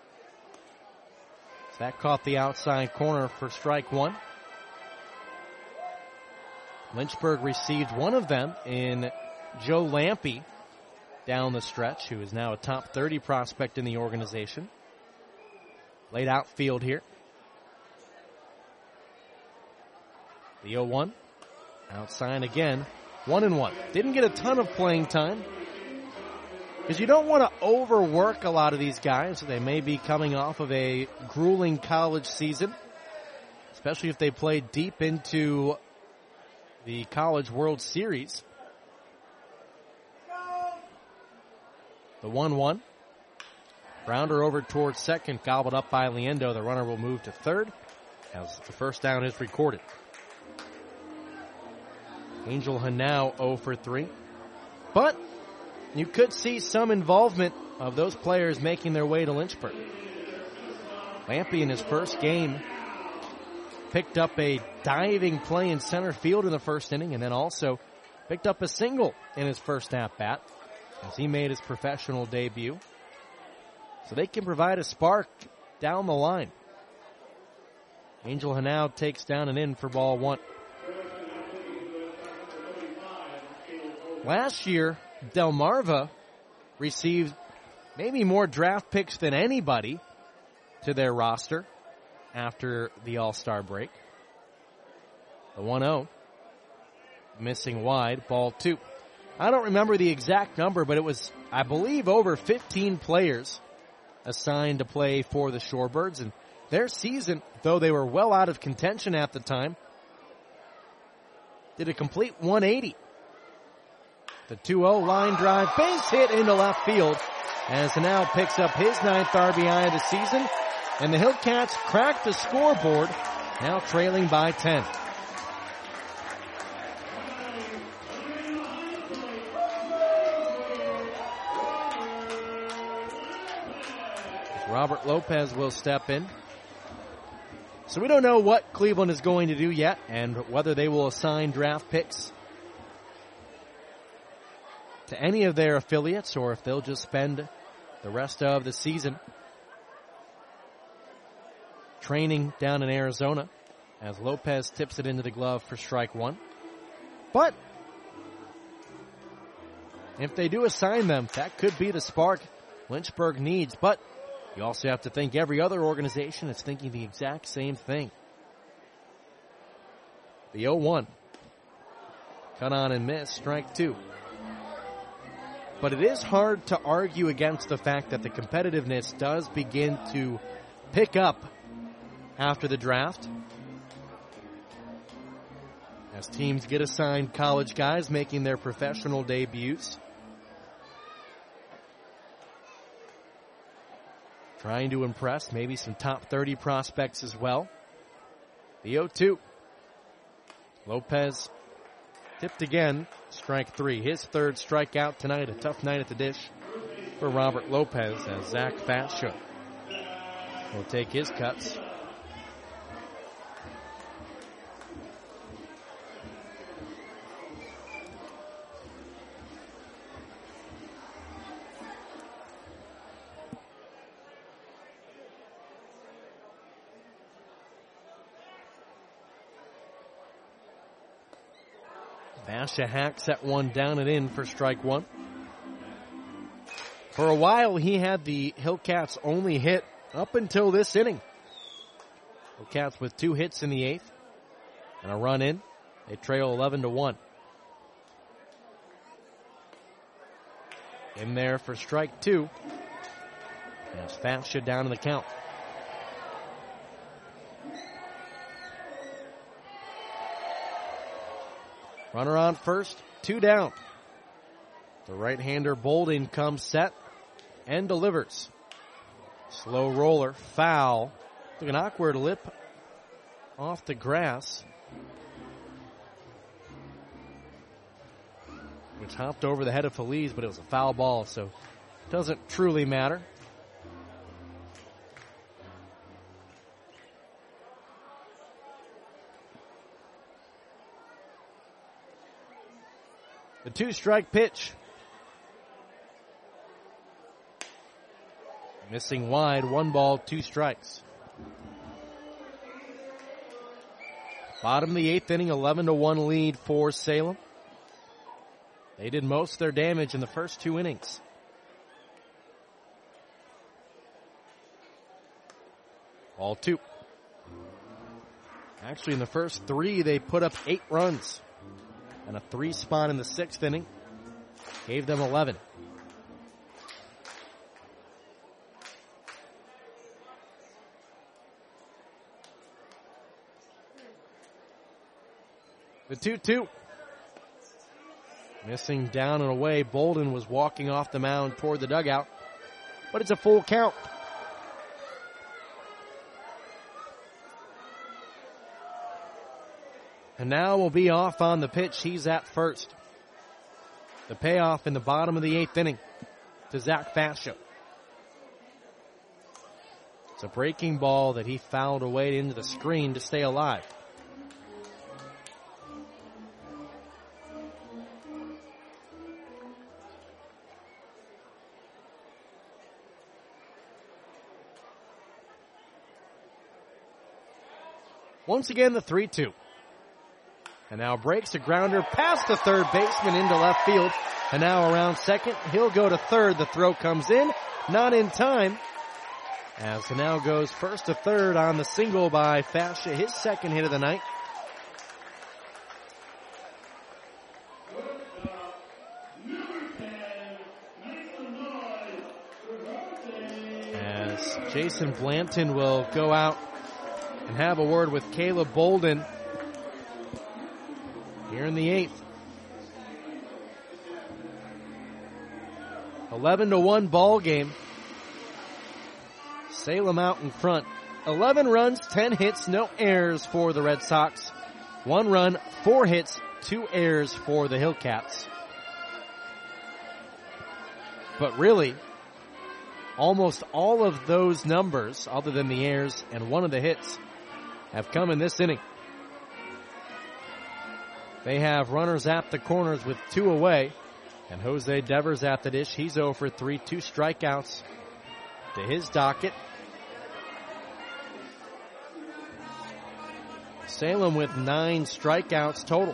So that caught the outside corner for strike one. Lynchburg received one of them in Joe Lampe down the stretch, who is now a top 30 prospect in the organization. Laid outfield here. The 0-1. Outside again. 1-1. Didn't get a ton of playing time, because you don't want to overwork a lot of these guys. They may be coming off of a grueling college season, especially if they play deep into the College World Series. The 1-1. Grounder over towards second, gobbled up by Liendo. The runner will move to third as the first down is recorded. Angel Hanau 0 for 3. But you could see some involvement of those players making their way to Lynchburg. Lampe in his first game picked up a diving play in center field in the first inning, and then also picked up a single in his first at-bat as he made his professional debut. So they can provide a spark down the line. Angel Hanau takes down and in for ball one. Last year, Delmarva received maybe more draft picks than anybody to their roster after the All-Star break. The 1-0. Missing wide, ball two. I don't remember the exact number, but it was, I believe, over 15 players assigned to play for the Shorebirds. And their season, though they were well out of contention at the time, did a complete 180. The 2-0 line drive, base hit into left field as Hanau picks up his 9th RBI of the season. And the Hillcats crack the scoreboard, now trailing by 10. Robert Lopez will step in. So we don't know what Cleveland is going to do yet and whether they will assign draft picks to any of their affiliates or if they'll just spend the rest of the season training down in Arizona as Lopez tips it into the glove for strike one. But if they do assign them, that could be the spark Lynchburg needs. But you also have to think every other organization is thinking the exact same thing. The 0-1. Cut on and miss, strike two. But it is hard to argue against the fact that the competitiveness does begin to pick up after the draft, as teams get assigned college guys making their professional debuts, trying to impress maybe some top 30 prospects as well. The 0-2. Lopez tipped again, strike three. His third strikeout tonight, a tough night at the dish for Robert Lopez as Zach Fascia will take his cuts. Fascia hacks that one down and in for strike one. For a while, he had the Hillcats' only hit up until this inning. Hillcats with 2 hits in the 8th. And a run in. They trail 11-1. In there for strike 2. As Fascia down in the count. Runner on first, 2 down. The right-hander Bolden comes set and delivers. Slow roller, foul. Took an awkward lip off the grass, which hopped over the head of Feliz, but it was a foul ball, so it doesn't truly matter. The 2-strike pitch. Missing wide, 1 ball, 2 strikes. Bottom of the 8th inning, 11-1 lead for Salem. They did most of their damage in the first 2 innings. Ball 2. Actually, in the first 3, they put up 8 runs. And a 3 spot in the 6th inning gave them 11. The 2-2. Missing down and away. Bolden was walking off the mound toward the dugout, but it's a full count. And now we'll be off on the pitch. He's at first. The payoff in the bottom of the 8th inning to Zach Fascia. It's a breaking ball that he fouled away into the screen to stay alive. Once again, the 3-2. And now breaks a grounder past the third baseman into left field. And now around second, he'll go to third. The throw comes in, not in time. As he now goes first to third on the single by Fascia, his second hit of the night. As Jason Blanton will go out and have a word with Caleb Bolden here in the 8th. 11-1 ball game. Salem out in front. 11 runs, 10 hits, no errors for the Red Sox. 1 run, 4 hits, 2 errors for the Hillcats. But really, almost all of those numbers, other than the errors and 1 of the hits, have come in this inning. They have runners at the corners with 2 away. And Jose Devers at the dish. He's 0 for 3, 2 strikeouts to his docket. Salem with 9 strikeouts total.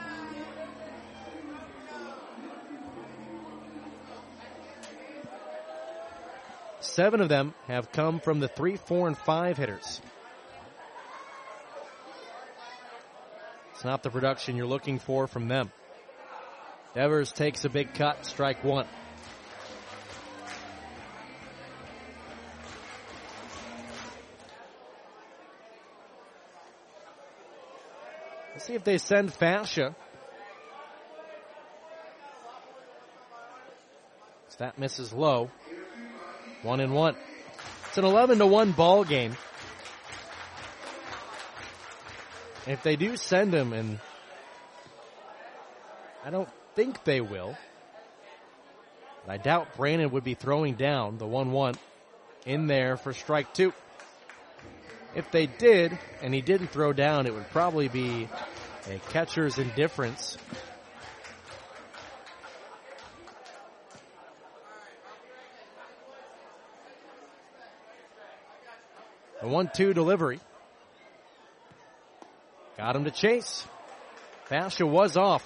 Seven of them have come from the 3, 4, and 5 hitters. It's not the production you're looking for from them. Devers takes a big cut, strike 1. Let's see if they send Fascia. That misses low. 1-1. It's an 11-1 ball game. If they do send him, and I don't think they will, but I doubt Brandon would be throwing down the 1-1 in there for strike 2. If they did, and he didn't throw down, it would probably be a catcher's indifference. A 1-2 delivery. Got him to chase. Fascia was off.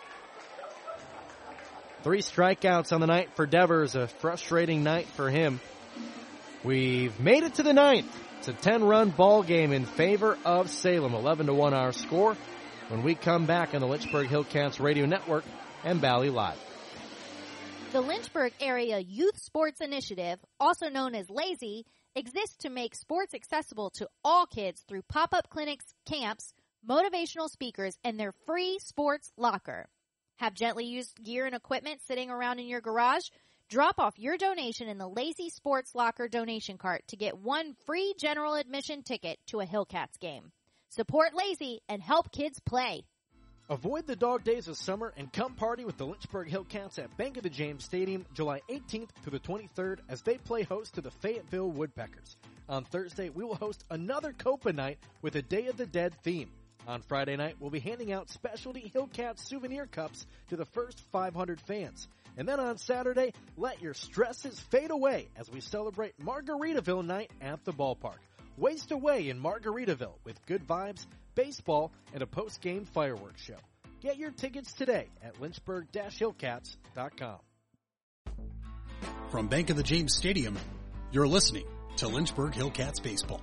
3 strikeouts on the night for Devers. A frustrating night for him. We've made it to the 9th. It's a 10-run ball game in favor of Salem. 11-1 our score. when we come back on the Lynchburg Hillcats Radio Network and Bally Live. The Lynchburg Area Youth Sports Initiative, also known as LAZY, exists to make sports accessible to all kids through pop-up clinics, camps, motivational speakers, and their free sports locker. Have gently used gear and equipment sitting around in your garage? Drop off your donation in the LAZY Sports Locker donation cart to get one free general admission ticket to a Hillcats game. Support LAZY and help kids play. Avoid the dog days of summer and come party with the Lynchburg Hillcats at Bank of the James Stadium July 18th through the 23rd as they play host to the Fayetteville Woodpeckers. On Thursday, we will host another Copa night with a Day of the Dead theme. On Friday night, we'll be handing out specialty Hillcats souvenir cups to the first 500 fans. And then on Saturday, let your stresses fade away as we celebrate Margaritaville night at the ballpark. Waste away in Margaritaville with good vibes, baseball, and a post-game fireworks show. Get your tickets today at lynchburg-hillcats.com. From Bank of the James Stadium, you're listening to Lynchburg Hillcats Baseball.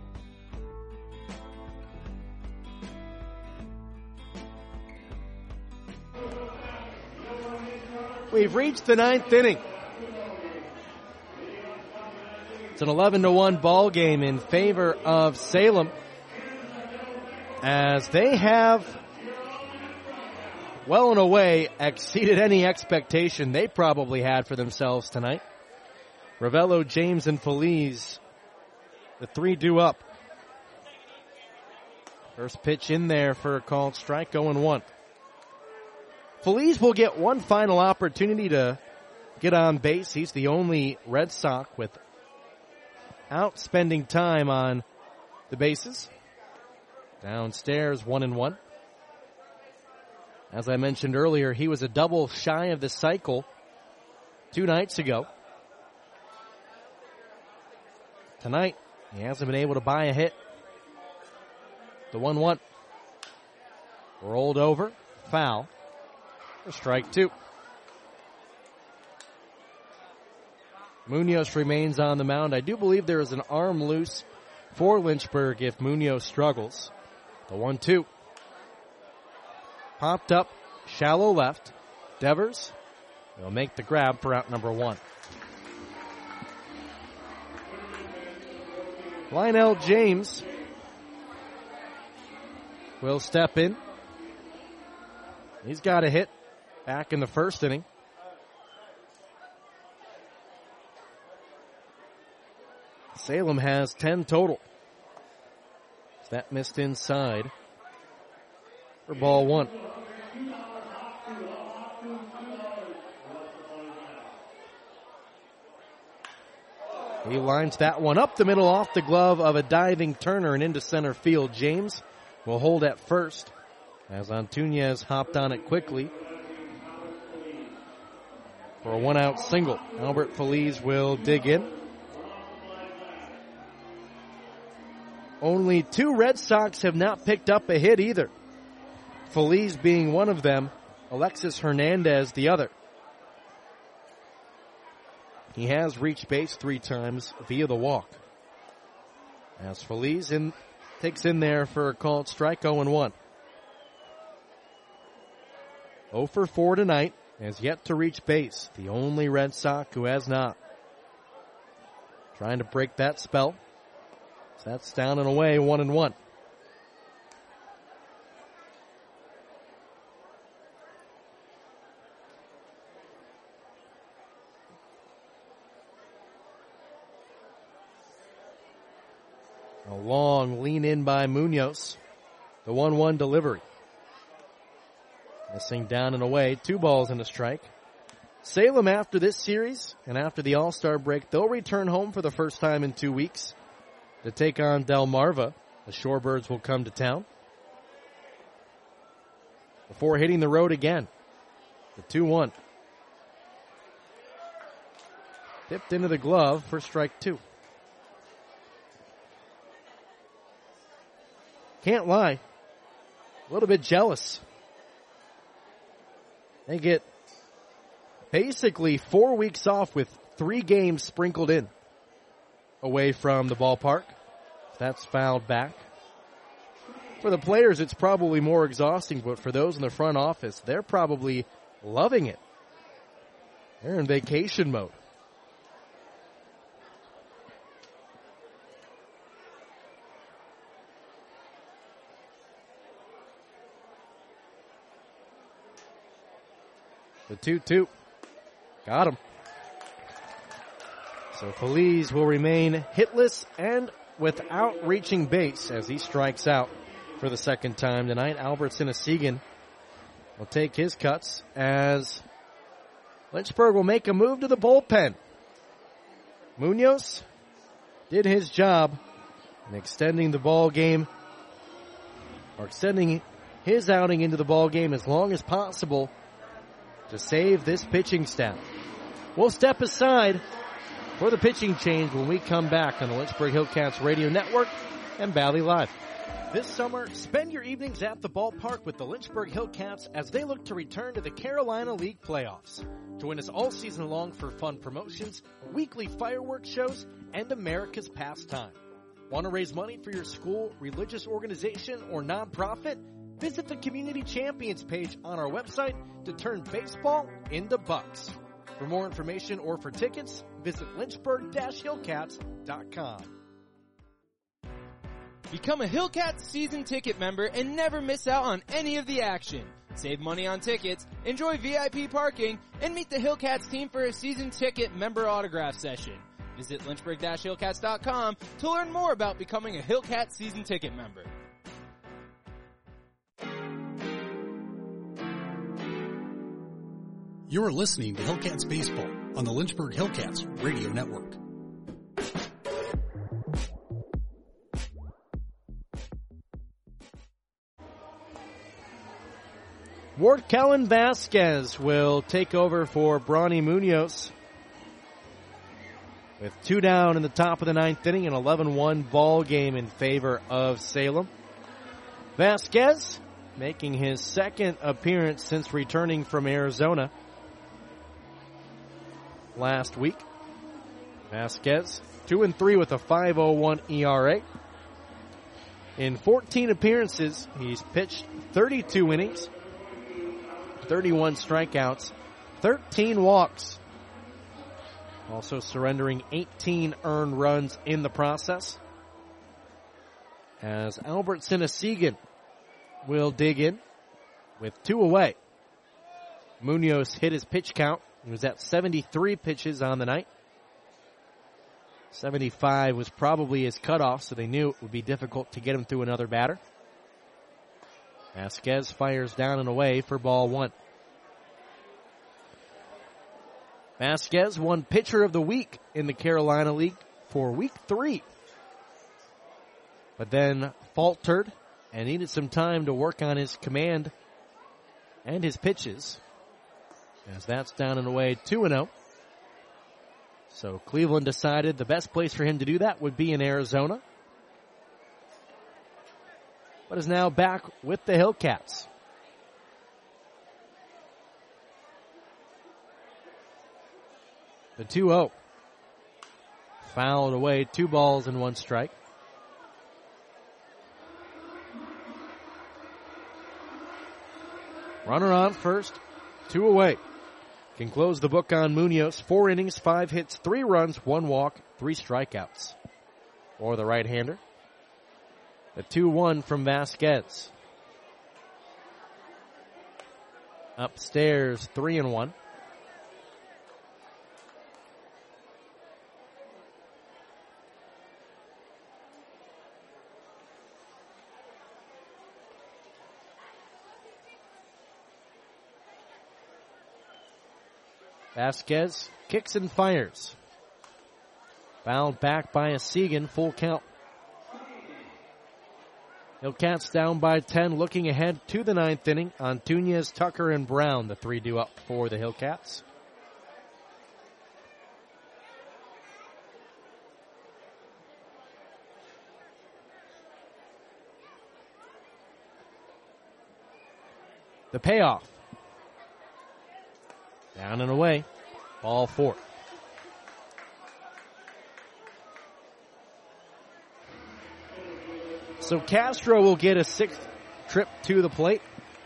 We've reached the ninth inning. It's an 11-1 ball game in favor of Salem, as they have well and away exceeded any expectation they probably had for themselves tonight. Ravello, James, and Feliz, the three due up. First pitch in there for a called strike, 0-1. Feliz will get one final opportunity to get on base. He's the only Red Sox without spending time on the bases. Downstairs, 1-1. As I mentioned earlier, he was a double shy of the cycle 2 nights ago. Tonight, he hasn't been able to buy a hit. The 1-1. Rolled over, foul. Strike 2. Munoz remains on the mound. I do believe there is an arm loose for Lynchburg if Munoz struggles. The 1-2. Popped up, shallow left. Devers will make the grab for out number 1. Lionel James will step in. He's got a hit back in the first inning. Salem has 10 total. That missed inside for ball 1. He lines that one up the middle off the glove of a diving Turner and into center field. James will hold at first as Antunez hopped on it quickly for a 1-out single. Albert Feliz will dig in. Only 2 Red Sox have not picked up a hit either. Feliz being one of them, Alexis Hernandez the other. He has reached base 3 times via the walk. As Feliz takes in there for a called strike, 0-1. 0 for 4 tonight, has yet to reach base. The only Red Sox who has not. Trying to break that spell. So that's down and away, 1-1. A long lean in by Munoz. The 1-1 delivery. Missing down and away. 2 balls and a strike. Salem, after this series and after the All-Star break, they'll return home for the first time in 2 weeks to take on Delmarva. The Shorebirds will come to town before hitting the road again. The 2-1. Dipped into the glove for strike 2. Can't lie. A little bit jealous. They get basically 4 weeks off with 3 games sprinkled in away from the ballpark. That's fouled back. For the players, it's probably more exhausting, but for those in the front office, they're probably loving it. They're in vacation mode. The 2-2. Got him. So Feliz will remain hitless and without reaching base as he strikes out for the second time tonight. Albert Sinesegan will take his cuts as Lynchburg will make a move to the bullpen. Munoz did his job in extending the ball game, or extending his outing into the ball game as long as possible to save this pitching staff. We'll step aside for the pitching change when we come back on the Lynchburg Hillcats Radio Network and Valley Live. This summer, spend your evenings at the ballpark with the Lynchburg Hillcats as they look to return to the Carolina League playoffs. Join us all season long for fun promotions, weekly fireworks shows, and America's pastime. Want to raise money for your school, religious organization, or nonprofit? Visit the Community Champions page on our website to turn baseball into bucks. For more information or for tickets, visit lynchburg-hillcats.com. Become a Hillcats season ticket member and never miss out on any of the action. Save money on tickets, enjoy VIP parking, and meet the Hillcats team for a season ticket member autograph session. Visit lynchburg-hillcats.com to learn more about becoming a Hillcats season ticket member. You are listening to Hillcats Baseball on the Lynchburg Hillcats Radio Network. Ward Kellen Vasquez will take over for Bronny Munoz. With 2 down in the top of the 9th inning, an 11-1 ball game in favor of Salem. Vasquez making his second appearance since returning from Arizona last week. Vasquez, 2-3 with a 5.01 ERA. In 14 appearances, he's pitched 32 innings, 31 strikeouts, 13 walks. Also surrendering 18 earned runs in the process. As Albert Sinesegan will dig in with 2 away. Munoz hit his pitch count. He was at 73 pitches on the night. 75 was probably his cutoff, so they knew it would be difficult to get him through another batter. Vasquez fires down and away for ball 1. Vasquez won pitcher of the week in the Carolina League for week 3. But then faltered and needed some time to work on his command and his pitches. As that's down and away 2-0. So Cleveland decided the best place for him to do that would be in Arizona. But is now back with the Hillcats. The 2-0. Fouled away, 2 balls and 1 strike. Runner on first, 2 away. Can close the book on Munoz. 4 innings, 5 hits, 3 runs, 1 walk, 3 strikeouts. For the right-hander. The 2-1 from Vasquez. Upstairs, 3-1. Vasquez kicks and fires. Fouled back by Segan, full count. Hillcats down by 10, looking ahead to the 9th inning. Antunes, Tucker, and Brown, the 3 due up for the Hillcats. The payoff. Down and away. Ball 4. So Castro will get a 6th trip to the plate.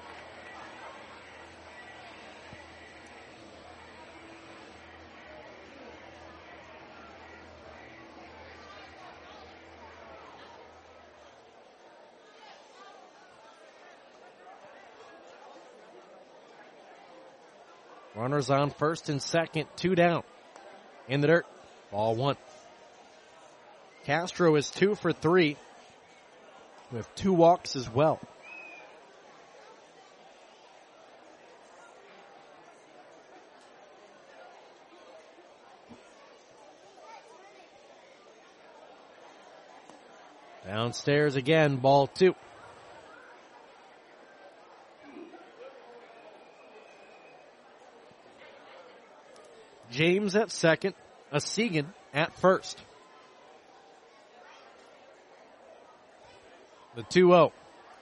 Runners on first and second, 2 down. In the dirt, ball 1. Castro is 2 for 3 with 2 walks as well. Downstairs again, ball 2. James at second, Asigan at first. The 2-0.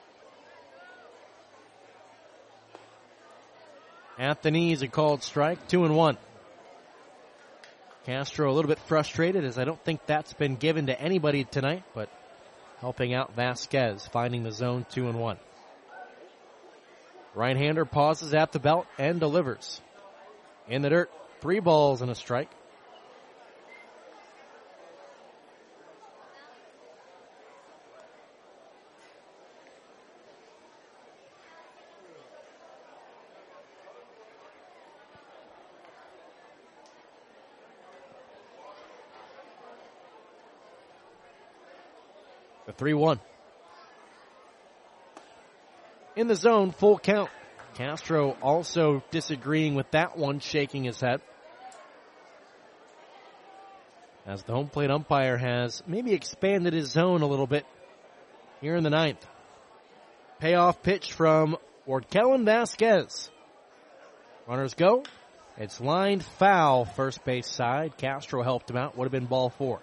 At the knees, a called strike, 2-1. Castro a little bit frustrated as I don't think that's been given to anybody tonight, but helping out Vasquez, finding the zone, 2-1. Right-hander pauses at the belt and delivers. In the dirt, 3 balls and a strike. The 3-1. In the zone, full count. Castro also disagreeing with that one, shaking his head. As the home plate umpire has maybe expanded his zone a little bit here in the 9th. Payoff pitch from Orkellan Vasquez. Runners go. It's lined foul, first base side. Castro helped him out. Would have been ball 4.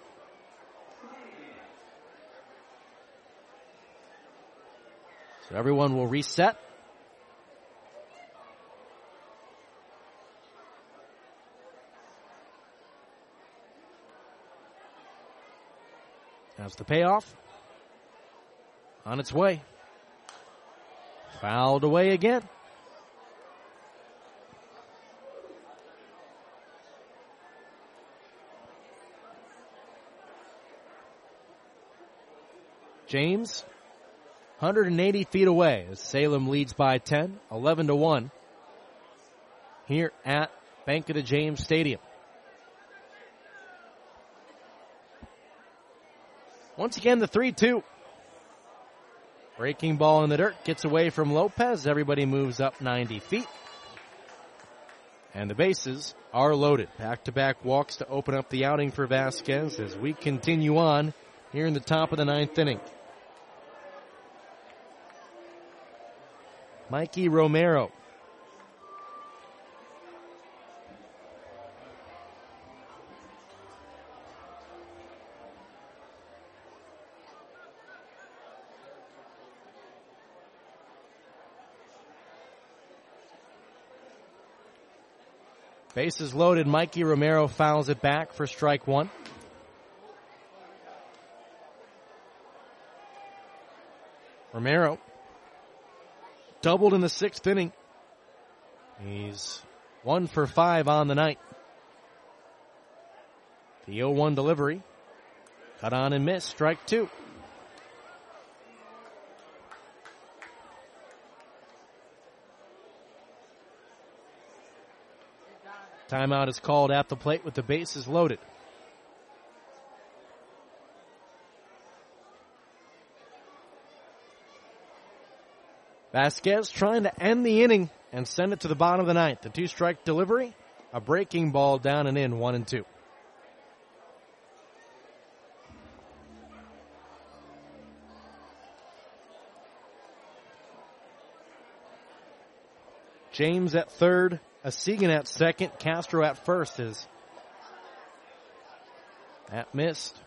So everyone will reset. That's the payoff. On its way. Fouled away again. James, 180 feet away as Salem leads by 10, 11-1 here at Bank of the James Stadium. Once again, the 3-2. Breaking ball in the dirt, gets away from Lopez. Everybody moves up 90 feet. And the bases are loaded. Back-to-back walks to open up the outing for Vasquez as we continue on here in the top of the 9th inning. Mikey Romero. Bases loaded. Mikey Romero fouls it back for strike 1. Romero doubled in the 6th inning. He's 1 for 5 on the night. The 0-1 delivery. Cut on and missed. Strike 2. Timeout is called at the plate with the bases loaded. Vasquez trying to end the inning and send it to the bottom of the 9th. The 2-strike delivery, a breaking ball down and in, 1-2. James at third, Asigan at second, Castro at first is that missed.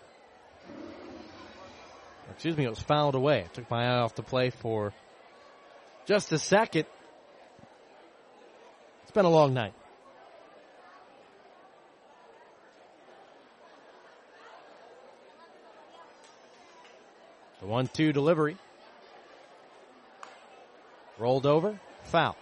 Excuse me, it was fouled away. I took my eye off the play for just a second. It's been a long night. The 1-2 delivery. Rolled over. Foul.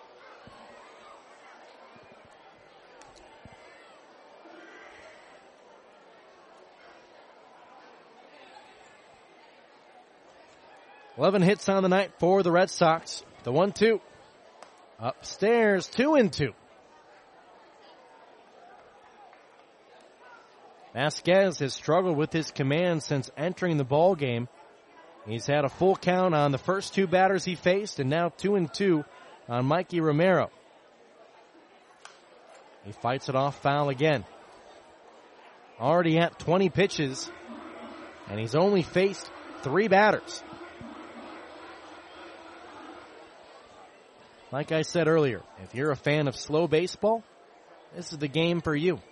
Eleven hits on the night for the Red Sox. The 1-2. Upstairs, 2-2. Vasquez has struggled with his command since entering the ball game. He's had a full count on the first two batters he faced, and now 2-2 on Mikey Romero. He fights it off, foul again. Already at 20 pitches, and he's only faced 3 batters. Like I said earlier, if you're a fan of slow baseball, this is the game for you.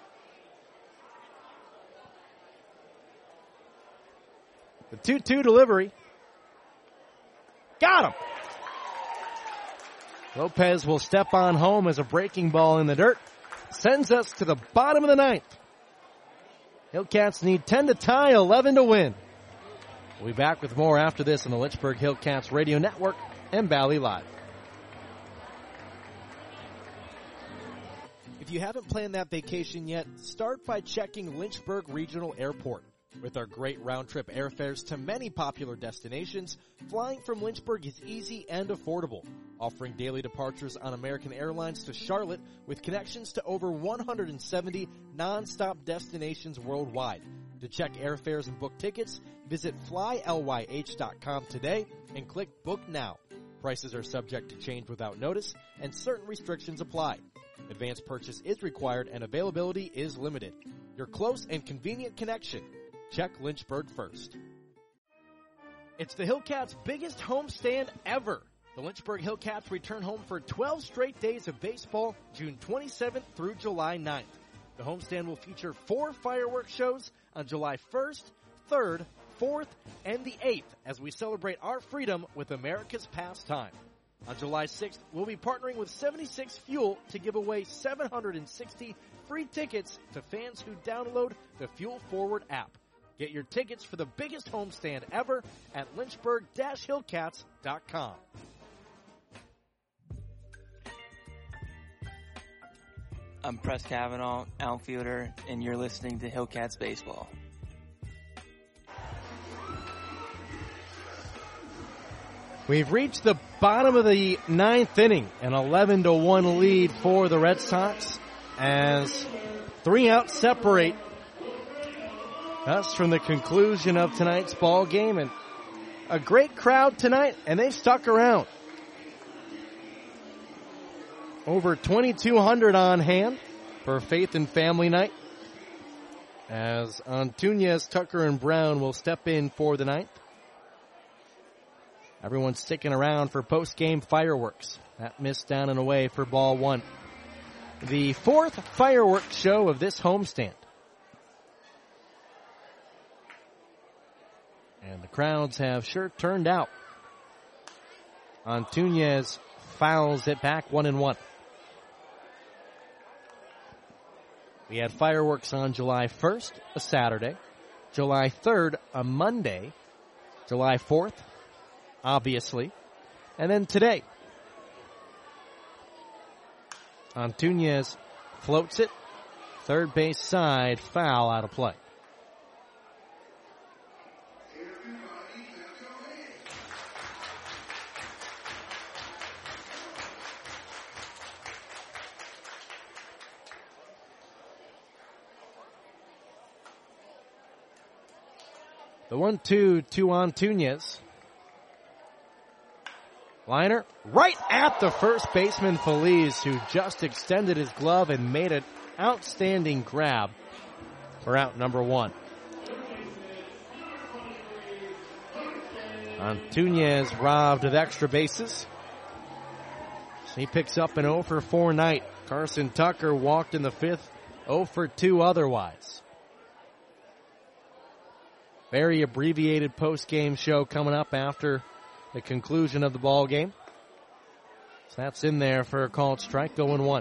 The 2-2 delivery. Got him! Lopez will step on home as a breaking ball in the dirt. Sends us to the bottom of the 9th. Hillcats need 10 to tie, 11 to win. We'll be back with more after this on the Lynchburg Hillcats Radio Network and Valley Live. If you haven't planned that vacation yet, start by checking Lynchburg Regional Airport. With our great round-trip airfares to many popular destinations, flying from Lynchburg is easy and affordable, offering daily departures on American Airlines to Charlotte with connections to over 170 non-stop destinations worldwide. To check airfares and book tickets, visit flylyh.com today and click Book Now. Prices are subject to change without notice, and certain restrictions apply. Advance purchase is required and availability is limited. Your close and convenient connection. Check Lynchburg first. It's the Hillcats' biggest homestand ever. The Lynchburg Hillcats return home for 12 straight days of baseball, June 27th through July 9th. The homestand will feature 4 fireworks shows on July 1st, 3rd, 4th, and the 8th as we celebrate our freedom with America's pastime. On July 6th, we'll be partnering with 76 Fuel to give away 760 free tickets to fans who download the Fuel Forward app. Get your tickets for the biggest homestand ever at lynchburg-hillcats.com. I'm Press Kavanaugh, outfielder, and you're listening to Hillcats Baseball. We've reached the bottom of the 9th inning, an 11-1 lead for the Red Sox as 3 outs separate us from the conclusion of tonight's ball game, and a great crowd tonight, and they've stuck around. Over 2,200 on hand for Faith and Family Night, as Antunes, Tucker, and Brown will step in for the 9th. Everyone's sticking around for post-game fireworks. That missed down and away for ball 1. The 4th fireworks show of this homestand. And the crowds have sure turned out. Antunes fouls it back 1-1. We had fireworks on July 1st, a Saturday. July 3rd, a Monday. July 4th, obviously. And then today. Antunes floats it. Third base side, foul out of play. The 1-2 to Antunes. Liner right at the first baseman, Feliz, who just extended his glove and made an outstanding grab for out number 1. Antunes robbed of extra bases. He picks up an 0 for 4 night. Carson Tucker walked in the 5th, 0 for 2 otherwise. Very abbreviated post-game show coming up after the conclusion of the ball game. So that's in there for a called strike, 0-1.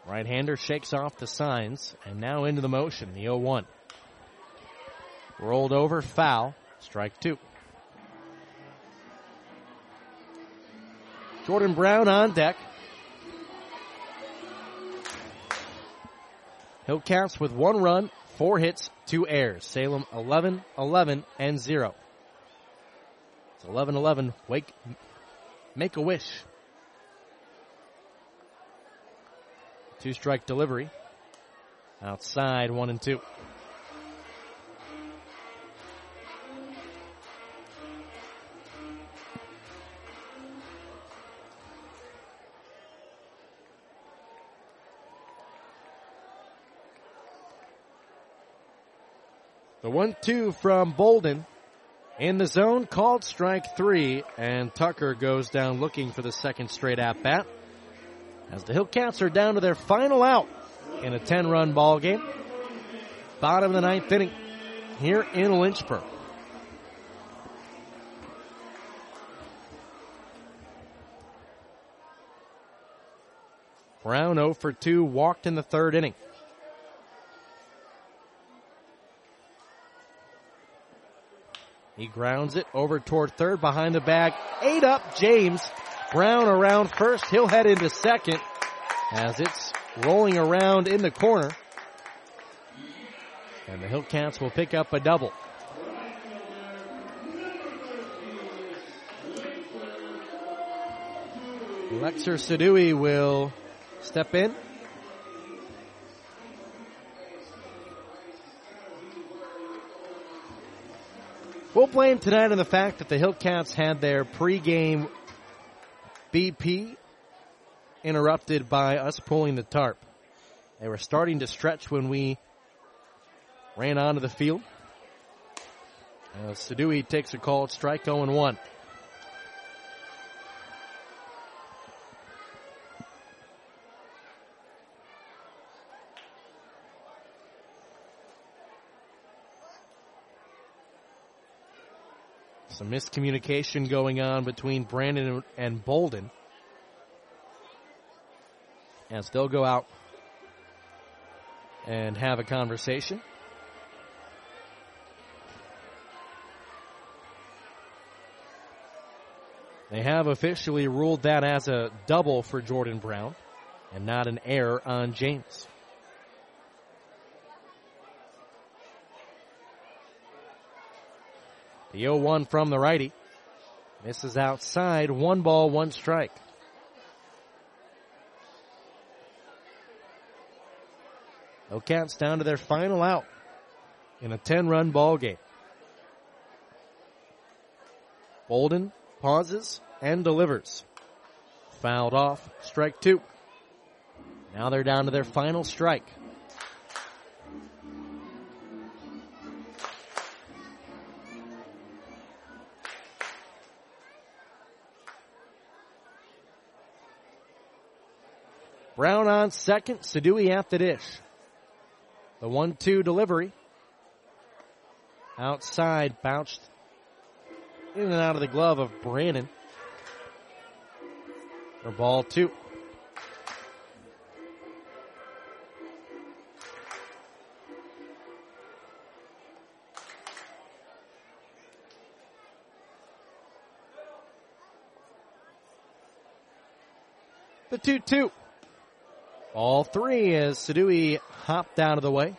Right-hander shakes off the signs, and now into the motion, the 0-1. Rolled over, foul, strike 2. Jordan Brown on deck. Hillcats with 1 run, 4 hits, 2 errors. Salem 11, 11, and 0. It's 11-11. Make a wish. 2-strike delivery. Outside, 1-2. The 1-2 from Bolden. In the zone, called strike 3, and Tucker goes down looking for the second straight at-bat. As the Hillcats are down to their final out in a 10-run ball game. Bottom of the 9th inning here in Lynchburg. Brown 0 for 2, walked in the 3rd inning. He grounds it over toward 3rd, behind the bag. 8 up, James. Brown around first. He'll head into 2nd as it's rolling around in the corner. And the Hillcats will pick up a double. Lexer Sadui will step in. We'll blame tonight on the fact that the Hillcats had their pregame BP interrupted by us pulling the tarp. They were starting to stretch when we ran onto the field. Sadui takes a called strike, 0-1. Some miscommunication going on between Brandon and Bolden as they'll go out and have a conversation. They have officially ruled that as a double for Jordan Brown and not an error on James. The 0-1 from the righty. Misses outside. 1 ball, 1 strike. Hillcats down to their final out in a 10-run ball game. Bolden pauses and delivers. Fouled off. Strike 2. Now they're down to their final strike. Brown on second, Sadui at the dish. The 1-2 delivery. Outside, bounced in and out of the glove of Brandon. For ball 2. The 2-2. All 3 as Sadui hopped out of the way.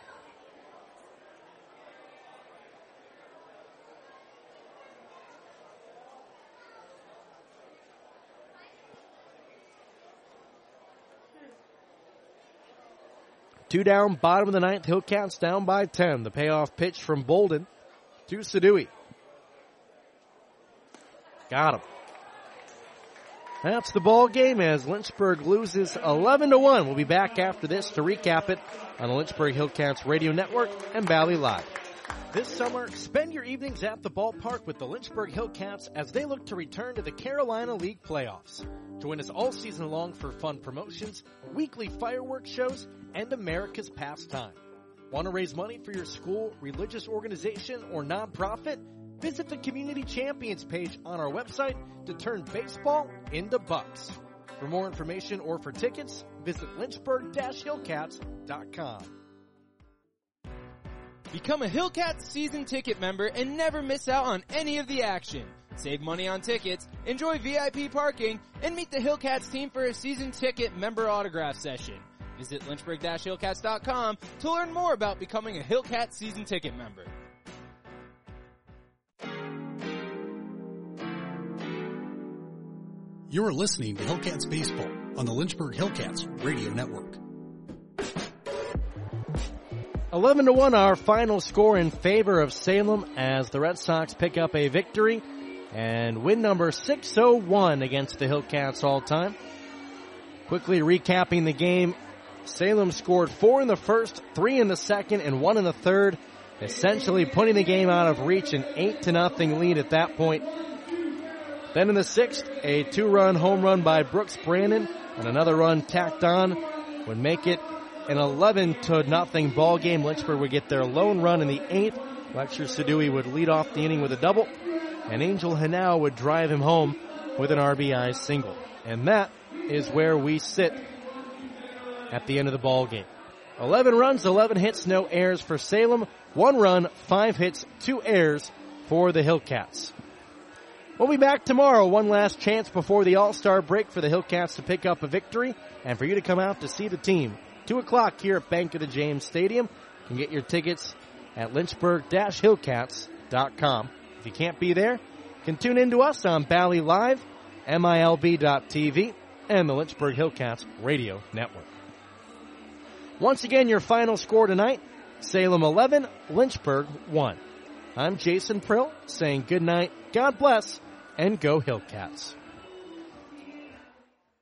Two down, bottom of the 9th. Hillcats down by 10. The payoff pitch from Bolden to Sadui. Got him. That's the ball game as Lynchburg loses 11-1. We'll be back after this to recap it on the Lynchburg Hillcats Radio Network and Valley Live. This summer, spend your evenings at the ballpark with the Lynchburg Hillcats as they look to return to the Carolina League playoffs. Join us all season long for fun promotions, weekly fireworks shows, and America's pastime. Want to raise money for your school, religious organization, or nonprofit? Visit the Community Champions page on our website to turn baseball into bucks. For more information or for tickets, Visit lynchburg-hillcats.com. Become a Hillcats season ticket member and never miss out on any of the action. Save money on tickets, enjoy VIP parking, and meet the Hillcats team for a season ticket member autograph session. Visit lynchburg-hillcats.com to learn more about becoming a Hillcats season ticket member. You are listening to Hillcats Baseball on the Lynchburg Hillcats Radio Network. 11-1 our final score in favor of Salem as the Red Sox pick up a victory and win number 601 against the Hillcats all time. Quickly recapping the game, Salem scored 4 in the first, 3 in the second, and 1 in the third, essentially putting the game out of reach, an 8-0 lead at that point. Then in the sixth, a 2-run home run by Brooks Brandon and another run tacked on would make it an 11-0 ball game. Lynchburg would get their lone run in the eighth. Lecture Sadui would lead off the inning with a double, and Angel Hanau would drive him home with an RBI single. And that is where we sit at the end of the ball game. 11 runs, 11 hits, no errors for Salem. 1 run, 5 hits, 2 errors for the Hillcats. We'll be back tomorrow. One last chance before the All-Star break for the Hillcats to pick up a victory and for you to come out to see the team. 2 o'clock here at Bank of the James Stadium. You can get your tickets at lynchburg-hillcats.com. If you can't be there, you can tune in to us on Bally Live, MILB.TV, and the Lynchburg Hillcats Radio Network. Once again, your final score tonight, Salem 11, Lynchburg 1. I'm Jason Prill saying good night, God bless, and go Hillcats.